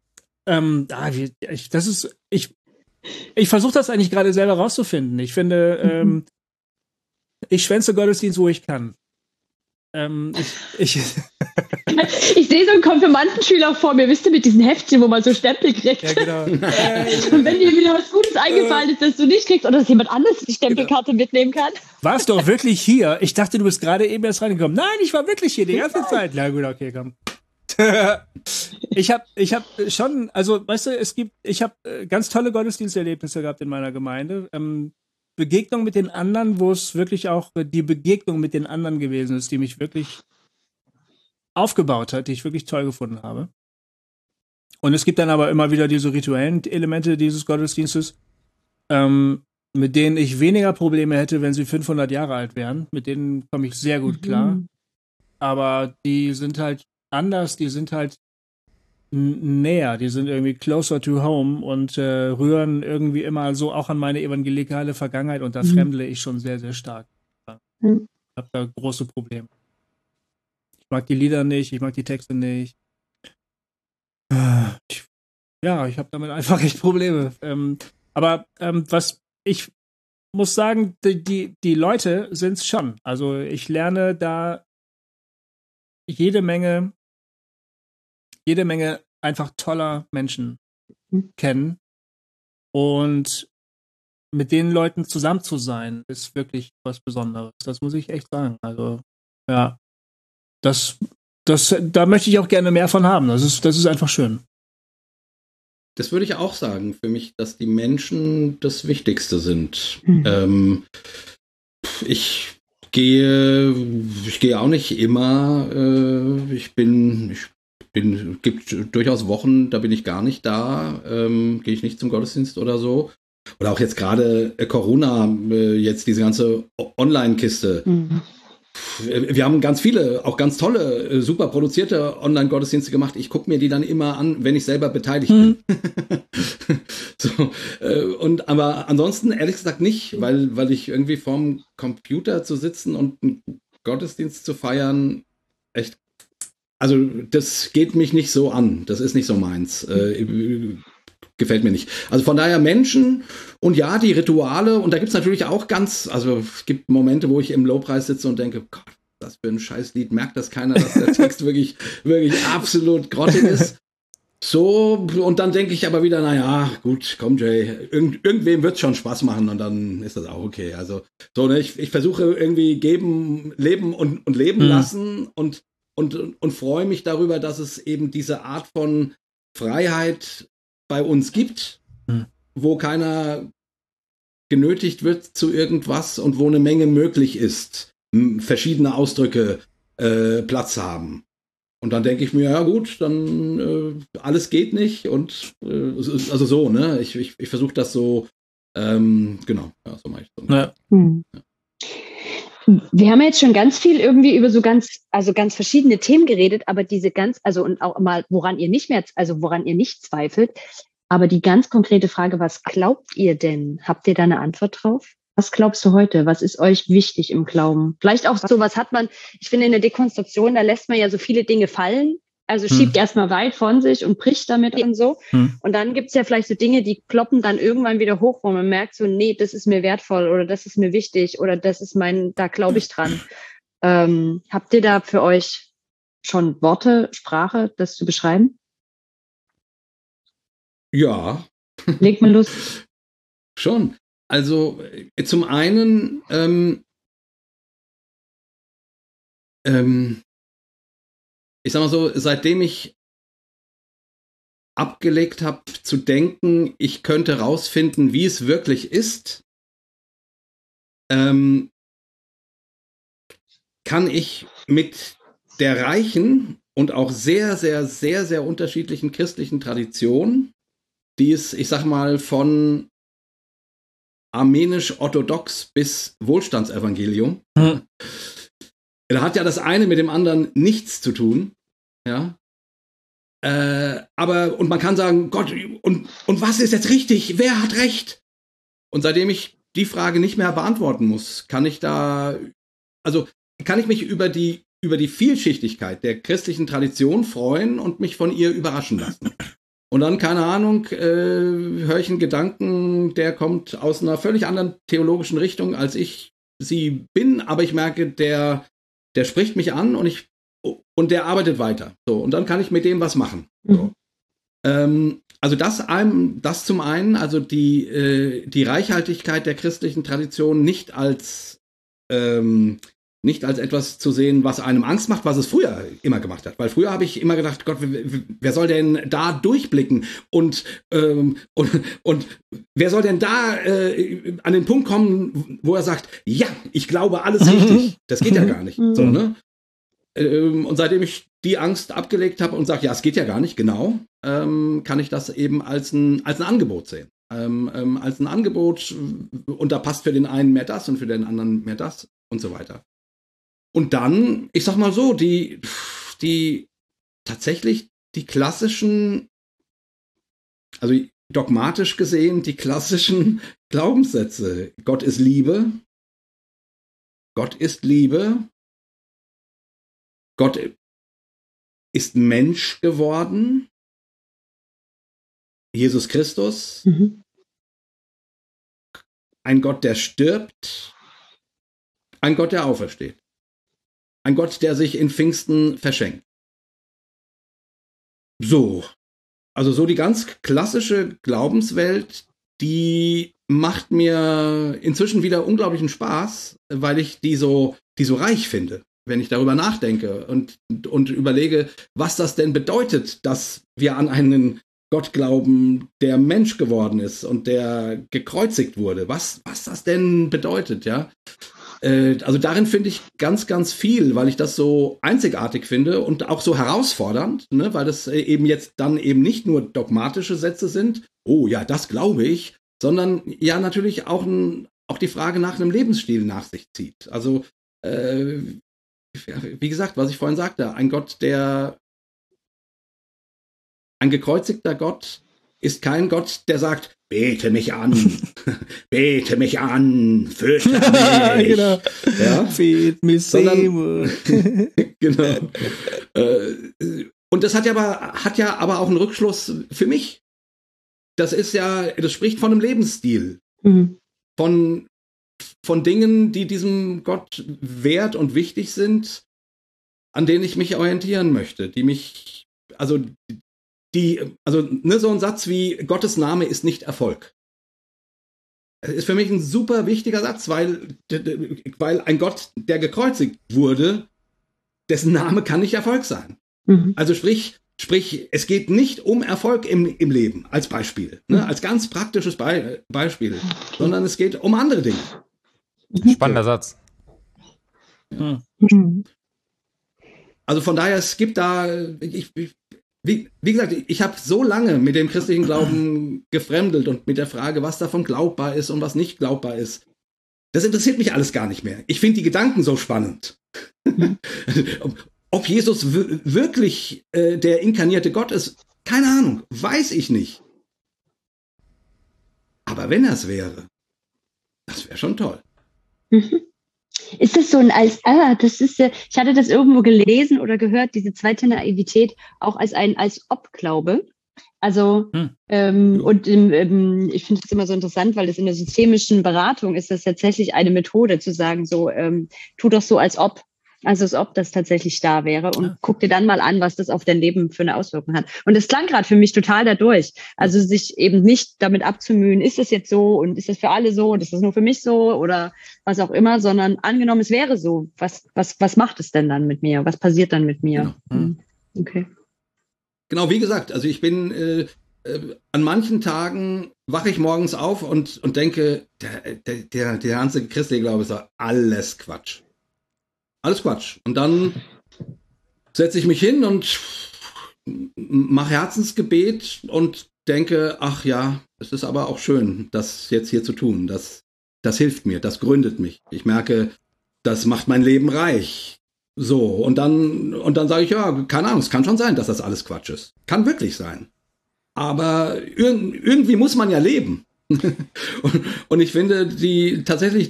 ich versuche das eigentlich gerade selber rauszufinden. Ich finde, ich schwänze Gottesdienst, wo ich kann. Ich sehe so einen Konfirmandenschüler vor mir, wisst ihr, mit diesen Heftchen, wo man so Stempel kriegt. Ja, genau. Und wenn dir wieder was Gutes eingefallen ist, das du nicht kriegst oder dass jemand anderes die Stempelkarte mitnehmen kann. Warst du auch wirklich hier? Ich dachte, du bist gerade eben erst reingekommen. Nein, ich war wirklich hier die ganze Zeit. Na gut, okay, komm. Ich hab schon, also weißt du, ich habe ganz tolle Gottesdiensterlebnisse gehabt in meiner Gemeinde. Begegnung mit den anderen, wo es wirklich auch die Begegnung mit den anderen gewesen ist, die mich wirklich aufgebaut hat, die ich wirklich toll gefunden habe. Und es gibt dann aber immer wieder diese rituellen Elemente dieses Gottesdienstes, mit denen ich weniger Probleme hätte, wenn sie 500 Jahre alt wären. Mit denen komme ich sehr gut klar. Aber die sind halt anders, die sind halt näher, die sind irgendwie closer to home und rühren irgendwie immer so auch an meine evangelikale Vergangenheit und da fremdle ich schon sehr, sehr stark. Ich habe da große Probleme. Ich mag die Lieder nicht, ich mag die Texte nicht. Ich habe damit einfach echt Probleme. Aber was ich muss sagen, die Leute sind's schon. Also ich lerne da jede Menge einfach toller Menschen kennen. Und mit den Leuten zusammen zu sein, ist wirklich was Besonderes. Das muss ich echt sagen. Also, ja. Da möchte ich auch gerne mehr von haben. Das ist einfach schön. Das würde ich auch sagen, für mich, dass die Menschen das Wichtigste sind. Ich gehe auch nicht immer, gibt durchaus Wochen, da bin ich gar nicht da, gehe ich nicht zum Gottesdienst oder so. Oder auch jetzt gerade Corona, jetzt diese ganze Online-Kiste. Wir haben ganz viele, auch ganz tolle, super produzierte Online-Gottesdienste gemacht. Ich gucke mir die dann immer an, wenn ich selber beteiligt bin. Aber ansonsten ehrlich gesagt nicht, weil ich irgendwie vorm Computer zu sitzen und einen Gottesdienst zu feiern, echt, also das geht mich nicht so an. Das ist nicht so meins. Gefällt mir nicht. Also von daher Menschen und ja, die Rituale und da gibt es natürlich auch also es gibt Momente, wo ich im Lobpreis sitze und denke, Gott, das für ein Scheißlied, merkt das keiner, dass der Text wirklich, wirklich absolut grottig ist. So, und dann denke ich aber wieder, naja, gut, komm Jay, irgendwem wird es schon Spaß machen und dann ist das auch okay. Also so, ne, ich versuche irgendwie geben, leben und leben lassen und freue mich darüber, dass es eben diese Art von Freiheit bei uns gibt, wo keiner genötigt wird zu irgendwas und wo eine Menge möglich ist, verschiedene Ausdrücke Platz haben. Und dann denke ich mir, ja gut, dann alles geht nicht und also so, ne? Ich versuche das so, genau, ja, so mache ich es. Ja. Wir haben jetzt schon ganz viel irgendwie über so ganz verschiedene Themen geredet, aber und auch mal, woran ihr nicht zweifelt. Aber die ganz konkrete Frage, was glaubt ihr denn? Habt ihr da eine Antwort drauf? Was glaubst du heute? Was ist euch wichtig im Glauben? Vielleicht auch so, ich finde in der Dekonstruktion, da lässt man ja so viele Dinge fallen. Also schiebt erstmal weit von sich und bricht damit und so. Und dann gibt's ja vielleicht so Dinge, die ploppen dann irgendwann wieder hoch, wo man merkt so, nee, das ist mir wertvoll oder das ist mir wichtig oder das ist da glaube ich dran. Habt ihr da für euch schon Worte, Sprache, das zu beschreiben? Ja. Legt mal los. Schon. Also zum einen ich sag mal so, seitdem ich abgelegt habe zu denken, ich könnte rausfinden, wie es wirklich ist, kann ich mit der reichen und auch sehr, sehr, sehr, sehr unterschiedlichen christlichen Tradition, die es, ich sag mal, von armenisch-orthodox bis Wohlstandsevangelium, da hat ja das eine mit dem anderen nichts zu tun, ja. Aber, und man kann sagen, Gott, und was ist jetzt richtig? Wer hat recht? Und seitdem ich die Frage nicht mehr beantworten muss, kann ich mich über die Vielschichtigkeit der christlichen Tradition freuen und mich von ihr überraschen lassen. Und dann, keine Ahnung, höre ich einen Gedanken, der kommt aus einer völlig anderen theologischen Richtung, als ich sie bin, aber ich merke, der spricht mich an und der arbeitet weiter. So, und dann kann ich mit dem was machen. So. Also das zum einen, also die Reichhaltigkeit der christlichen Tradition nicht als etwas zu sehen, was einem Angst macht, was es früher immer gemacht hat. Weil früher habe ich immer gedacht, Gott, wer soll denn da durchblicken? Und wer soll denn da an den Punkt kommen, wo er sagt, ja, ich glaube alles richtig. Das geht ja gar nicht. So, ne? Und seitdem ich die Angst abgelegt habe und sage, ja, es geht ja gar nicht, genau, kann ich das eben als ein Angebot sehen. Als ein Angebot, und da passt für den einen mehr das und für den anderen mehr das und so weiter. Und dann, ich sag mal so, die tatsächlich die klassischen, also dogmatisch gesehen, die klassischen Glaubenssätze. Gott ist Liebe. Gott ist Liebe. Gott ist Mensch geworden. Jesus Christus. Ein Gott, der stirbt. Ein Gott, der aufersteht. Ein Gott, der sich in Pfingsten verschenkt. So. Also so die ganz klassische Glaubenswelt, die macht mir inzwischen wieder unglaublichen Spaß, weil ich die so reich finde, wenn ich darüber nachdenke und überlege, was das denn bedeutet, dass wir an einen Gott glauben, der Mensch geworden ist und der gekreuzigt wurde. Was das denn bedeutet, ja. Also darin finde ich ganz, ganz viel, weil ich das so einzigartig finde und auch so herausfordernd, ne, weil das eben jetzt dann eben nicht nur dogmatische Sätze sind, oh ja, das glaube ich, sondern ja natürlich auch die Frage nach einem Lebensstil nach sich zieht. Also wie gesagt, was ich vorhin sagte, ein gekreuzigter Gott ist kein Gott, der sagt, bete mich an, fürchte mich. Genau. Ja? Feed me Seymour. Genau. Und das hat ja aber auch einen Rückschluss für mich. Das spricht von einem Lebensstil. Von Dingen, die diesem Gott wert und wichtig sind, an denen ich mich orientieren möchte, so ein Satz wie Gottes Name ist nicht Erfolg. Das ist für mich ein super wichtiger Satz, weil ein Gott, der gekreuzigt wurde, dessen Name kann nicht Erfolg sein. Also sprich, es geht nicht um Erfolg im Leben, als Beispiel, ne, als ganz praktisches Beispiel, sondern es geht um andere Dinge. Spannender Satz. Also von daher, es gibt da, wie gesagt, ich habe so lange mit dem christlichen Glauben gefremdelt und mit der Frage, was davon glaubbar ist und was nicht glaubbar ist. Das interessiert mich alles gar nicht mehr. Ich finde die Gedanken so spannend. Ob Jesus wirklich der inkarnierte Gott ist, keine Ahnung, weiß ich nicht. Aber wenn er es wäre, das wäre schon toll. Ist das so ich hatte das irgendwo gelesen oder gehört, diese zweite Naivität auch als Ob-Glaube. Also, und ich finde das immer so interessant, weil das in der systemischen Beratung ist das tatsächlich eine Methode zu sagen, so, tu doch so, als ob das tatsächlich da wäre und guck dir dann mal an, was das auf dein Leben für eine Auswirkung hat. Und das klang gerade für mich total dadurch. Also sich eben nicht damit abzumühen, ist das jetzt so und ist das für alle so und ist das nur für mich so oder was auch immer, sondern angenommen, es wäre so. Was macht es denn dann mit mir? Was passiert dann mit mir? Genau. Okay. Genau, wie gesagt, also ich bin an manchen Tagen wache ich morgens auf und denke, der ganze christliche Glaube ist doch alles Quatsch. alles Quatsch. Und dann setze ich mich hin und mache Herzensgebet und denke, ach ja, es ist aber auch schön, das jetzt hier zu tun. Das hilft mir, das gründet mich. Ich merke, das macht mein Leben reich. So, und dann sage ich, ja, keine Ahnung, es kann schon sein, dass das alles Quatsch ist. Kann wirklich sein. Aber irgendwie muss man ja leben. und ich finde, die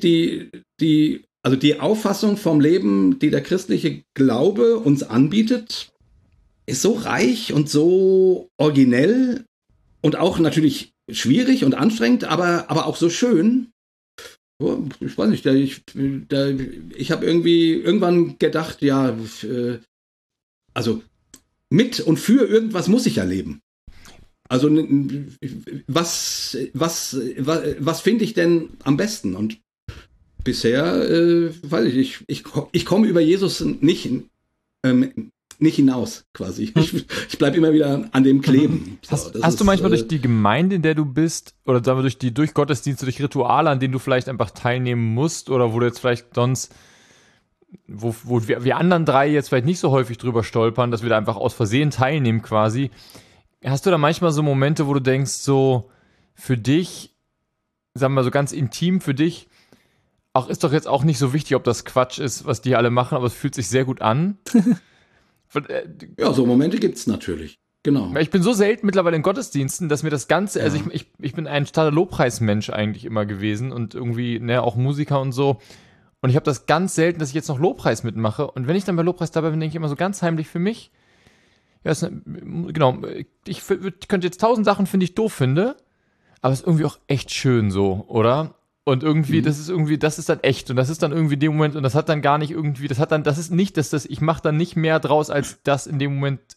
Auffassung vom Leben, die der christliche Glaube uns anbietet, ist so reich und so originell und auch natürlich schwierig und anstrengend, aber auch so schön. Ich weiß nicht, ich habe irgendwie irgendwann gedacht, ja, also mit und für irgendwas muss ich ja leben. Also was finde ich denn am besten? Und bisher, weiß ich komme über Jesus nicht hinaus, quasi. Ich bleibe immer wieder an dem kleben. Hast du manchmal durch die Gemeinde, in der du bist, oder sagen wir durch Gottesdienste, durch Rituale, an denen du vielleicht einfach teilnehmen musst, oder wo du jetzt vielleicht sonst, wo wir anderen drei jetzt vielleicht nicht so häufig drüber stolpern, dass wir da einfach aus Versehen teilnehmen quasi. Hast du da manchmal so Momente, wo du denkst, so für dich, sagen wir mal so ganz intim für dich, auch ist doch jetzt auch nicht so wichtig, ob das Quatsch ist, was die alle machen, aber es fühlt sich sehr gut an? Ja, so Momente gibt's natürlich. Genau. Ich bin so selten mittlerweile in Gottesdiensten, dass mir das Ganze, also ich bin ein totaler Lobpreismensch eigentlich immer gewesen und irgendwie, auch Musiker und so. Und ich habe das ganz selten, dass ich jetzt noch Lobpreis mitmache. Und wenn ich dann bei Lobpreis dabei bin, denke ich immer so ganz heimlich für mich, ja, genau, ich könnte jetzt 1000 Sachen, finde ich, doof finde, aber es ist irgendwie auch echt schön so, oder? Und irgendwie, das ist dann echt und das ist dann irgendwie in dem Moment und das hat dann gar nicht irgendwie, ich mache dann nicht mehr draus, als das in dem Moment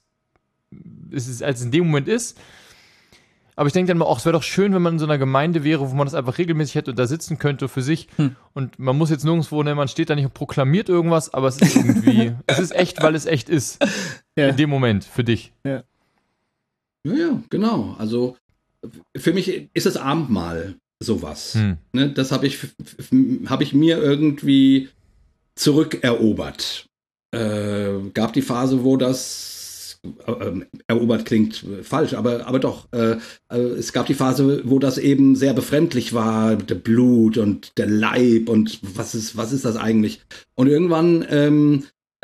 ist. Aber ich denke dann mal, es wäre doch schön, wenn man in so einer Gemeinde wäre, wo man das einfach regelmäßig hätte und da sitzen könnte für sich. Und man muss jetzt nirgendwo, man steht da nicht und proklamiert irgendwas, aber es ist irgendwie, es ist echt, weil es echt ist. Ja. In dem Moment, für dich. Ja, genau. Also für mich ist das Abendmahl sowas. Ne, das habe ich mir irgendwie zurückerobert. Gab die Phase, wo das erobert klingt falsch, aber doch. Es gab die Phase, wo das eben sehr befremdlich war, der Blut und der Leib und was ist das eigentlich? Und irgendwann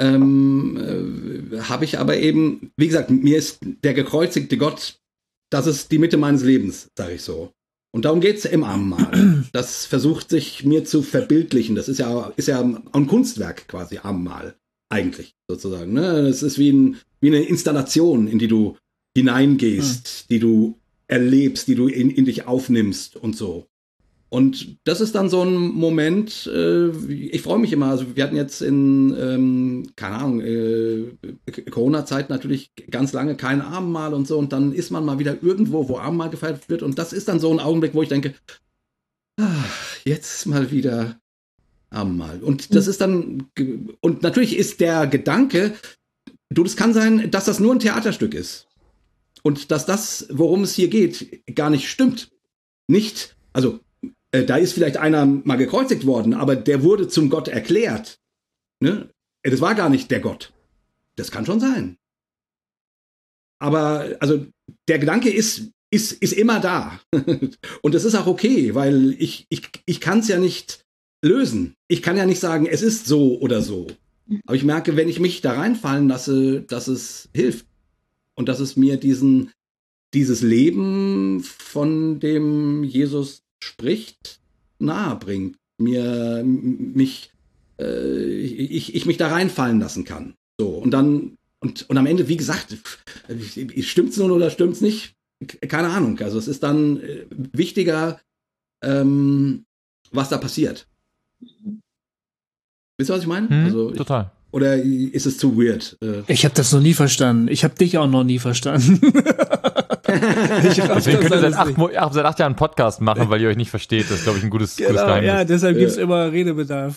habe ich aber eben, wie gesagt, mir ist der gekreuzigte Gott, das ist die Mitte meines Lebens, sage ich so. Und darum geht's im Abendmahl. Das versucht sich mir zu verbildlichen. Das ist ja ein Kunstwerk quasi, Abendmahl. Eigentlich, sozusagen. Ne? Das ist wie eine Installation, in die du hineingehst, die du erlebst, die du in dich aufnimmst und so. Und das ist dann so ein Moment, ich freue mich immer, also wir hatten jetzt in, keine Ahnung, Corona-Zeit natürlich ganz lange kein Abendmahl und so und dann ist man mal wieder irgendwo, wo Abendmahl gefeiert wird und das ist dann so ein Augenblick, wo ich denke, jetzt mal wieder Abendmahl. Und das ist dann, und natürlich ist der Gedanke, das kann sein, dass das nur ein Theaterstück ist und dass das, worum es hier geht, gar nicht stimmt. Nicht, also da ist vielleicht einer mal gekreuzigt worden, aber der wurde zum Gott erklärt. Ne? Das war gar nicht der Gott. Das kann schon sein. Aber also der Gedanke ist immer da. Und das ist auch okay, weil ich kann es ja nicht lösen. Ich kann ja nicht sagen, es ist so oder so. Aber ich merke, wenn ich mich da reinfallen lasse, dass es hilft. Und dass es mir dieses Leben, von dem Jesus spricht, nahe bringt, ich mich da reinfallen lassen kann. So, und dann, und am Ende, wie gesagt, stimmt's nun oder stimmt's nicht? Keine Ahnung. Also es ist dann wichtiger, was da passiert. Wisst ihr, was ich meine? Also total. Oder ist es zu weird? Ich habe das noch nie verstanden. Ich habe dich auch noch nie verstanden. Deswegen könnt ihr seit 8 Jahren einen Podcast machen, weil ihr euch nicht versteht. Das ist, glaube ich, ein gutes Geheimnis. Ja, deshalb gibt's immer Redebedarf.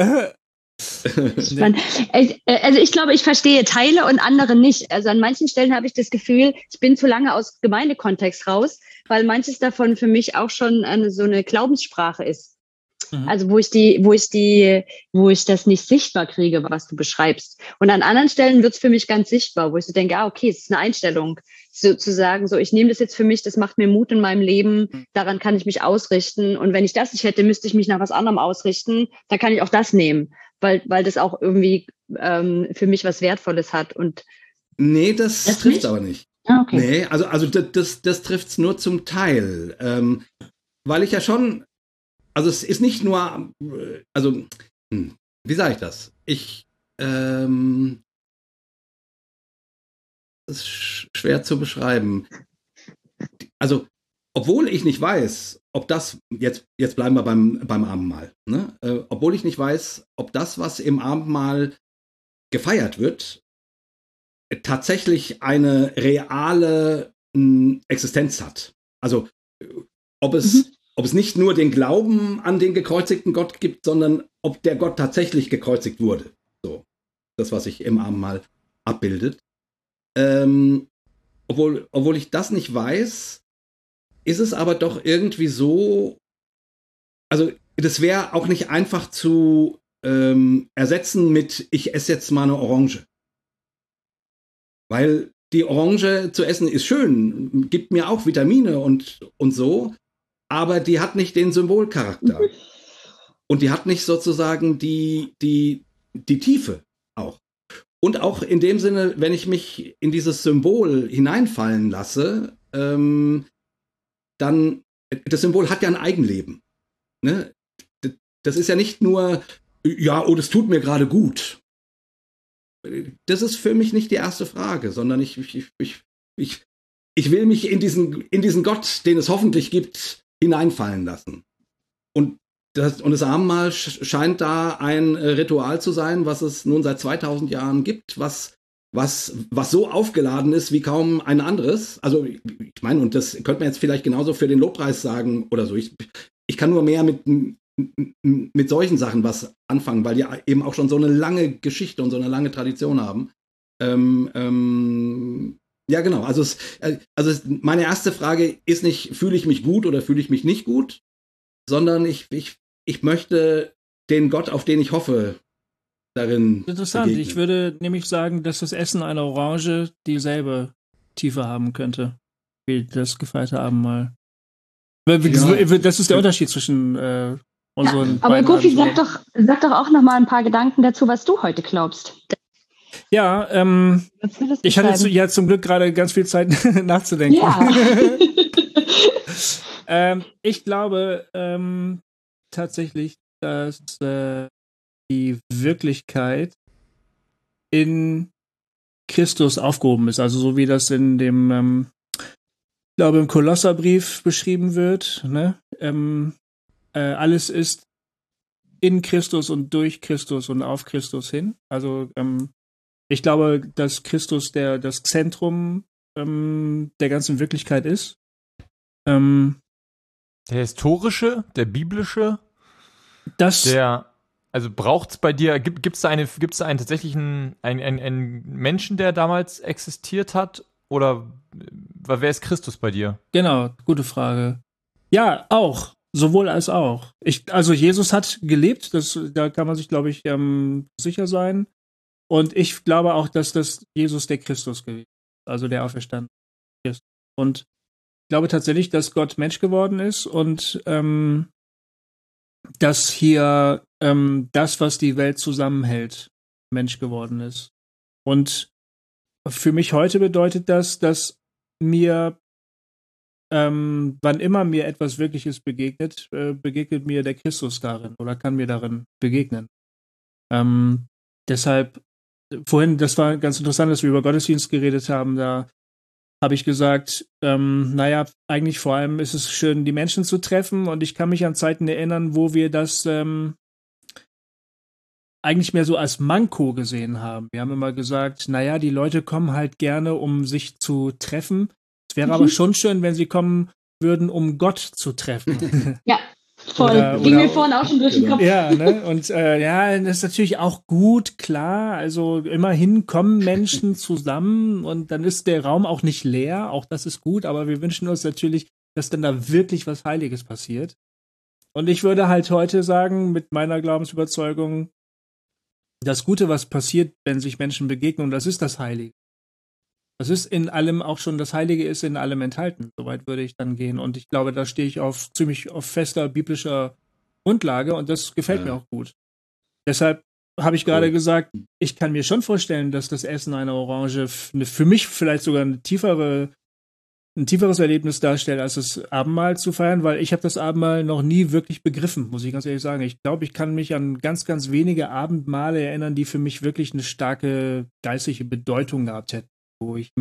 Also ich glaube, ich verstehe Teile und andere nicht. Also an manchen Stellen habe ich das Gefühl, ich bin zu lange aus Gemeindekontext raus, weil manches davon für mich auch schon so eine Glaubenssprache ist. Also wo ich das nicht sichtbar kriege, was du beschreibst. Und an anderen Stellen wird es für mich ganz sichtbar, wo ich so denke, okay, es ist eine Einstellung, sozusagen, so ich nehme das jetzt für mich, das macht mir Mut in meinem Leben, daran kann ich mich ausrichten. Und wenn ich das nicht hätte, müsste ich mich nach was anderem ausrichten, dann kann ich auch das nehmen, weil das auch irgendwie für mich was Wertvolles hat. Und nee, das trifft aber nicht. Ah, okay. Nee, also das trifft es nur zum Teil. Weil ich ja schon, also es ist nicht nur, also, wie sage ich das? Das ist schwer zu beschreiben. Also, obwohl ich nicht weiß, ob das, jetzt bleiben wir beim Abendmahl, ne? Obwohl ich nicht weiß, ob das, was im Abendmahl gefeiert wird, tatsächlich eine reale Existenz hat. Also, ob es nicht nur den Glauben an den gekreuzigten Gott gibt, sondern ob der Gott tatsächlich gekreuzigt wurde. So, das, was sich im Abendmahl abbildet. Obwohl ich das nicht weiß, ist es aber doch irgendwie so, also das wäre auch nicht einfach zu ersetzen mit, ich esse jetzt mal eine Orange. Weil die Orange zu essen ist schön, gibt mir auch Vitamine und so, aber die hat nicht den Symbolcharakter. Und die hat nicht sozusagen die Tiefe auch. Und auch in dem Sinne, wenn ich mich in dieses Symbol hineinfallen lasse, dann, das Symbol hat ja ein Eigenleben. Ne? Das ist ja nicht nur, ja, oh, das tut mir gerade gut. Das ist für mich nicht die erste Frage, sondern ich will mich in diesen Gott, den es hoffentlich gibt, hineinfallen lassen. Und das Abendmahl scheint da ein Ritual zu sein, was es nun seit 2000 Jahren gibt, was so aufgeladen ist wie kaum ein anderes. Also ich meine, und das könnte man jetzt vielleicht genauso für den Lobpreis sagen oder so. Ich kann nur mehr mit solchen Sachen was anfangen, weil die eben auch schon so eine lange Geschichte und so eine lange Tradition haben. Ja, genau. Also meine erste Frage ist nicht, fühle ich mich gut oder fühle ich mich nicht gut, sondern ich möchte den Gott, auf den ich hoffe, darin Interessant. begegnen. Ich würde nämlich sagen, dass das Essen einer Orange dieselbe Tiefe haben könnte wie das gefeierte Abendmahl. Das ist der Unterschied zwischen unseren aber beiden Gofi, Anschauungen. sag doch auch noch mal ein paar Gedanken dazu, was du heute glaubst. Ja, Kannst du das ich hatte beschreiben? ja zum Glück gerade ganz viel Zeit nachzudenken. Ja. Ich glaube tatsächlich, dass die Wirklichkeit in Christus aufgehoben ist. Also so wie das in dem, ich glaube, im Kolosserbrief beschrieben wird. Ne? Alles ist in Christus und durch Christus und auf Christus hin. Also ich glaube, dass Christus das Zentrum der ganzen Wirklichkeit ist. Der historische, der biblische, also braucht es bei dir, gibt es da einen tatsächlichen einen Menschen, der damals existiert hat? Oder wer ist Christus bei dir? Genau, gute Frage. Ja, auch. Sowohl als auch. Also Jesus hat gelebt, da kann man sich, glaube ich, sicher sein. Und ich glaube auch, dass das Jesus der Christus gewesen ist, also der auferstanden ist. Und ich glaube tatsächlich, dass Gott Mensch geworden ist und dass hier das, was die Welt zusammenhält, Mensch geworden ist. Und für mich heute bedeutet das, dass mir, wann immer mir etwas Wirkliches begegnet, begegnet mir der Christus darin oder kann mir darin begegnen. Deshalb, vorhin, das war ganz interessant, dass wir über Gottesdienst geredet haben, da habe ich gesagt, naja, eigentlich vor allem ist es schön, die Menschen zu treffen und ich kann mich an Zeiten erinnern, wo wir das eigentlich mehr so als Manko gesehen haben. Wir haben immer gesagt, naja, die Leute kommen halt gerne, um sich zu treffen. Es wäre aber schon schön, wenn sie kommen würden, um Gott zu treffen. Ja, voll. Ging mir vorhin auch schon durch den Kopf. Ja, ne? Und ja, das ist natürlich auch gut, klar. Also immerhin kommen Menschen zusammen und dann ist der Raum auch nicht leer. Auch das ist gut, aber wir wünschen uns natürlich, dass dann da wirklich was Heiliges passiert. Und ich würde halt heute sagen, mit meiner Glaubensüberzeugung, das Gute, was passiert, wenn sich Menschen begegnen, das ist das Heilige. Das ist in allem auch schon, das Heilige ist in allem enthalten. Soweit würde ich dann gehen. Und ich glaube, da stehe ich ziemlich auf fester biblischer Grundlage und das gefällt mir auch gut. Deshalb habe ich gerade gesagt, ich kann mir schon vorstellen, dass das Essen einer Orange für mich vielleicht sogar ein tieferes Erlebnis darstellt, als das Abendmahl zu feiern, weil ich habe das Abendmahl noch nie wirklich begriffen, muss ich ganz ehrlich sagen. Ich glaube, ich kann mich an ganz, ganz wenige Abendmale erinnern, die für mich wirklich eine starke geistliche Bedeutung gehabt hätten, wo ich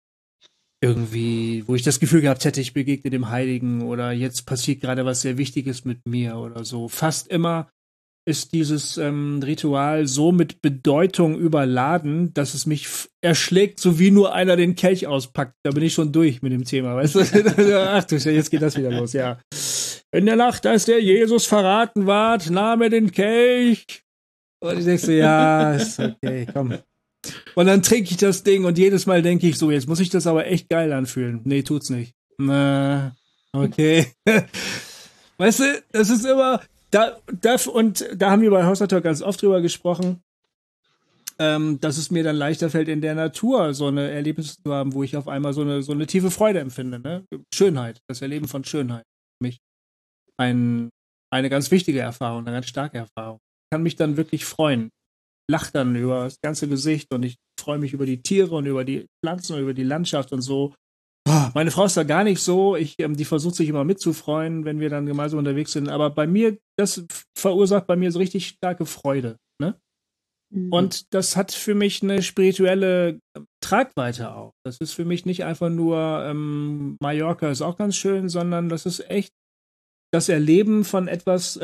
das Gefühl gehabt hätte, ich begegne dem Heiligen oder jetzt passiert gerade was sehr Wichtiges mit mir oder so. Fast immer ist dieses Ritual so mit Bedeutung überladen, dass es mich erschlägt, so wie nur einer den Kelch auspackt. Da bin ich schon durch mit dem Thema, weißt du? Ach du, jetzt geht das wieder los, ja. In der Nacht, als der Jesus verraten ward, nahm er den Kelch. Und ich denke so, ja, ist okay, komm. Und dann trinke ich das Ding und jedes Mal denke ich so, jetzt muss ich das aber echt geil anfühlen. Nee, tut's nicht. Na, okay. Weißt du, das ist immer... Da haben wir bei Hossa Talk ganz oft drüber gesprochen, dass es mir dann leichter fällt, in der Natur so eine Erlebnisse zu haben, wo ich auf einmal so eine tiefe Freude empfinde. Ne? Schönheit, das Erleben von Schönheit. Für mich eine ganz wichtige Erfahrung, eine ganz starke Erfahrung. Ich kann mich dann wirklich freuen. Lach dann über das ganze Gesicht und ich freue mich über die Tiere und über die Pflanzen und über die Landschaft und so. Meine Frau ist da gar nicht so. Die versucht sich immer mitzufreuen, wenn wir dann gemeinsam unterwegs sind. Aber bei mir, das verursacht bei mir so richtig starke Freude. Ne? Mhm. Und das hat für mich eine spirituelle Tragweite auch. Das ist für mich nicht einfach nur Mallorca ist auch ganz schön, sondern das ist echt das Erleben von etwas,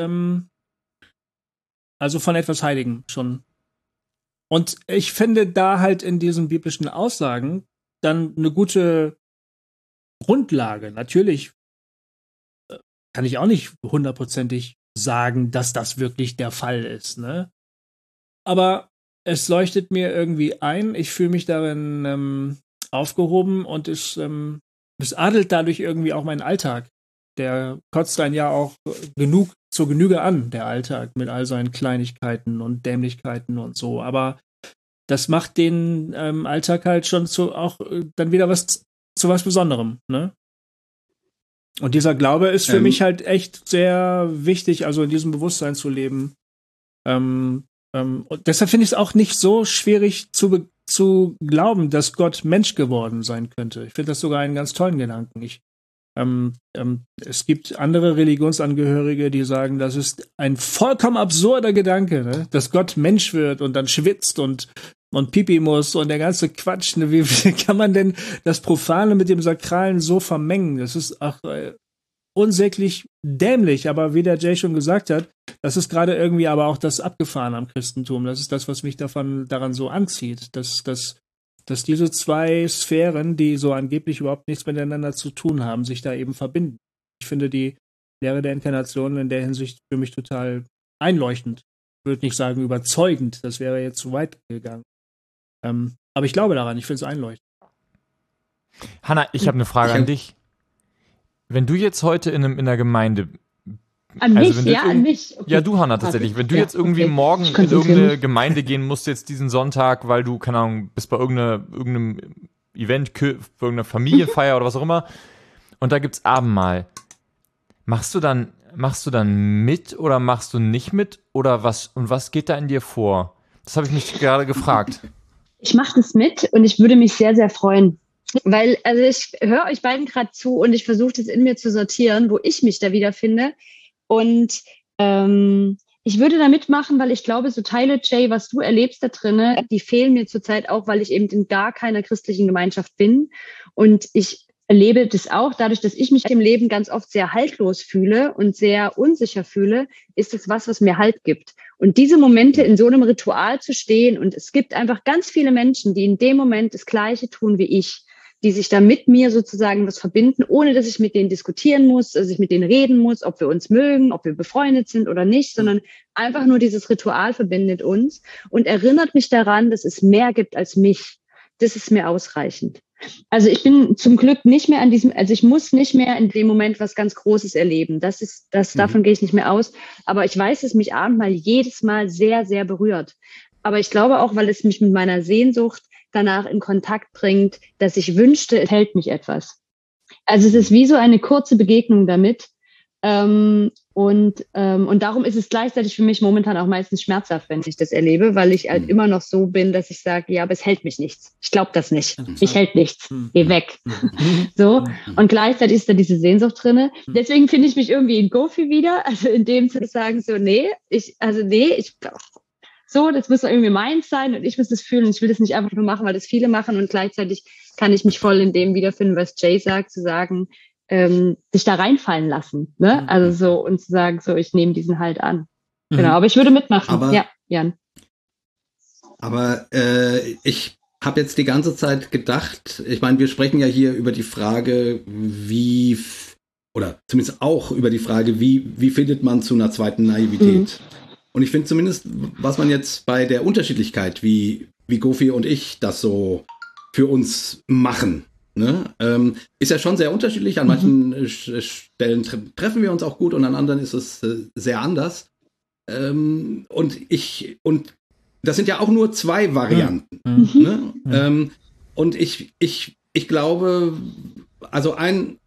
also von etwas Heiligem schon. Und ich finde da halt in diesen biblischen Aussagen dann eine gute Grundlage. Natürlich kann ich auch nicht hundertprozentig sagen, dass das wirklich der Fall ist, ne? Aber es leuchtet mir irgendwie ein. Ich fühle mich darin aufgehoben und es adelt dadurch irgendwie auch meinen Alltag. Der kotzt einen ja auch zur Genüge an, der Alltag, mit all seinen Kleinigkeiten und Dämlichkeiten und so. Aber das macht den Alltag halt schon dann wieder zu was Besonderem, ne? Und dieser Glaube ist für mich halt echt sehr wichtig, also in diesem Bewusstsein zu leben. Und deshalb finde ich es auch nicht so schwierig zu glauben, dass Gott Mensch geworden sein könnte. Ich finde das sogar einen ganz tollen Gedanken. Es gibt andere Religionsangehörige, die sagen, das ist ein vollkommen absurder Gedanke, ne? Dass Gott Mensch wird und dann schwitzt und Pipi muss und der ganze Quatsch. Ne? Wie kann man denn das Profane mit dem Sakralen so vermengen? Das ist auch unsäglich dämlich, aber wie der Jay schon gesagt hat, das ist gerade irgendwie aber auch das Abgefahrene am Christentum. Das ist das, was mich daran so anzieht, dass diese zwei Sphären, die so angeblich überhaupt nichts miteinander zu tun haben, sich da eben verbinden. Ich finde die Lehre der Inkarnation in der Hinsicht für mich total einleuchtend. Ich würde nicht sagen überzeugend, das wäre jetzt zu weit gegangen. Aber ich glaube daran, ich finde es einleuchtend. Hanna, ich habe eine Frage an dich. Wenn du jetzt heute in einer Gemeinde... An mich? Okay. Ja, du, Hanna, tatsächlich. Wenn du jetzt irgendwie morgen in irgendeine Gemeinde gehen musst, jetzt diesen Sonntag, weil du, keine Ahnung, bist bei irgendeinem Event, für irgendeine Familienfeier oder was auch immer, und da gibt's Abendmahl. Machst du dann mit oder machst du nicht mit? Oder was geht da in dir vor? Das habe ich mich gerade gefragt. Ich mache das mit und ich würde mich sehr, sehr freuen. Weil, also ich höre euch beiden gerade zu und ich versuche das in mir zu sortieren, wo ich mich da wiederfinde. Und ich würde da mitmachen, weil ich glaube, so Teile, Jay, was du erlebst da drinne, die fehlen mir zurzeit auch, weil ich eben in gar keiner christlichen Gemeinschaft bin. Und ich erlebe das auch, dadurch, dass ich mich im Leben ganz oft sehr haltlos fühle und sehr unsicher fühle, ist es was mir Halt gibt. Und diese Momente in so einem Ritual zu stehen, und es gibt einfach ganz viele Menschen, die in dem Moment das Gleiche tun wie ich, die sich da mit mir sozusagen was verbinden, ohne dass ich mit denen diskutieren muss, dass ich mit denen reden muss, ob wir uns mögen, ob wir befreundet sind oder nicht, sondern einfach nur dieses Ritual verbindet uns und erinnert mich daran, dass es mehr gibt als mich. Das ist mir ausreichend. Also ich bin zum Glück nicht mehr also ich muss nicht mehr in dem Moment was ganz Großes erleben. Davon gehe ich nicht mehr aus. Aber ich weiß, dass mich Abendmahl jedes Mal sehr, sehr berührt. Aber ich glaube auch, weil es mich mit meiner Sehnsucht danach in Kontakt bringt, dass ich wünschte, es hält mich etwas. Also es ist wie so eine kurze Begegnung damit. Und darum ist es gleichzeitig für mich momentan auch meistens schmerzhaft, wenn ich das erlebe, weil ich halt immer noch so bin, dass ich sage, ja, aber es hält mich nichts. Ich glaube das nicht. Ich hält nichts. Geh weg. So. Und gleichzeitig ist da diese Sehnsucht drinne. Deswegen finde ich mich irgendwie in Gofi wieder. Also in dem zu sagen, so, das muss irgendwie meins sein und ich muss das fühlen und ich will das nicht einfach nur machen, weil das viele machen und gleichzeitig kann ich mich voll in dem wiederfinden, was Jay sagt, zu sagen, sich da reinfallen lassen, ne? Also so und zu sagen, so ich nehme diesen halt an. Genau, aber ich würde mitmachen. Ja, Jan. Aber ich habe jetzt die ganze Zeit gedacht, ich meine, wir sprechen ja hier über die Frage, oder zumindest auch über die Frage, wie findet man zu einer zweiten Naivität? Und ich finde zumindest, was man jetzt bei der Unterschiedlichkeit, wie Gofi und ich das so für uns machen, ne? Ist ja schon sehr unterschiedlich. An manchen Stellen treffen wir uns auch gut und an anderen ist es sehr anders. Und das sind ja auch nur 2 Varianten. Ne? Und ich glaube, ein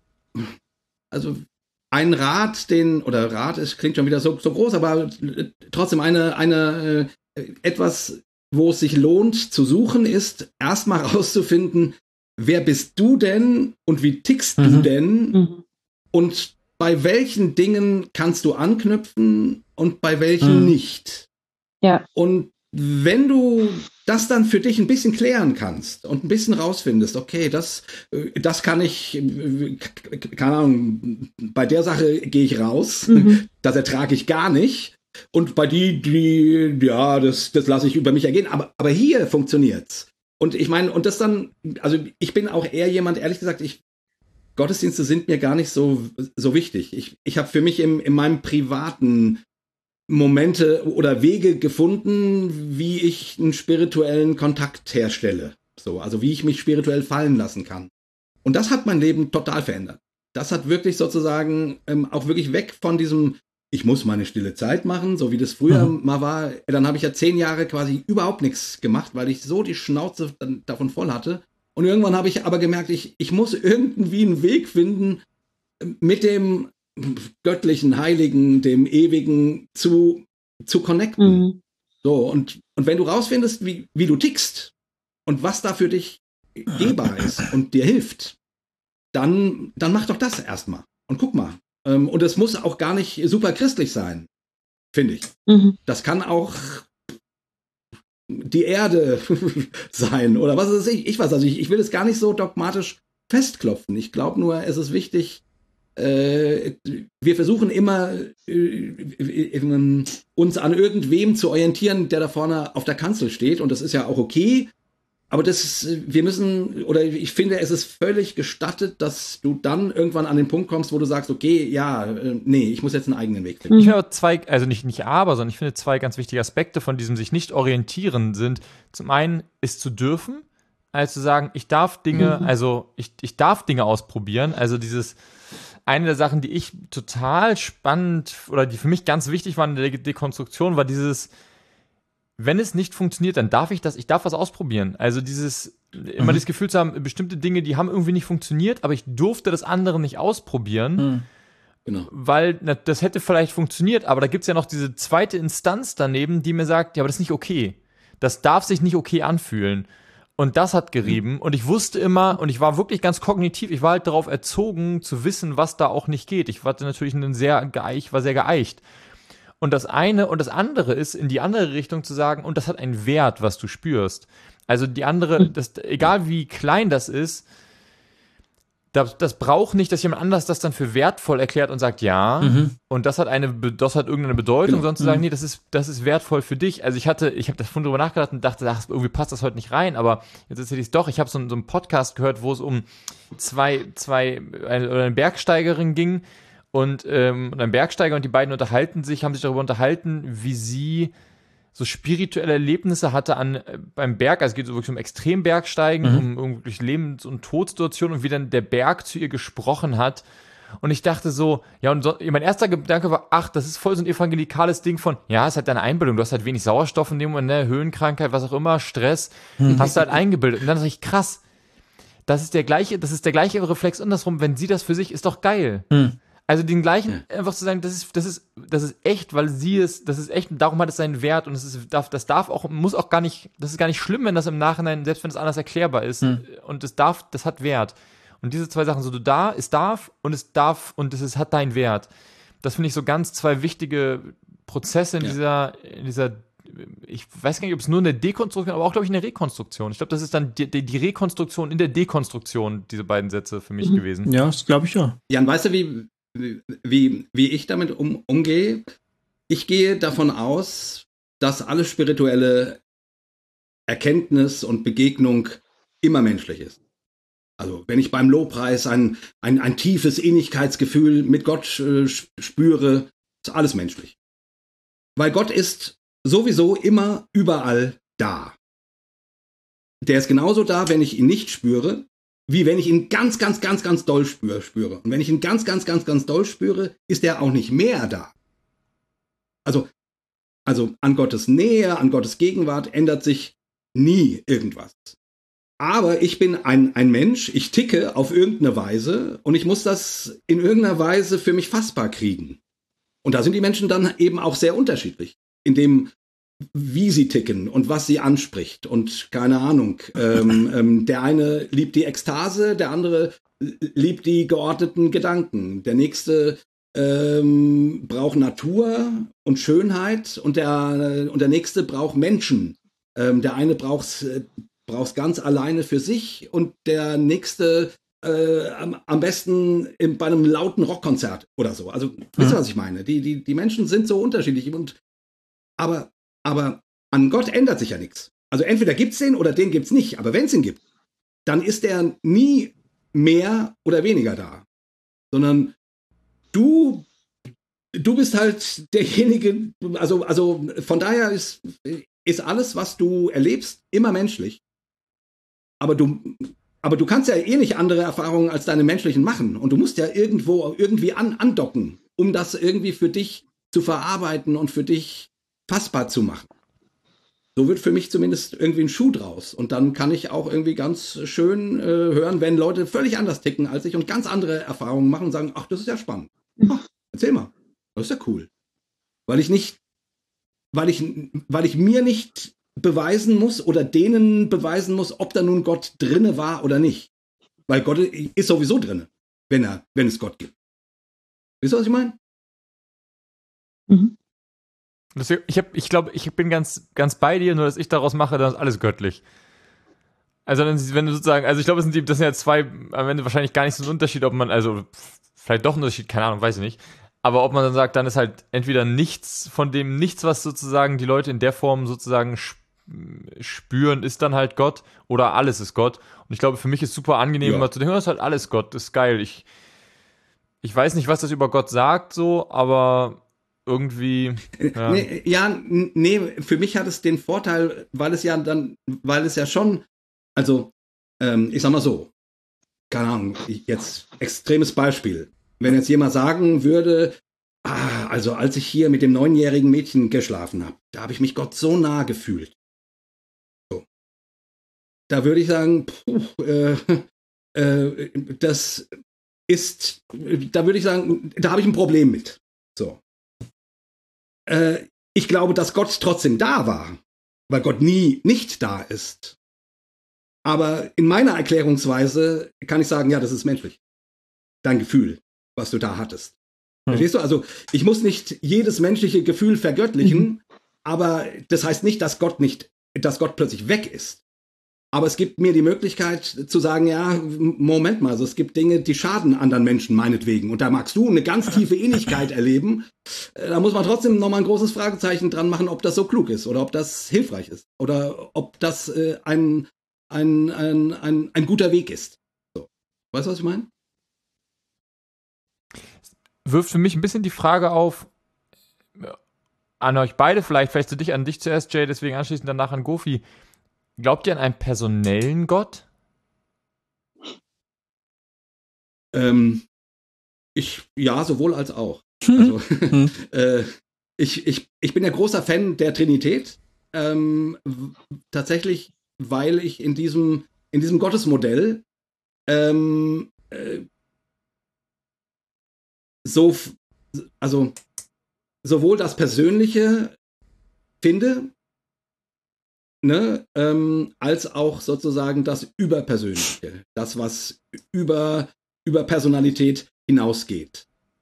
Rat, klingt schon wieder so groß, aber trotzdem etwas, wo es sich lohnt zu suchen, ist erstmal rauszufinden, wer bist du denn und wie tickst du denn und bei welchen Dingen kannst du anknüpfen und bei welchen nicht. Ja. Und wenn du das dann für dich ein bisschen klären kannst und ein bisschen rausfindest, okay, das kann ich, keine Ahnung, bei der Sache gehe ich raus, das ertrage ich gar nicht. Und bei das lasse ich über mich ergehen. Aber hier funktioniert's. Und ich meine, und das dann, also ich bin auch eher jemand, ehrlich gesagt, Gottesdienste sind mir gar nicht so wichtig. Ich habe für mich in meinem privaten Momente oder Wege gefunden, wie ich einen spirituellen Kontakt herstelle. So, also wie ich mich spirituell fallen lassen kann. Und das hat mein Leben total verändert. Das hat wirklich sozusagen auch wirklich weg von diesem, ich muss meine stille Zeit machen, so wie das früher mal war. Dann habe ich ja 10 Jahre quasi überhaupt nichts gemacht, weil ich so die Schnauze dann davon voll hatte. Und irgendwann habe ich aber gemerkt, ich muss irgendwie einen Weg finden, mit dem Göttlichen, Heiligen, dem Ewigen zu connecten. So, und wenn du rausfindest, wie du tickst und was da für dich gehbar ist und dir hilft, dann mach doch das erstmal und guck mal. Und es muss auch gar nicht super christlich sein, finde ich. Das kann auch die Erde sein oder was weiß ich. Ich will es gar nicht so dogmatisch festklopfen. Ich glaube nur, es ist wichtig, wir versuchen immer, uns an irgendwem zu orientieren, der da vorne auf der Kanzel steht. Und das ist ja auch okay. Aber ich finde, es ist völlig gestattet, dass du dann irgendwann an den Punkt kommst, wo du sagst, okay, ich muss jetzt einen eigenen Weg finden. Ich finde sondern ich finde 2 ganz wichtige Aspekte von diesem sich nicht orientieren sind. Zum einen ist zu dürfen, also zu sagen, ich darf Dinge, ich darf Dinge ausprobieren. Also eine der Sachen, die ich total spannend oder die für mich ganz wichtig waren in der Dekonstruktion, war dieses, wenn es nicht funktioniert, dann darf ich was ausprobieren. Also immer das Gefühl zu haben, bestimmte Dinge, die haben irgendwie nicht funktioniert, aber ich durfte das andere nicht ausprobieren, weil das hätte vielleicht funktioniert, aber da gibt es ja noch diese zweite Instanz daneben, die mir sagt, ja, aber das ist nicht okay. Das darf sich nicht okay anfühlen. Und das hat gerieben und ich wusste immer, und ich war wirklich ganz kognitiv, ich war halt darauf erzogen, zu wissen, was da auch nicht geht. Ich war natürlich sehr geeicht. Und das eine und das andere ist, in die andere Richtung zu sagen, und das hat einen Wert, was du spürst. Also egal wie klein das ist, das braucht nicht, dass jemand anders das dann für wertvoll erklärt und sagt, und das hat irgendeine Bedeutung, sondern zu sagen, nee, das ist wertvoll für dich. Also ich habe da vorhin drüber nachgedacht und dachte, irgendwie passt das heute nicht rein, aber jetzt erzähle ich es doch. Ich habe so einen Podcast gehört, wo es um eine Bergsteigerin ging, und ein Bergsteiger und die beiden haben sich darüber unterhalten, wie sie so spirituelle Erlebnisse hatte beim Berg, also es geht so wirklich um Extrembergsteigen, um wirklich Lebens- und Todsituationen und wie dann der Berg zu ihr gesprochen hat. Und ich dachte so, ja, und mein erster Gedanke war, ach, das ist voll so ein evangelikales Ding von, ja, es ist halt deine Einbildung, du hast halt wenig Sauerstoff in dem Moment, ne, Höhenkrankheit, was auch immer, Stress, hast du halt eingebildet. Und dann dachte ich, krass, das ist der gleiche Reflex andersrum, wenn sie das für sich, ist doch geil. Also den gleichen, einfach zu sagen, das ist echt, weil das ist echt und darum hat es seinen Wert und das ist gar nicht schlimm, wenn das im Nachhinein, selbst wenn es anders erklärbar ist und das hat Wert. Und diese zwei Sachen, so es darf und hat deinen Wert. Das finde ich so ganz zwei wichtige Prozesse in dieser, ich weiß gar nicht, ob es nur eine Dekonstruktion, aber auch, glaube ich, eine Rekonstruktion. Ich glaube, das ist dann die Rekonstruktion in der Dekonstruktion, diese beiden Sätze für mich gewesen. Ja, das glaube ich ja. Jan, weißt du, wie ich damit umgehe? Ich gehe davon aus, dass alle spirituelle Erkenntnis und Begegnung immer menschlich ist. Also wenn ich beim Lobpreis ein tiefes Ähnlichkeitsgefühl mit Gott spüre, ist alles menschlich. Weil Gott ist sowieso immer überall da. Der ist genauso da, wenn ich ihn nicht spüre, wie wenn ich ihn ganz, ganz, ganz, ganz doll spüre. Und wenn ich ihn ganz, ganz, ganz, ganz doll spüre, ist er auch nicht mehr da. Also an Gottes Nähe, an Gottes Gegenwart ändert sich nie irgendwas. Aber ich bin ein Mensch, ich ticke auf irgendeine Weise und ich muss das in irgendeiner Weise für mich fassbar kriegen. Und da sind die Menschen dann eben auch sehr unterschiedlich, in dem, wie sie ticken und was sie anspricht. Und keine Ahnung, der eine liebt die Ekstase, der andere liebt die geordneten Gedanken. Der nächste braucht Natur und Schönheit und der nächste braucht Menschen. Der eine braucht's ganz alleine für sich und der nächste am besten bei einem lauten Rockkonzert oder so. Also, wisst ihr, was ich meine? Die Menschen sind so unterschiedlich. Aber an Gott ändert sich ja nichts. Also entweder gibt's den oder den gibt's nicht. Aber wenn es ihn gibt, dann ist der nie mehr oder weniger da. Sondern du bist halt derjenige, also von daher ist alles, was du erlebst, immer menschlich. Aber du kannst ja nicht andere Erfahrungen als deine menschlichen machen. Und du musst ja irgendwie andocken, um das irgendwie für dich zu verarbeiten und für dich fassbar zu machen. So wird für mich zumindest irgendwie ein Schuh draus. Und dann kann ich auch irgendwie ganz schön hören, wenn Leute völlig anders ticken als ich und ganz andere Erfahrungen machen und sagen, ach, das ist ja spannend. Ach, erzähl mal. Das ist ja cool. Weil ich mir nicht beweisen muss oder denen beweisen muss, ob da nun Gott drinne war oder nicht. Weil Gott ist sowieso drinne, wenn es Gott gibt. Wisst ihr, was ich meine? Ich glaube, ich bin ganz, ganz bei dir, nur dass ich daraus mache, dann ist alles göttlich. Also wenn du sozusagen, also ich glaube, das sind ja zwei, am Ende wahrscheinlich gar nicht so ein Unterschied, ob man, also vielleicht doch ein Unterschied, keine Ahnung, weiß ich nicht. Aber ob man dann sagt, dann ist halt entweder nichts, was sozusagen die Leute in der Form sozusagen spüren, ist dann halt Gott oder alles ist Gott. Und ich glaube, für mich ist super angenehm, immer zu denken, das ist halt alles Gott, das ist geil. Ich weiß nicht, was das über Gott sagt, so, aber irgendwie. Ja. Nee, für mich hat es den Vorteil, weil es ja schon, also, ich sag mal so, keine Ahnung, jetzt extremes Beispiel. Wenn jetzt jemand sagen würde, also als ich hier mit dem 9-jährigen Mädchen geschlafen habe, da habe ich mich Gott so nah gefühlt. So. Da würde ich sagen, das ist, da würde ich sagen, da habe ich ein Problem mit. So. Ich glaube, dass Gott trotzdem da war, weil Gott nie nicht da ist. Aber in meiner Erklärungsweise kann ich sagen, ja, das ist menschlich. Dein Gefühl, was du da hattest. Verstehst du? Also ich muss nicht jedes menschliche Gefühl vergöttlichen, aber das heißt nicht, dass Gott plötzlich weg ist. Aber es gibt mir die Möglichkeit zu sagen, ja, Moment mal, also es gibt Dinge, die schaden anderen Menschen meinetwegen. Und da magst du eine ganz tiefe Ähnlichkeit erleben. Da muss man trotzdem nochmal ein großes Fragezeichen dran machen, ob das so klug ist oder ob das hilfreich ist oder ob das ein guter Weg ist. So. Weißt du, was ich meine? Wirft für mich ein bisschen die Frage auf, an euch beide vielleicht an dich zuerst, Jay, deswegen anschließend danach an Gofi. Glaubt ihr an einen personellen Gott? Ja, sowohl als auch. Also, ich bin ja großer Fan der Trinität. Tatsächlich, weil ich in diesem Gottesmodell sowohl das Persönliche finde, ne, als auch sozusagen das Überpersönliche, das, was über Personalität hinausgeht.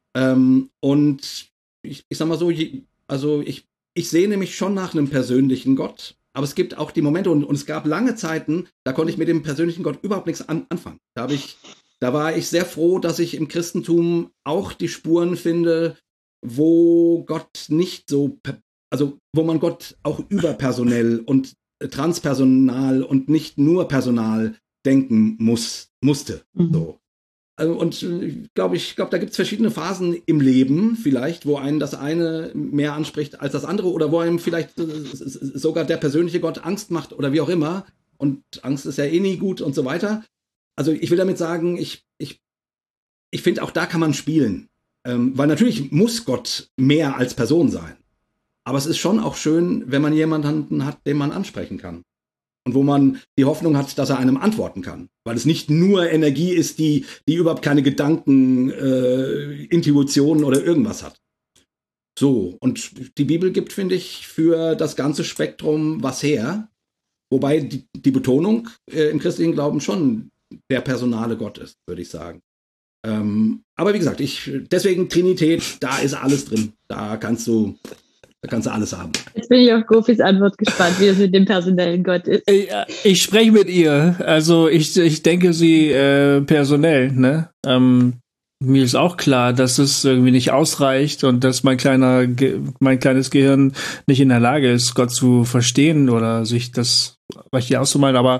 Und ich sag mal so, also ich sehne mich schon nach einem persönlichen Gott, aber es gibt auch die Momente, und es gab lange Zeiten, da konnte ich mit dem persönlichen Gott überhaupt nichts anfangen. Da war ich sehr froh, dass ich im Christentum auch die Spuren finde, wo Gott nicht so, also wo man Gott auch überpersonell und transpersonal und nicht nur personal denken musste. So. Und ich glaube, da gibt es verschiedene Phasen im Leben vielleicht, wo einen das eine mehr anspricht als das andere oder wo einem vielleicht sogar der persönliche Gott Angst macht oder wie auch immer. Und Angst ist ja eh nie gut und so weiter. Also ich will damit sagen, ich finde, auch da kann man spielen. Weil natürlich muss Gott mehr als Person sein. Aber es ist schon auch schön, wenn man jemanden hat, den man ansprechen kann. Und wo man die Hoffnung hat, dass er einem antworten kann. Weil es nicht nur Energie ist, die überhaupt keine Gedanken, Intuitionen oder irgendwas hat. So, und die Bibel gibt, finde ich, für das ganze Spektrum was her. Wobei die Betonung im christlichen Glauben schon der personale Gott ist, würde ich sagen. Aber wie gesagt, deswegen Trinität, da ist alles drin. Da kannst du alles haben. Jetzt bin ich auf Gofis Antwort gespannt, wie es mit dem personellen Gott ist. Ich spreche mit ihr. Also ich denke sie personell, ne? Mir ist auch klar, dass es irgendwie nicht ausreicht und dass mein kleines Gehirn nicht in der Lage ist, Gott zu verstehen oder sich das richtig auszumalen, aber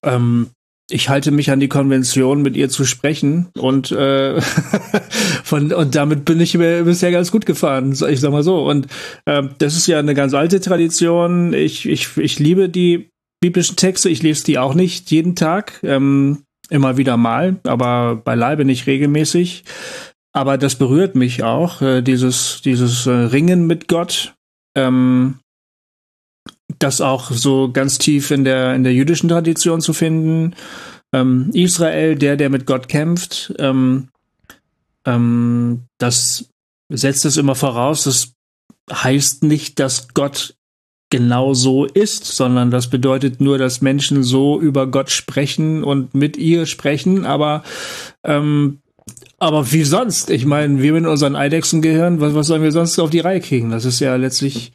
ich halte mich an die Konvention, mit ihr zu sprechen und und damit bin ich bisher ganz gut gefahren, ich sag mal so. Und das ist ja eine ganz alte Tradition. Ich liebe die biblischen Texte. Ich lese die auch nicht jeden Tag, immer wieder mal, aber beileibe nicht regelmäßig. Aber das berührt mich auch, dieses Ringen mit Gott. Das auch so ganz tief in der jüdischen Tradition zu finden. Israel, der mit Gott kämpft, das setzt es immer voraus. Das heißt nicht, dass Gott genau so ist, sondern das bedeutet nur, dass Menschen so über Gott sprechen und mit ihr sprechen, aber wie sonst? Ich meine, wir mit unseren Eidechsengehirn, was sollen wir sonst auf die Reihe kriegen? Das ist ja letztlich,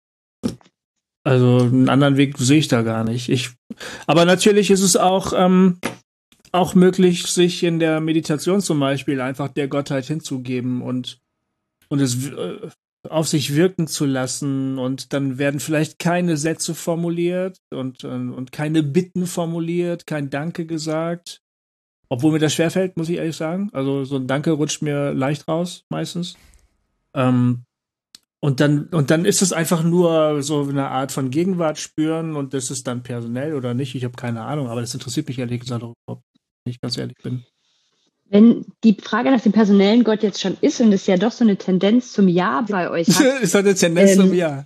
also einen anderen Weg sehe ich da gar nicht. Aber natürlich ist es auch möglich, sich in der Meditation zum Beispiel einfach der Gottheit hinzugeben und es auf sich wirken zu lassen, und dann werden vielleicht keine Sätze formuliert und keine Bitten formuliert, kein Danke gesagt. Obwohl mir das schwerfällt, muss ich ehrlich sagen. Also so ein Danke rutscht mir leicht raus, meistens. Und dann ist es einfach nur so eine Art von Gegenwart spüren, und das ist dann personell oder nicht. Ich habe keine Ahnung, aber das interessiert mich ehrlich gesagt überhaupt, wenn ich ganz ehrlich bin. Wenn die Frage nach dem personellen Gott jetzt schon ist und es ja doch so eine Tendenz zum Ja bei euch hat. Ist das eine Tendenz zum Ja?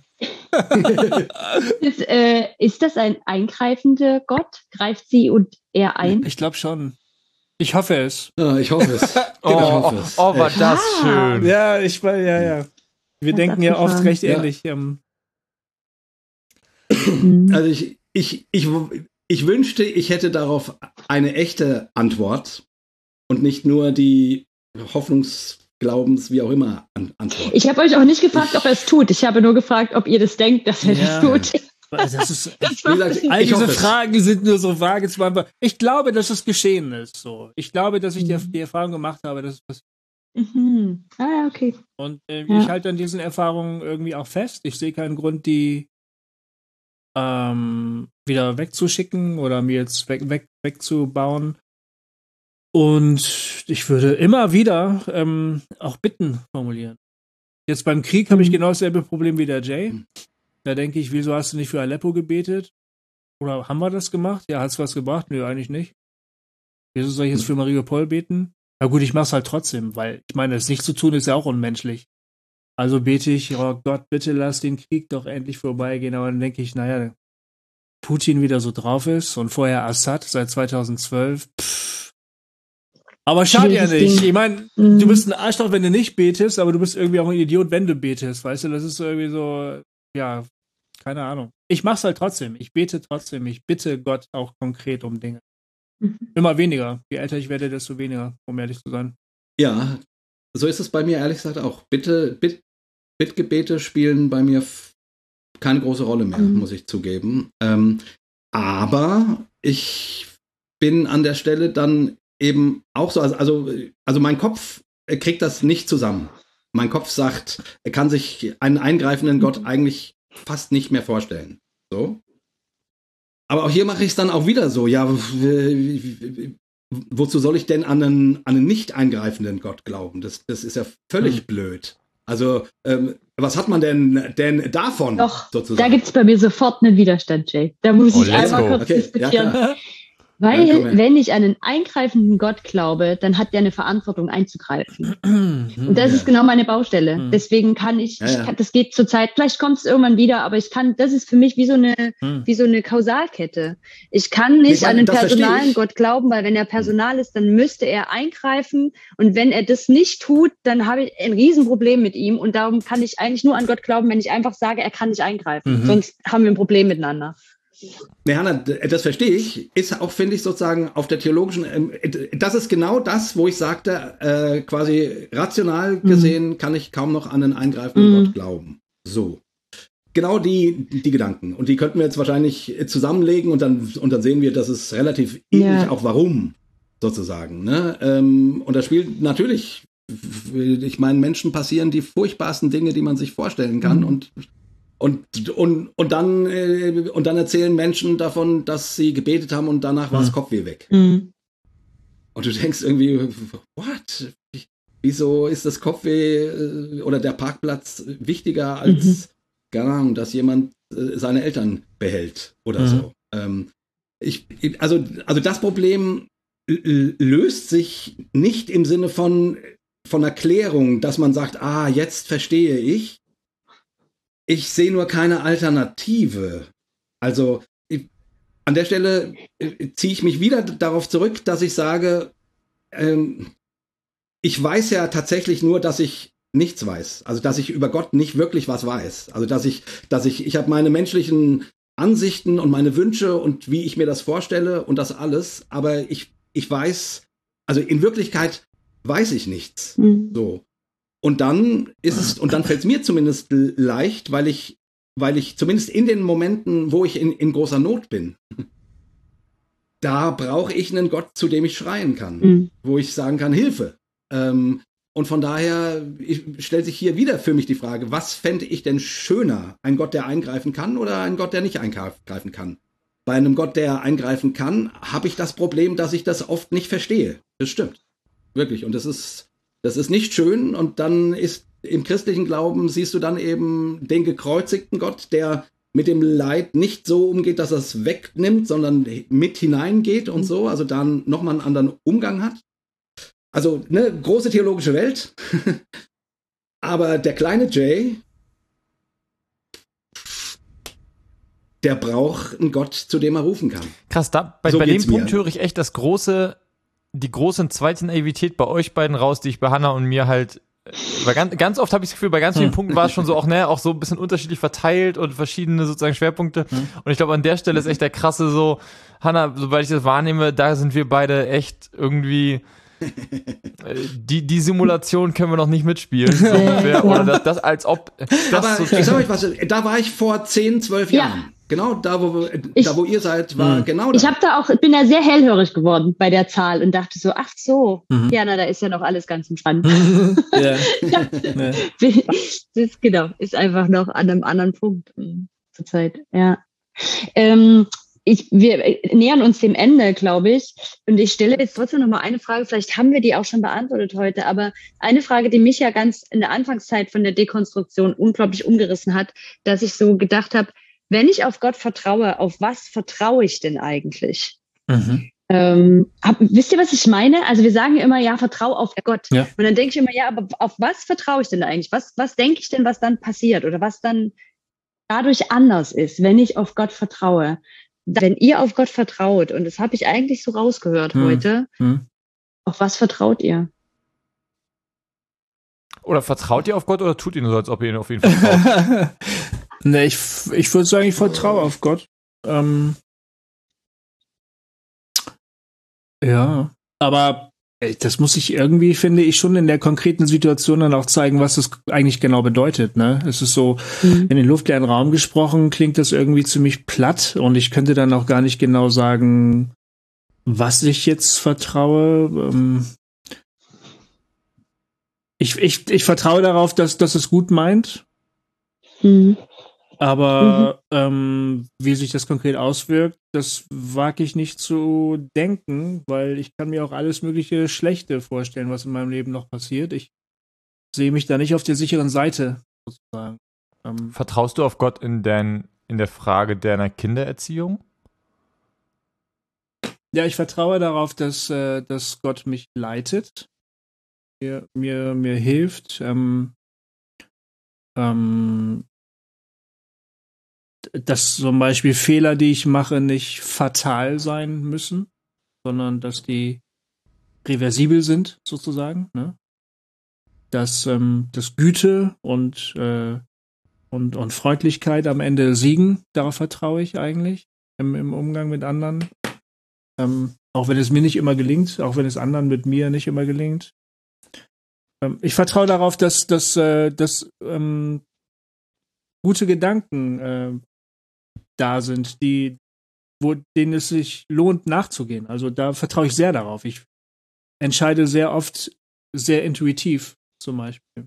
Ist das ein eingreifender Gott? Greift sie und er ein? Ich glaube schon. Ich hoffe es. Ja, ich hoffe es. Oh, war das schön. Ja, ja. Wir denken ja oft recht ähnlich. Also ich wünschte, ich hätte darauf eine echte Antwort und nicht nur die Hoffnungsglaubens, wie auch immer, Antwort. Ich habe euch auch nicht gefragt, ob er es tut. Ich habe nur gefragt, ob ihr das denkt, dass er das tut. Das ist, all diese Fragen sind nur so vage zu beantworten. Ich glaube, dass es geschehen ist. So. Ich glaube, dass ich die Erfahrung gemacht habe, dass es passiert. Mhm. Ah, ja, okay. Und ich halte an diesen Erfahrungen irgendwie auch fest. Ich sehe keinen Grund, die wieder wegzuschicken oder mir jetzt wegzubauen. Und ich würde immer wieder auch Bitten formulieren. Jetzt beim Krieg habe ich genau dasselbe Problem wie der Jay. Da denke ich, wieso hast du nicht für Aleppo gebetet? Oder haben wir das gemacht? Ja, hat's was gebracht? Nö, eigentlich nicht. Wieso soll ich jetzt für Mariupol beten? Na gut, ich mach's halt trotzdem, weil ich meine, es nicht zu tun ist ja auch unmenschlich. Also bete ich, oh Gott, bitte lass den Krieg doch endlich vorbeigehen. Aber dann denke ich, naja, Putin wieder so drauf ist und vorher Assad seit 2012. Aber schadet ja nicht. Ich meine, du bist ein Arschloch, wenn du nicht betest, aber du bist irgendwie auch ein Idiot, wenn du betest. Weißt du, das ist irgendwie so, ja, keine Ahnung. Ich mach's halt trotzdem. Ich bete trotzdem. Ich bitte Gott auch konkret um Dinge. Immer weniger. Je älter ich werde, desto weniger, um ehrlich zu sein. Ja, so ist es bei mir ehrlich gesagt auch. Bittgebete spielen bei mir keine große Rolle mehr, muss ich zugeben. Aber ich bin an der Stelle dann eben auch so, also mein Kopf kriegt das nicht zusammen. Mein Kopf sagt, er kann sich einen eingreifenden Gott eigentlich fast nicht mehr vorstellen. So. Aber auch hier mache ich es dann auch wieder so, ja, wozu soll ich denn an einen nicht eingreifenden Gott glauben? Das ist ja völlig blöd. Also, was hat man denn davon? Doch, sozusagen? Da gibt es bei mir sofort einen Widerstand, Jay. Da muss ich einmal kurz diskutieren. Ja, weil, wenn ich an einen eingreifenden Gott glaube, dann hat der eine Verantwortung einzugreifen. Und das ist genau meine Baustelle. Deswegen kann ich, das geht zurzeit, vielleicht kommt es irgendwann wieder, aber das ist für mich wie so eine Kausalkette. Ich kann nicht an einen personalen Gott glauben, weil wenn er personal ist, dann müsste er eingreifen. Und wenn er das nicht tut, dann habe ich ein Riesenproblem mit ihm. Und darum kann ich eigentlich nur an Gott glauben, wenn ich einfach sage, er kann nicht eingreifen. Sonst haben wir ein Problem miteinander. Ja, Hanna, das verstehe ich, ist auch, finde ich, sozusagen auf der theologischen, das ist genau das, wo ich sagte, quasi rational gesehen kann ich kaum noch an einen eingreifenden Gott glauben. So. Genau die Gedanken. Und die könnten wir jetzt wahrscheinlich zusammenlegen und dann sehen wir, dass es relativ ähnlich auch warum, sozusagen. Ne? Und da spielt natürlich, ich meine, Menschen passieren die furchtbarsten Dinge, die man sich vorstellen kann und dann erzählen Menschen davon, dass sie gebetet haben und danach war das Kopfweh weg. Und du denkst irgendwie, what? Wieso ist das Kopfweh oder der Parkplatz wichtiger als, keine Ahnung, dass jemand seine Eltern behält oder so? Also das Problem löst sich nicht im Sinne von Erklärung, dass man sagt, jetzt verstehe ich. Ich sehe nur keine Alternative. Also an der Stelle ziehe ich mich wieder darauf zurück, dass ich sage, ich weiß ja tatsächlich nur, dass ich nichts weiß. Also dass ich über Gott nicht wirklich was weiß. Also dass ich habe meine menschlichen Ansichten und meine Wünsche und wie ich mir das vorstelle und das alles, aber ich weiß, also in Wirklichkeit weiß ich nichts. So. Und dann fällt es mir zumindest leicht, weil ich zumindest in den Momenten, wo ich in großer Not bin, da brauche ich einen Gott, zu dem ich schreien kann, wo ich sagen kann, Hilfe. Und von daher stellt sich hier wieder für mich die Frage, was fände ich denn schöner? Ein Gott, der eingreifen kann oder ein Gott, der nicht eingreifen kann? Bei einem Gott, der eingreifen kann, habe ich das Problem, dass ich das oft nicht verstehe. Das stimmt. Wirklich. Und das ist nicht schön, und dann ist im christlichen Glauben, siehst du dann eben den gekreuzigten Gott, der mit dem Leid nicht so umgeht, dass er es wegnimmt, sondern mit hineingeht und so, also dann nochmal einen anderen Umgang hat. Also eine große theologische Welt, aber der kleine Jay, der braucht einen Gott, zu dem er rufen kann. Krass, bei dem Punkt höre ich echt die große zweite Naivität bei euch beiden raus, die ich bei Hanna und mir halt, weil ganz oft habe ich das Gefühl, bei ganz vielen Punkten war es schon so auch so ein bisschen unterschiedlich verteilt und verschiedene sozusagen Schwerpunkte. Und ich glaube, an der Stelle ist echt der krasse so, Hanna, sobald ich das wahrnehme, da sind wir beide echt irgendwie, die Simulation können wir noch nicht mitspielen. So ungefähr. Oder das als ob. Aber so, ich sag euch was, da war ich vor 10, 12 Jahren. Genau, da wo ihr seid, war genau das. Ich bin da sehr hellhörig geworden bei der Zahl und dachte so, ach so, ja, da ist ja noch alles ganz entspannt. Das ist einfach noch an einem anderen Punkt zur Zeit, ja. wir nähern uns dem Ende, glaube ich. Und ich stelle jetzt trotzdem noch mal eine Frage. Vielleicht haben wir die auch schon beantwortet heute. Aber eine Frage, die mich ja ganz in der Anfangszeit von der Dekonstruktion unglaublich umgerissen hat, dass ich so gedacht habe, wenn ich auf Gott vertraue, auf was vertraue ich denn eigentlich? Wisst ihr, was ich meine? Also wir sagen ja immer, ja, vertrau auf Gott. Ja. Und dann denke ich immer, ja, aber auf was vertraue ich denn da eigentlich? Was denke ich denn, was dann passiert? Oder was dann dadurch anders ist, wenn ich auf Gott vertraue? Wenn ihr auf Gott vertraut, und das habe ich eigentlich so rausgehört heute, auf was vertraut ihr? Oder vertraut ihr auf Gott oder tut ihr nur so, als ob ihr ihn auf jeden Fall vertraut? Ne, ich würde sagen, ich vertraue auf Gott. Ja, aber das muss ich irgendwie, finde ich, schon in der konkreten Situation dann auch zeigen, was das eigentlich genau bedeutet, ne? Es ist so, in den luftleeren Raum gesprochen, klingt das irgendwie ziemlich platt und ich könnte dann auch gar nicht genau sagen, was ich jetzt vertraue. Ich vertraue darauf, dass es gut meint. Aber wie sich das konkret auswirkt, das wage ich nicht zu denken, weil ich kann mir auch alles mögliche Schlechte vorstellen, was in meinem Leben noch passiert. Ich sehe mich da nicht auf der sicheren Seite, sozusagen. Vertraust du auf Gott in der Frage deiner Kindererziehung? Ja, ich vertraue darauf, dass Gott mich leitet, mir hilft, dass zum Beispiel Fehler, die ich mache, nicht fatal sein müssen, sondern dass die reversibel sind, sozusagen, ne? Dass Güte und Freundlichkeit am Ende siegen, darauf vertraue ich eigentlich im Umgang mit anderen. Auch wenn es mir nicht immer gelingt, auch wenn es anderen mit mir nicht immer gelingt. Ich vertraue darauf, dass gute Gedanken da sind, denen es sich lohnt, nachzugehen. Also da vertraue ich sehr darauf. Ich entscheide sehr oft sehr intuitiv, zum Beispiel.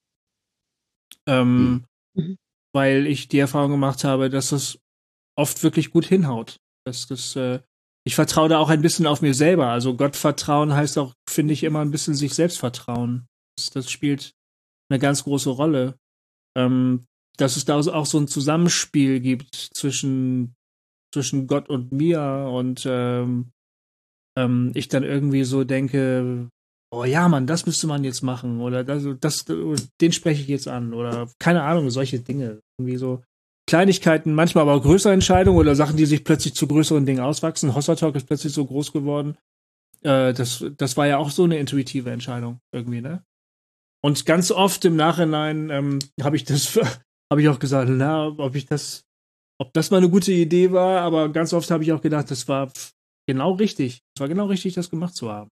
Weil ich die Erfahrung gemacht habe, dass das oft wirklich gut hinhaut. Ich vertraue da auch ein bisschen auf mir selber. Also Gottvertrauen heißt auch, finde ich, immer ein bisschen sich selbst vertrauen. Das spielt eine ganz große Rolle. Dass es da auch so ein Zusammenspiel gibt zwischen Gott und mir und ich dann irgendwie so denke, oh ja, Mann, das müsste man jetzt machen oder den spreche ich jetzt an oder keine Ahnung, solche Dinge. Irgendwie so Kleinigkeiten, manchmal aber auch größere Entscheidungen oder Sachen, die sich plötzlich zu größeren Dingen auswachsen. Hossertalk ist plötzlich so groß geworden. Das war ja auch so eine intuitive Entscheidung irgendwie, ne? Und ganz oft im Nachhinein habe ich auch gesagt, na, ob das mal eine gute Idee war, aber ganz oft habe ich auch gedacht, das war genau richtig. Es war genau richtig, das gemacht zu haben.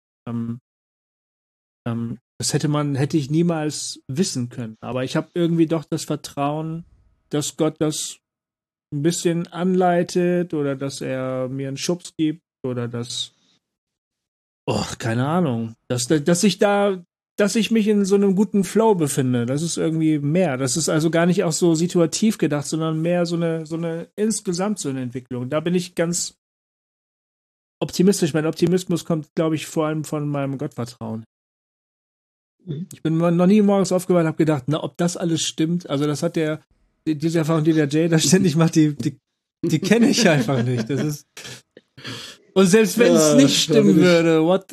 Das hätte ich niemals wissen können. Aber ich habe irgendwie doch das Vertrauen, dass Gott das ein bisschen anleitet oder dass er mir einen Schubs gibt oder keine Ahnung, dass ich mich in so einem guten Flow befinde. Das ist irgendwie mehr. Das ist also gar nicht auch so situativ gedacht, sondern mehr so eine insgesamt so eine Entwicklung. Da bin ich ganz optimistisch. Mein Optimismus kommt, glaube ich, vor allem von meinem Gottvertrauen. Ich bin noch nie morgens aufgewacht und habe gedacht, na, ob das alles stimmt. Also das hat diese Erfahrung, die der Jay da ständig macht, die kenne ich einfach nicht. Das ist und selbst wenn es nicht stimmen würde,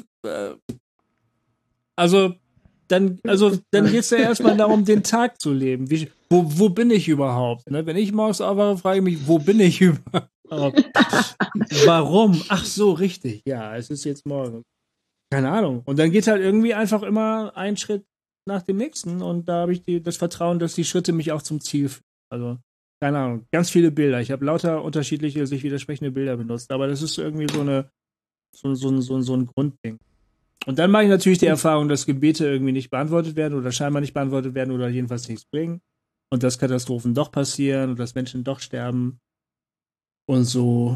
dann geht es ja erstmal darum, den Tag zu leben. Wo bin ich überhaupt? Ne? Wenn ich morgens aufwache, frage ich mich, wo bin ich überhaupt? Warum? Ach so, richtig. Ja, es ist jetzt morgen. Keine Ahnung. Und dann geht halt irgendwie einfach immer ein Schritt nach dem nächsten und da habe ich das Vertrauen, dass die Schritte mich auch zum Ziel führen. Also, keine Ahnung, ganz viele Bilder. Ich habe lauter unterschiedliche, sich widersprechende Bilder benutzt, aber das ist irgendwie so ein Grundding. Und dann mache ich natürlich die Erfahrung, dass Gebete irgendwie nicht beantwortet werden oder scheinbar nicht beantwortet werden oder jedenfalls nichts bringen und dass Katastrophen doch passieren und dass Menschen doch sterben und so.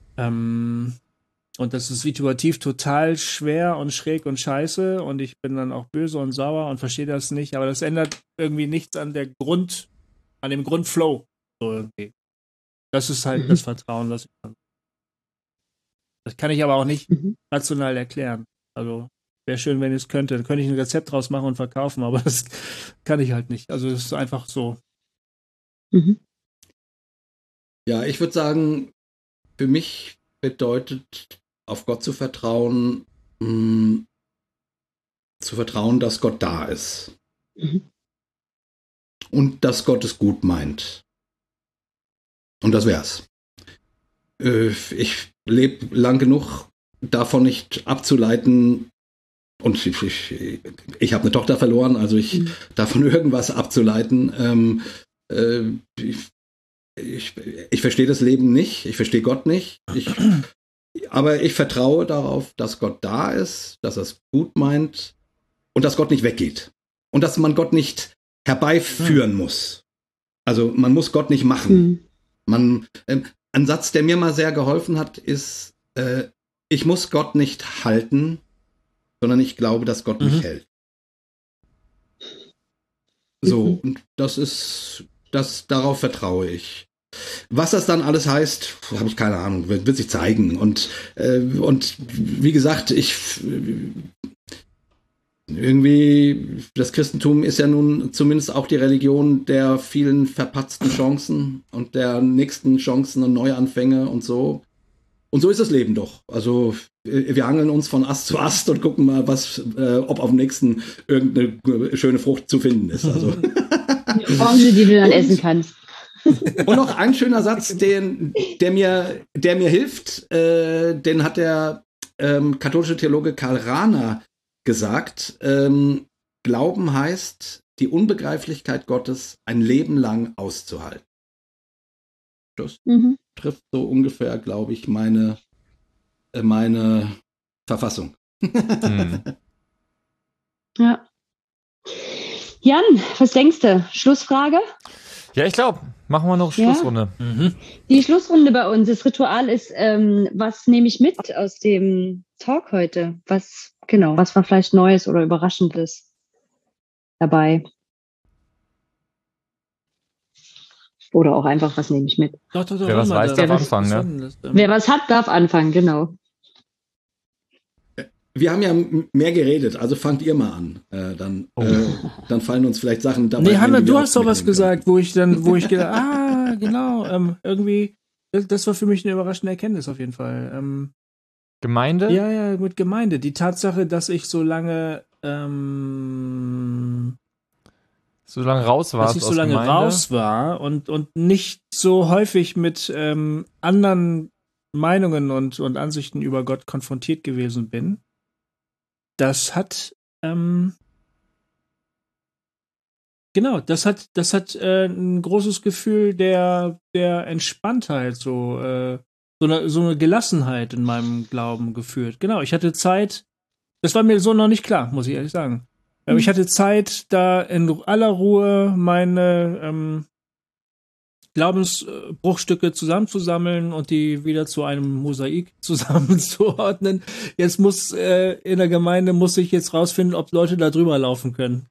Und das ist situativ total schwer und schräg und scheiße und ich bin dann auch böse und sauer und verstehe das nicht, aber das ändert irgendwie nichts an dem Grundflow. So irgendwie. Das ist halt das Vertrauen, das ich habe. Das kann ich aber auch nicht rational erklären. Also wäre schön, wenn ich es könnte. Dann könnte ich ein Rezept draus machen und verkaufen, aber das kann ich halt nicht. Also es ist einfach so. Mhm. Ja, ich würde sagen, für mich bedeutet auf Gott zu vertrauen, dass Gott da ist. Mhm. Und dass Gott es gut meint. Und das wär's. Ich lebe lang genug, davon nicht abzuleiten, und ich habe eine Tochter verloren, also davon irgendwas abzuleiten. Ich verstehe das Leben nicht, ich verstehe Gott nicht, aber ich vertraue darauf, dass Gott da ist, dass er es gut meint und dass Gott nicht weggeht. Und dass man Gott nicht herbeiführen muss. Also man muss Gott nicht machen. Ein Satz, der mir mal sehr geholfen hat, ist, ich muss Gott nicht halten, sondern ich glaube, dass Gott mich hält. So, und darauf vertraue ich. Was das dann alles heißt, habe ich keine Ahnung, wird sich zeigen. Und wie gesagt, irgendwie, das Christentum ist ja nun zumindest auch die Religion der vielen verpatzten Chancen und der nächsten Chancen und Neuanfänge und so. Und so ist das Leben doch. Also wir hangeln uns von Ast zu Ast und gucken mal, ob auf dem nächsten irgendeine schöne Frucht zu finden ist. Also. Orange, die du dann essen kannst. Und noch ein schöner Satz, der mir hilft, den hat der katholische Theologe Karl Rahner gesagt. Glauben heißt, die Unbegreiflichkeit Gottes ein Leben lang auszuhalten. Das trifft so ungefähr, glaube ich, meine Verfassung. Ja. Jan, was denkst du? Schlussfrage? Ja, ich glaube, machen wir noch Schlussrunde. Ja. Die Schlussrunde bei uns, das Ritual ist, was nehme ich mit aus dem Talk heute? Was war vielleicht Neues oder Überraschendes dabei? Oder auch einfach, was nehme ich mit? Doch, wer was weiß, darf anfangen. Ne? Wer was hat, darf anfangen, genau. Wir haben ja mehr geredet, also fangt ihr mal an. Dann fallen uns vielleicht Sachen dabei. Nee, Hanna, du hast doch was gesagt, wo ich gedacht, genau, irgendwie, das war für mich eine überraschende Erkenntnis auf jeden Fall. Gemeinde? Ja, mit Gemeinde. Die Tatsache, dass ich so lange raus war und nicht so häufig mit anderen Meinungen und Ansichten über Gott konfrontiert gewesen bin. Das hat ein großes Gefühl der Entspanntheit, so eine Gelassenheit in meinem Glauben geführt. Genau, ich hatte Zeit, das war mir so noch nicht klar, muss ich ehrlich sagen. Ich hatte Zeit, da in aller Ruhe meine Glaubensbruchstücke zusammenzusammeln und die wieder zu einem Mosaik zusammenzuordnen. Jetzt in der Gemeinde muss ich jetzt rausfinden, ob Leute da drüber laufen können.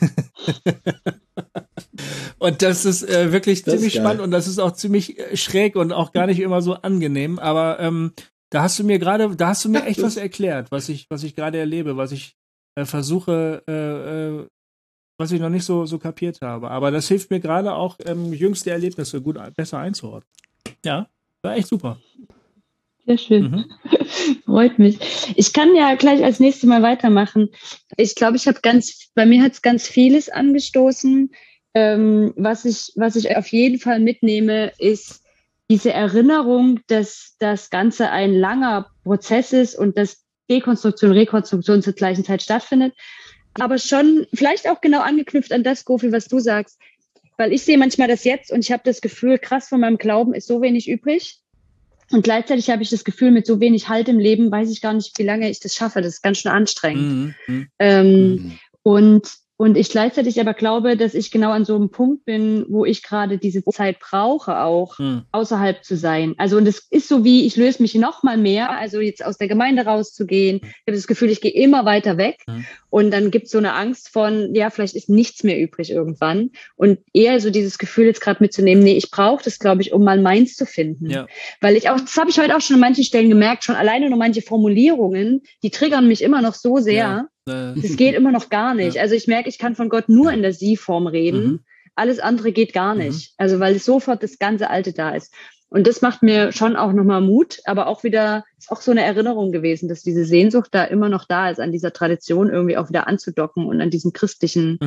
Und das ist wirklich ziemlich spannend und das ist auch ziemlich schräg und auch gar nicht immer so angenehm. Aber da hast du mir echt was erklärt, was ich gerade erlebe, was ich versuche, was ich noch nicht so kapiert habe. Aber das hilft mir gerade auch, jüngste Erlebnisse besser einzuordnen. Ja, war echt super. Sehr schön. Freut mich. Ich kann ja gleich als nächstes Mal weitermachen. Ich glaube, bei mir hat es ganz vieles angestoßen. Was ich auf jeden Fall mitnehme, ist diese Erinnerung, dass das Ganze ein langer Prozess ist und dass Dekonstruktion, Rekonstruktion zur gleichen Zeit stattfindet. Aber schon vielleicht auch genau angeknüpft an das, Gofi, was du sagst. Weil ich sehe manchmal das jetzt und ich habe das Gefühl, krass, von meinem Glauben ist so wenig übrig. Und gleichzeitig habe ich das Gefühl, mit so wenig Halt im Leben weiß ich gar nicht, wie lange ich das schaffe. Das ist ganz schön anstrengend. Und Und ich gleichzeitig aber glaube, dass ich genau an so einem Punkt bin, wo ich gerade diese Zeit brauche, auch außerhalb zu sein. Also, und es ist so wie, ich löse mich noch mal mehr, also jetzt aus der Gemeinde rauszugehen. Ich habe das Gefühl, ich gehe immer weiter weg. Und dann gibt es so eine Angst von, ja, vielleicht ist nichts mehr übrig irgendwann. Und eher so dieses Gefühl jetzt gerade mitzunehmen, nee, ich brauche das, glaube ich, um mal meins zu finden. Ja. Weil ich auch, das habe ich heute auch schon an manchen Stellen gemerkt, schon alleine nur manche Formulierungen, die triggern mich immer noch so sehr. Ja. Das geht immer noch gar nicht. Ja. Also ich merke, ich kann von Gott nur in der Sie-Form reden. Alles andere geht gar nicht. Also weil sofort das ganze Alte da ist. Und das macht mir schon auch nochmal Mut, aber auch wieder, ist auch so eine Erinnerung gewesen, dass diese Sehnsucht da immer noch da ist, an dieser Tradition irgendwie auch wieder anzudocken und an diesem christlichen,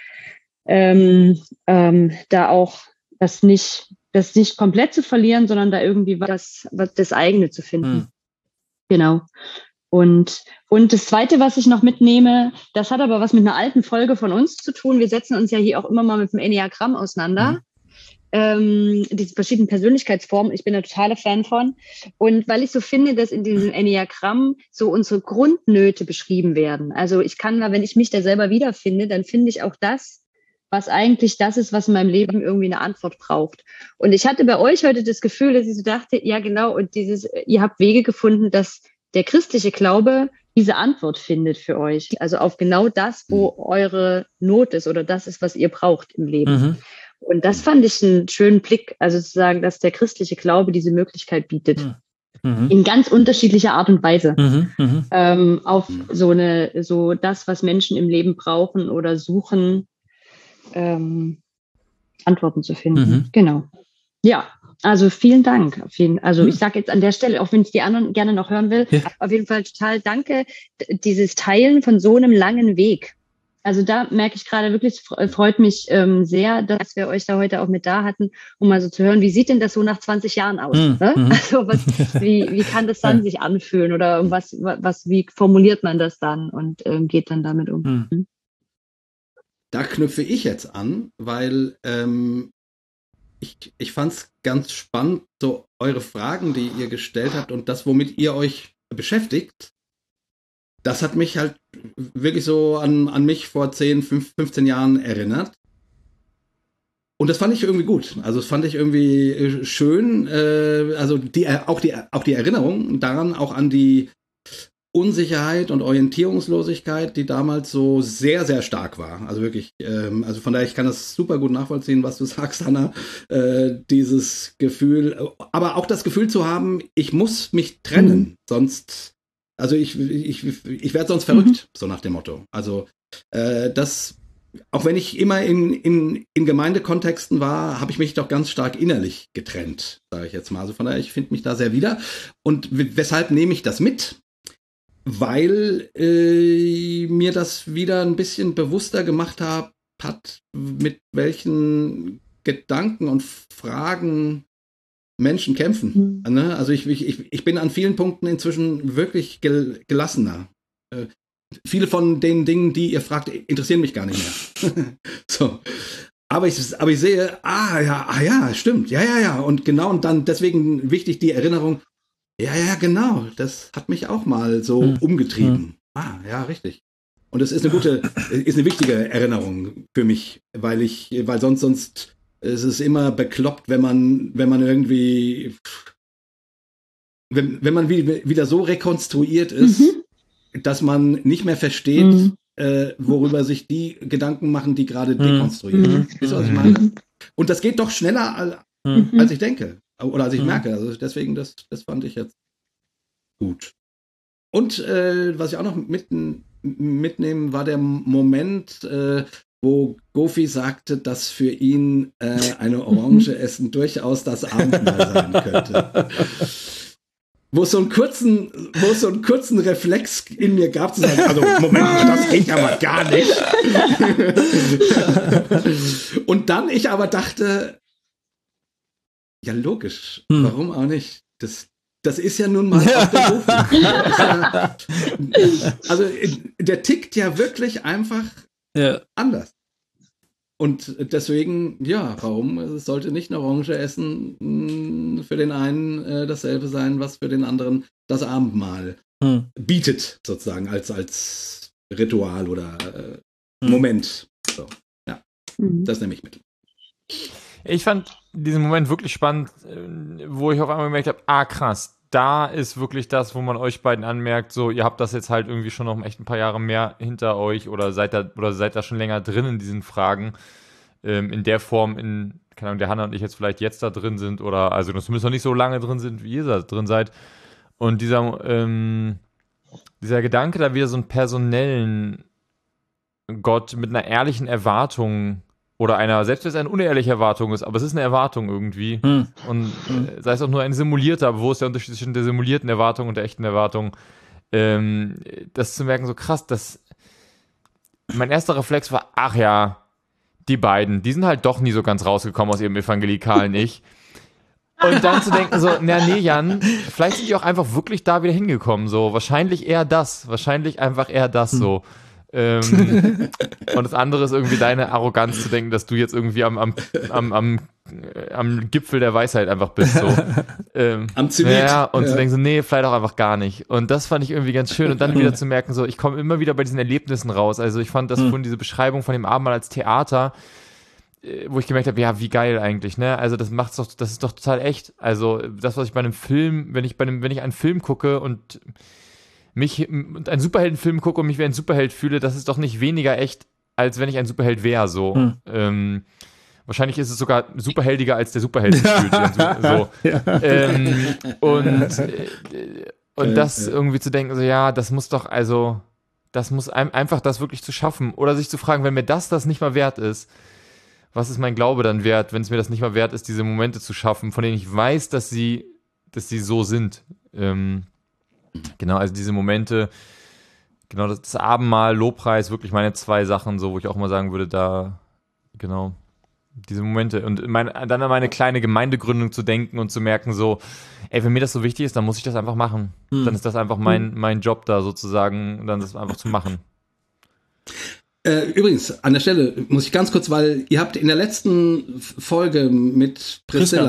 da auch das nicht komplett zu verlieren, sondern da irgendwie das eigene zu finden. Genau. Und das Zweite, was ich noch mitnehme, das hat aber was mit einer alten Folge von uns zu tun. Wir setzen uns ja hier auch immer mal mit dem Enneagramm auseinander. Diese verschiedenen Persönlichkeitsformen. Ich bin ein totaler Fan von. Und weil ich so finde, dass in diesem Enneagramm so unsere Grundnöte beschrieben werden. Also ich kann da, wenn ich mich da selber wiederfinde, dann finde ich auch das, was eigentlich das ist, was in meinem Leben irgendwie eine Antwort braucht. Und ich hatte bei euch heute das Gefühl, dass ich so dachte, ja genau, und ihr habt Wege gefunden, dass der christliche Glaube diese Antwort findet für euch. Also auf genau das, wo eure Not ist oder das ist, was ihr braucht im Leben. Und das fand ich einen schönen Blick, also zu sagen, dass der christliche Glaube diese Möglichkeit bietet. In ganz unterschiedlicher Art und Weise. Auf so das, was Menschen im Leben brauchen oder suchen, Antworten zu finden. Genau. Ja. Also vielen Dank. Ich sage jetzt an der Stelle, auch wenn ich die anderen gerne noch hören will, auf jeden Fall total danke, dieses Teilen von so einem langen Weg. Also da merke ich gerade wirklich, freut mich sehr, dass wir euch da heute auch mit da hatten, um mal so zu hören, wie sieht denn das so nach 20 Jahren aus? Ne? Also wie kann das dann sich anfühlen oder wie formuliert man das dann und geht dann damit um? Da knüpfe ich jetzt an, weil ich fand es ganz spannend, so eure Fragen, die ihr gestellt habt und das, womit ihr euch beschäftigt, das hat mich halt wirklich so an mich vor 10, 15 Jahren erinnert. Und das fand ich irgendwie gut. Also das fand ich irgendwie schön. Also auch die Erinnerung daran, auch an die Unsicherheit und Orientierungslosigkeit, die damals so sehr, sehr stark war. Also wirklich, also von daher, ich kann das super gut nachvollziehen, was du sagst, Hannah. Dieses Gefühl, aber auch das Gefühl zu haben, ich muss mich trennen, sonst, also ich werde sonst verrückt, so nach dem Motto. Also das, auch wenn ich immer in Gemeindekontexten war, habe ich mich doch ganz stark innerlich getrennt, sage ich jetzt mal. Also von daher, ich finde mich da sehr wieder. Und weshalb nehme ich das mit? Weil mir das wieder ein bisschen bewusster gemacht hat, mit welchen Gedanken und Fragen Menschen kämpfen. Ne? Also ich bin an vielen Punkten inzwischen wirklich gelassener. Viele von den Dingen, die ihr fragt, interessieren mich gar nicht mehr. So. Aber ich sehe, ja, stimmt, ja. Und genau, und dann deswegen wichtig die Erinnerung, ja, genau, das hat mich auch mal so umgetrieben. Ja, richtig. Und es ist eine wichtige Erinnerung für mich, weil sonst ist es immer bekloppt, wenn man irgendwie, wenn man wieder so rekonstruiert ist, dass man nicht mehr versteht, worüber sich die Gedanken machen, die gerade dekonstruieren. Wisst ihr, was ich meine? Und das geht doch schneller, als ich denke. Oder als ich merke. Also deswegen, das fand ich jetzt gut. Und was ich auch noch mitnehmen, war der Moment, wo Gofi sagte, dass für ihn eine Orange essen durchaus das Abendmahl sein könnte. Wo es so einen kurzen Reflex in mir gab, zu sagen, also Moment, das geht ja mal gar nicht. Und dann ich aber dachte, ja, logisch. Warum auch nicht? Das ist ja nun mal auch der Beruf. Also der tickt ja wirklich einfach anders. Und deswegen, ja, warum sollte nicht eine Orange essen für den einen dasselbe sein, was für den anderen das Abendmahl bietet, sozusagen, als Ritual oder Moment. So, ja, das nehme ich mit. Ich fand diesen Moment wirklich spannend, wo ich auf einmal gemerkt habe, krass, da ist wirklich das, wo man euch beiden anmerkt, so, ihr habt das jetzt halt irgendwie schon noch echt ein paar Jahre mehr hinter euch oder seid da schon länger drin in diesen Fragen, in der Form, keine Ahnung, der Hannah und ich jetzt da drin sind oder, also zumindest noch nicht so lange drin sind, wie ihr da drin seid. Und dieser Gedanke, da wieder so einen personellen Gott mit einer ehrlichen Erwartung oder selbst wenn es eine unehrliche Erwartung ist, aber es ist eine Erwartung irgendwie. Und sei es auch nur ein simulierter, aber wo ist der Unterschied zwischen der simulierten Erwartung und der echten Erwartung? Das zu merken, so krass, mein erster Reflex war, ach ja, die beiden, die sind halt doch nie so ganz rausgekommen aus ihrem evangelikalen Ich. Und dann zu denken so, nee, Jan, vielleicht sind die auch einfach wirklich da wieder hingekommen, so. Wahrscheinlich einfach eher das, so. Und das andere ist irgendwie deine Arroganz zu denken, dass du jetzt irgendwie am Gipfel der Weisheit einfach bist, so. Am Zenit. Ja, und zu denken so, nee, vielleicht auch einfach gar nicht. Und das fand ich irgendwie ganz schön. Und dann wieder zu merken, so, ich komme immer wieder bei diesen Erlebnissen raus. Also ich fand das von diese Beschreibung von dem Abendmahl als Theater, wo ich gemerkt habe, ja, wie geil eigentlich, ne? Also das ist doch total echt. Also das, was ich bei einem Film, wenn ich einen Film gucke und einen Superheldenfilm gucke und mich wie ein Superheld fühle, das ist doch nicht weniger echt, als wenn ich ein Superheld wäre, so. Wahrscheinlich ist es sogar superheldiger, als der Superheld sich fühlt. So. Und das irgendwie zu denken, so, ja, das muss einfach das wirklich zu schaffen. Oder sich zu fragen, wenn mir das nicht mal wert ist, was ist mein Glaube dann wert, wenn es mir das nicht mal wert ist, diese Momente zu schaffen, von denen ich weiß, dass sie so sind. Genau, also diese Momente, genau, das Abendmahl, Lobpreis, wirklich meine zwei Sachen, so, wo ich auch mal sagen würde, da, genau, diese Momente. Und dann an meine kleine Gemeindegründung zu denken und zu merken, so, ey, wenn mir das so wichtig ist, dann muss ich das einfach machen. Dann ist das einfach mein Job da sozusagen, dann das einfach zu machen. Übrigens, an der Stelle muss ich ganz kurz, weil ihr habt in der letzten Folge mit Priscilla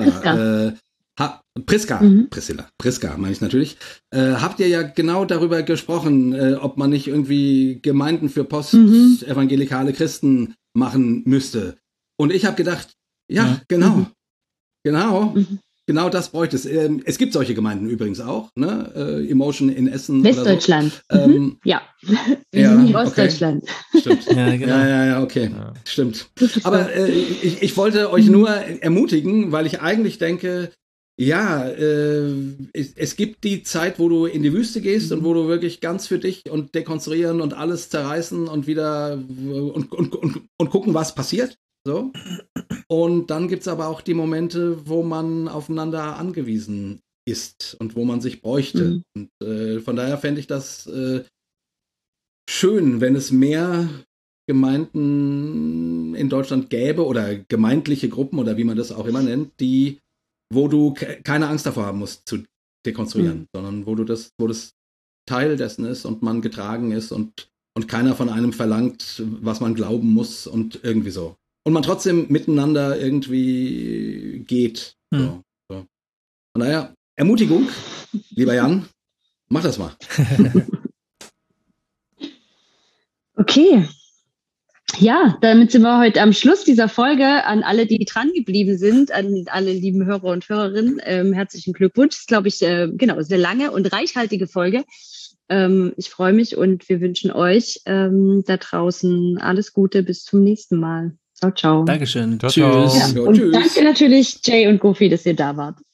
Priska meine ich natürlich, habt ihr ja genau darüber gesprochen, ob man nicht irgendwie Gemeinden für postevangelikale Christen machen müsste. Und ich habe gedacht, ja, genau, genau das bräuchte es. Es gibt solche Gemeinden übrigens auch, ne? Emotion in Essen. Westdeutschland. So. Ja. Wir sind in Ostdeutschland. Stimmt. Ja, genau. Ja, okay. Ja. Stimmt. Aber ich wollte euch nur ermutigen, weil ich eigentlich denke, ja, es gibt die Zeit, wo du in die Wüste gehst und wo du wirklich ganz für dich und dekonstruieren und alles zerreißen und wieder und gucken, was passiert. So. Und dann gibt es aber auch die Momente, wo man aufeinander angewiesen ist und wo man sich bräuchte. Und von daher fände ich das schön, wenn es mehr Gemeinden in Deutschland gäbe oder gemeindliche Gruppen oder wie man das auch immer nennt, wo du keine Angst davor haben musst zu dekonstruieren, sondern wo das Teil dessen ist und man getragen ist und keiner von einem verlangt, was man glauben muss und irgendwie so. Und man trotzdem miteinander irgendwie geht. So. Von daher, Ermutigung, lieber Jan, mach das mal. Okay. Ja, damit sind wir heute am Schluss dieser Folge. An alle, die dran geblieben sind, an alle lieben Hörer und Hörerinnen, herzlichen Glückwunsch. Das ist, glaube ich, eine lange und reichhaltige Folge. Ich freue mich und wir wünschen euch da draußen alles Gute. Bis zum nächsten Mal. Ciao, ciao. Dankeschön. Ciao, Tschüss. ciao. Ja, und danke natürlich, Jay und Goofy, dass ihr da wart.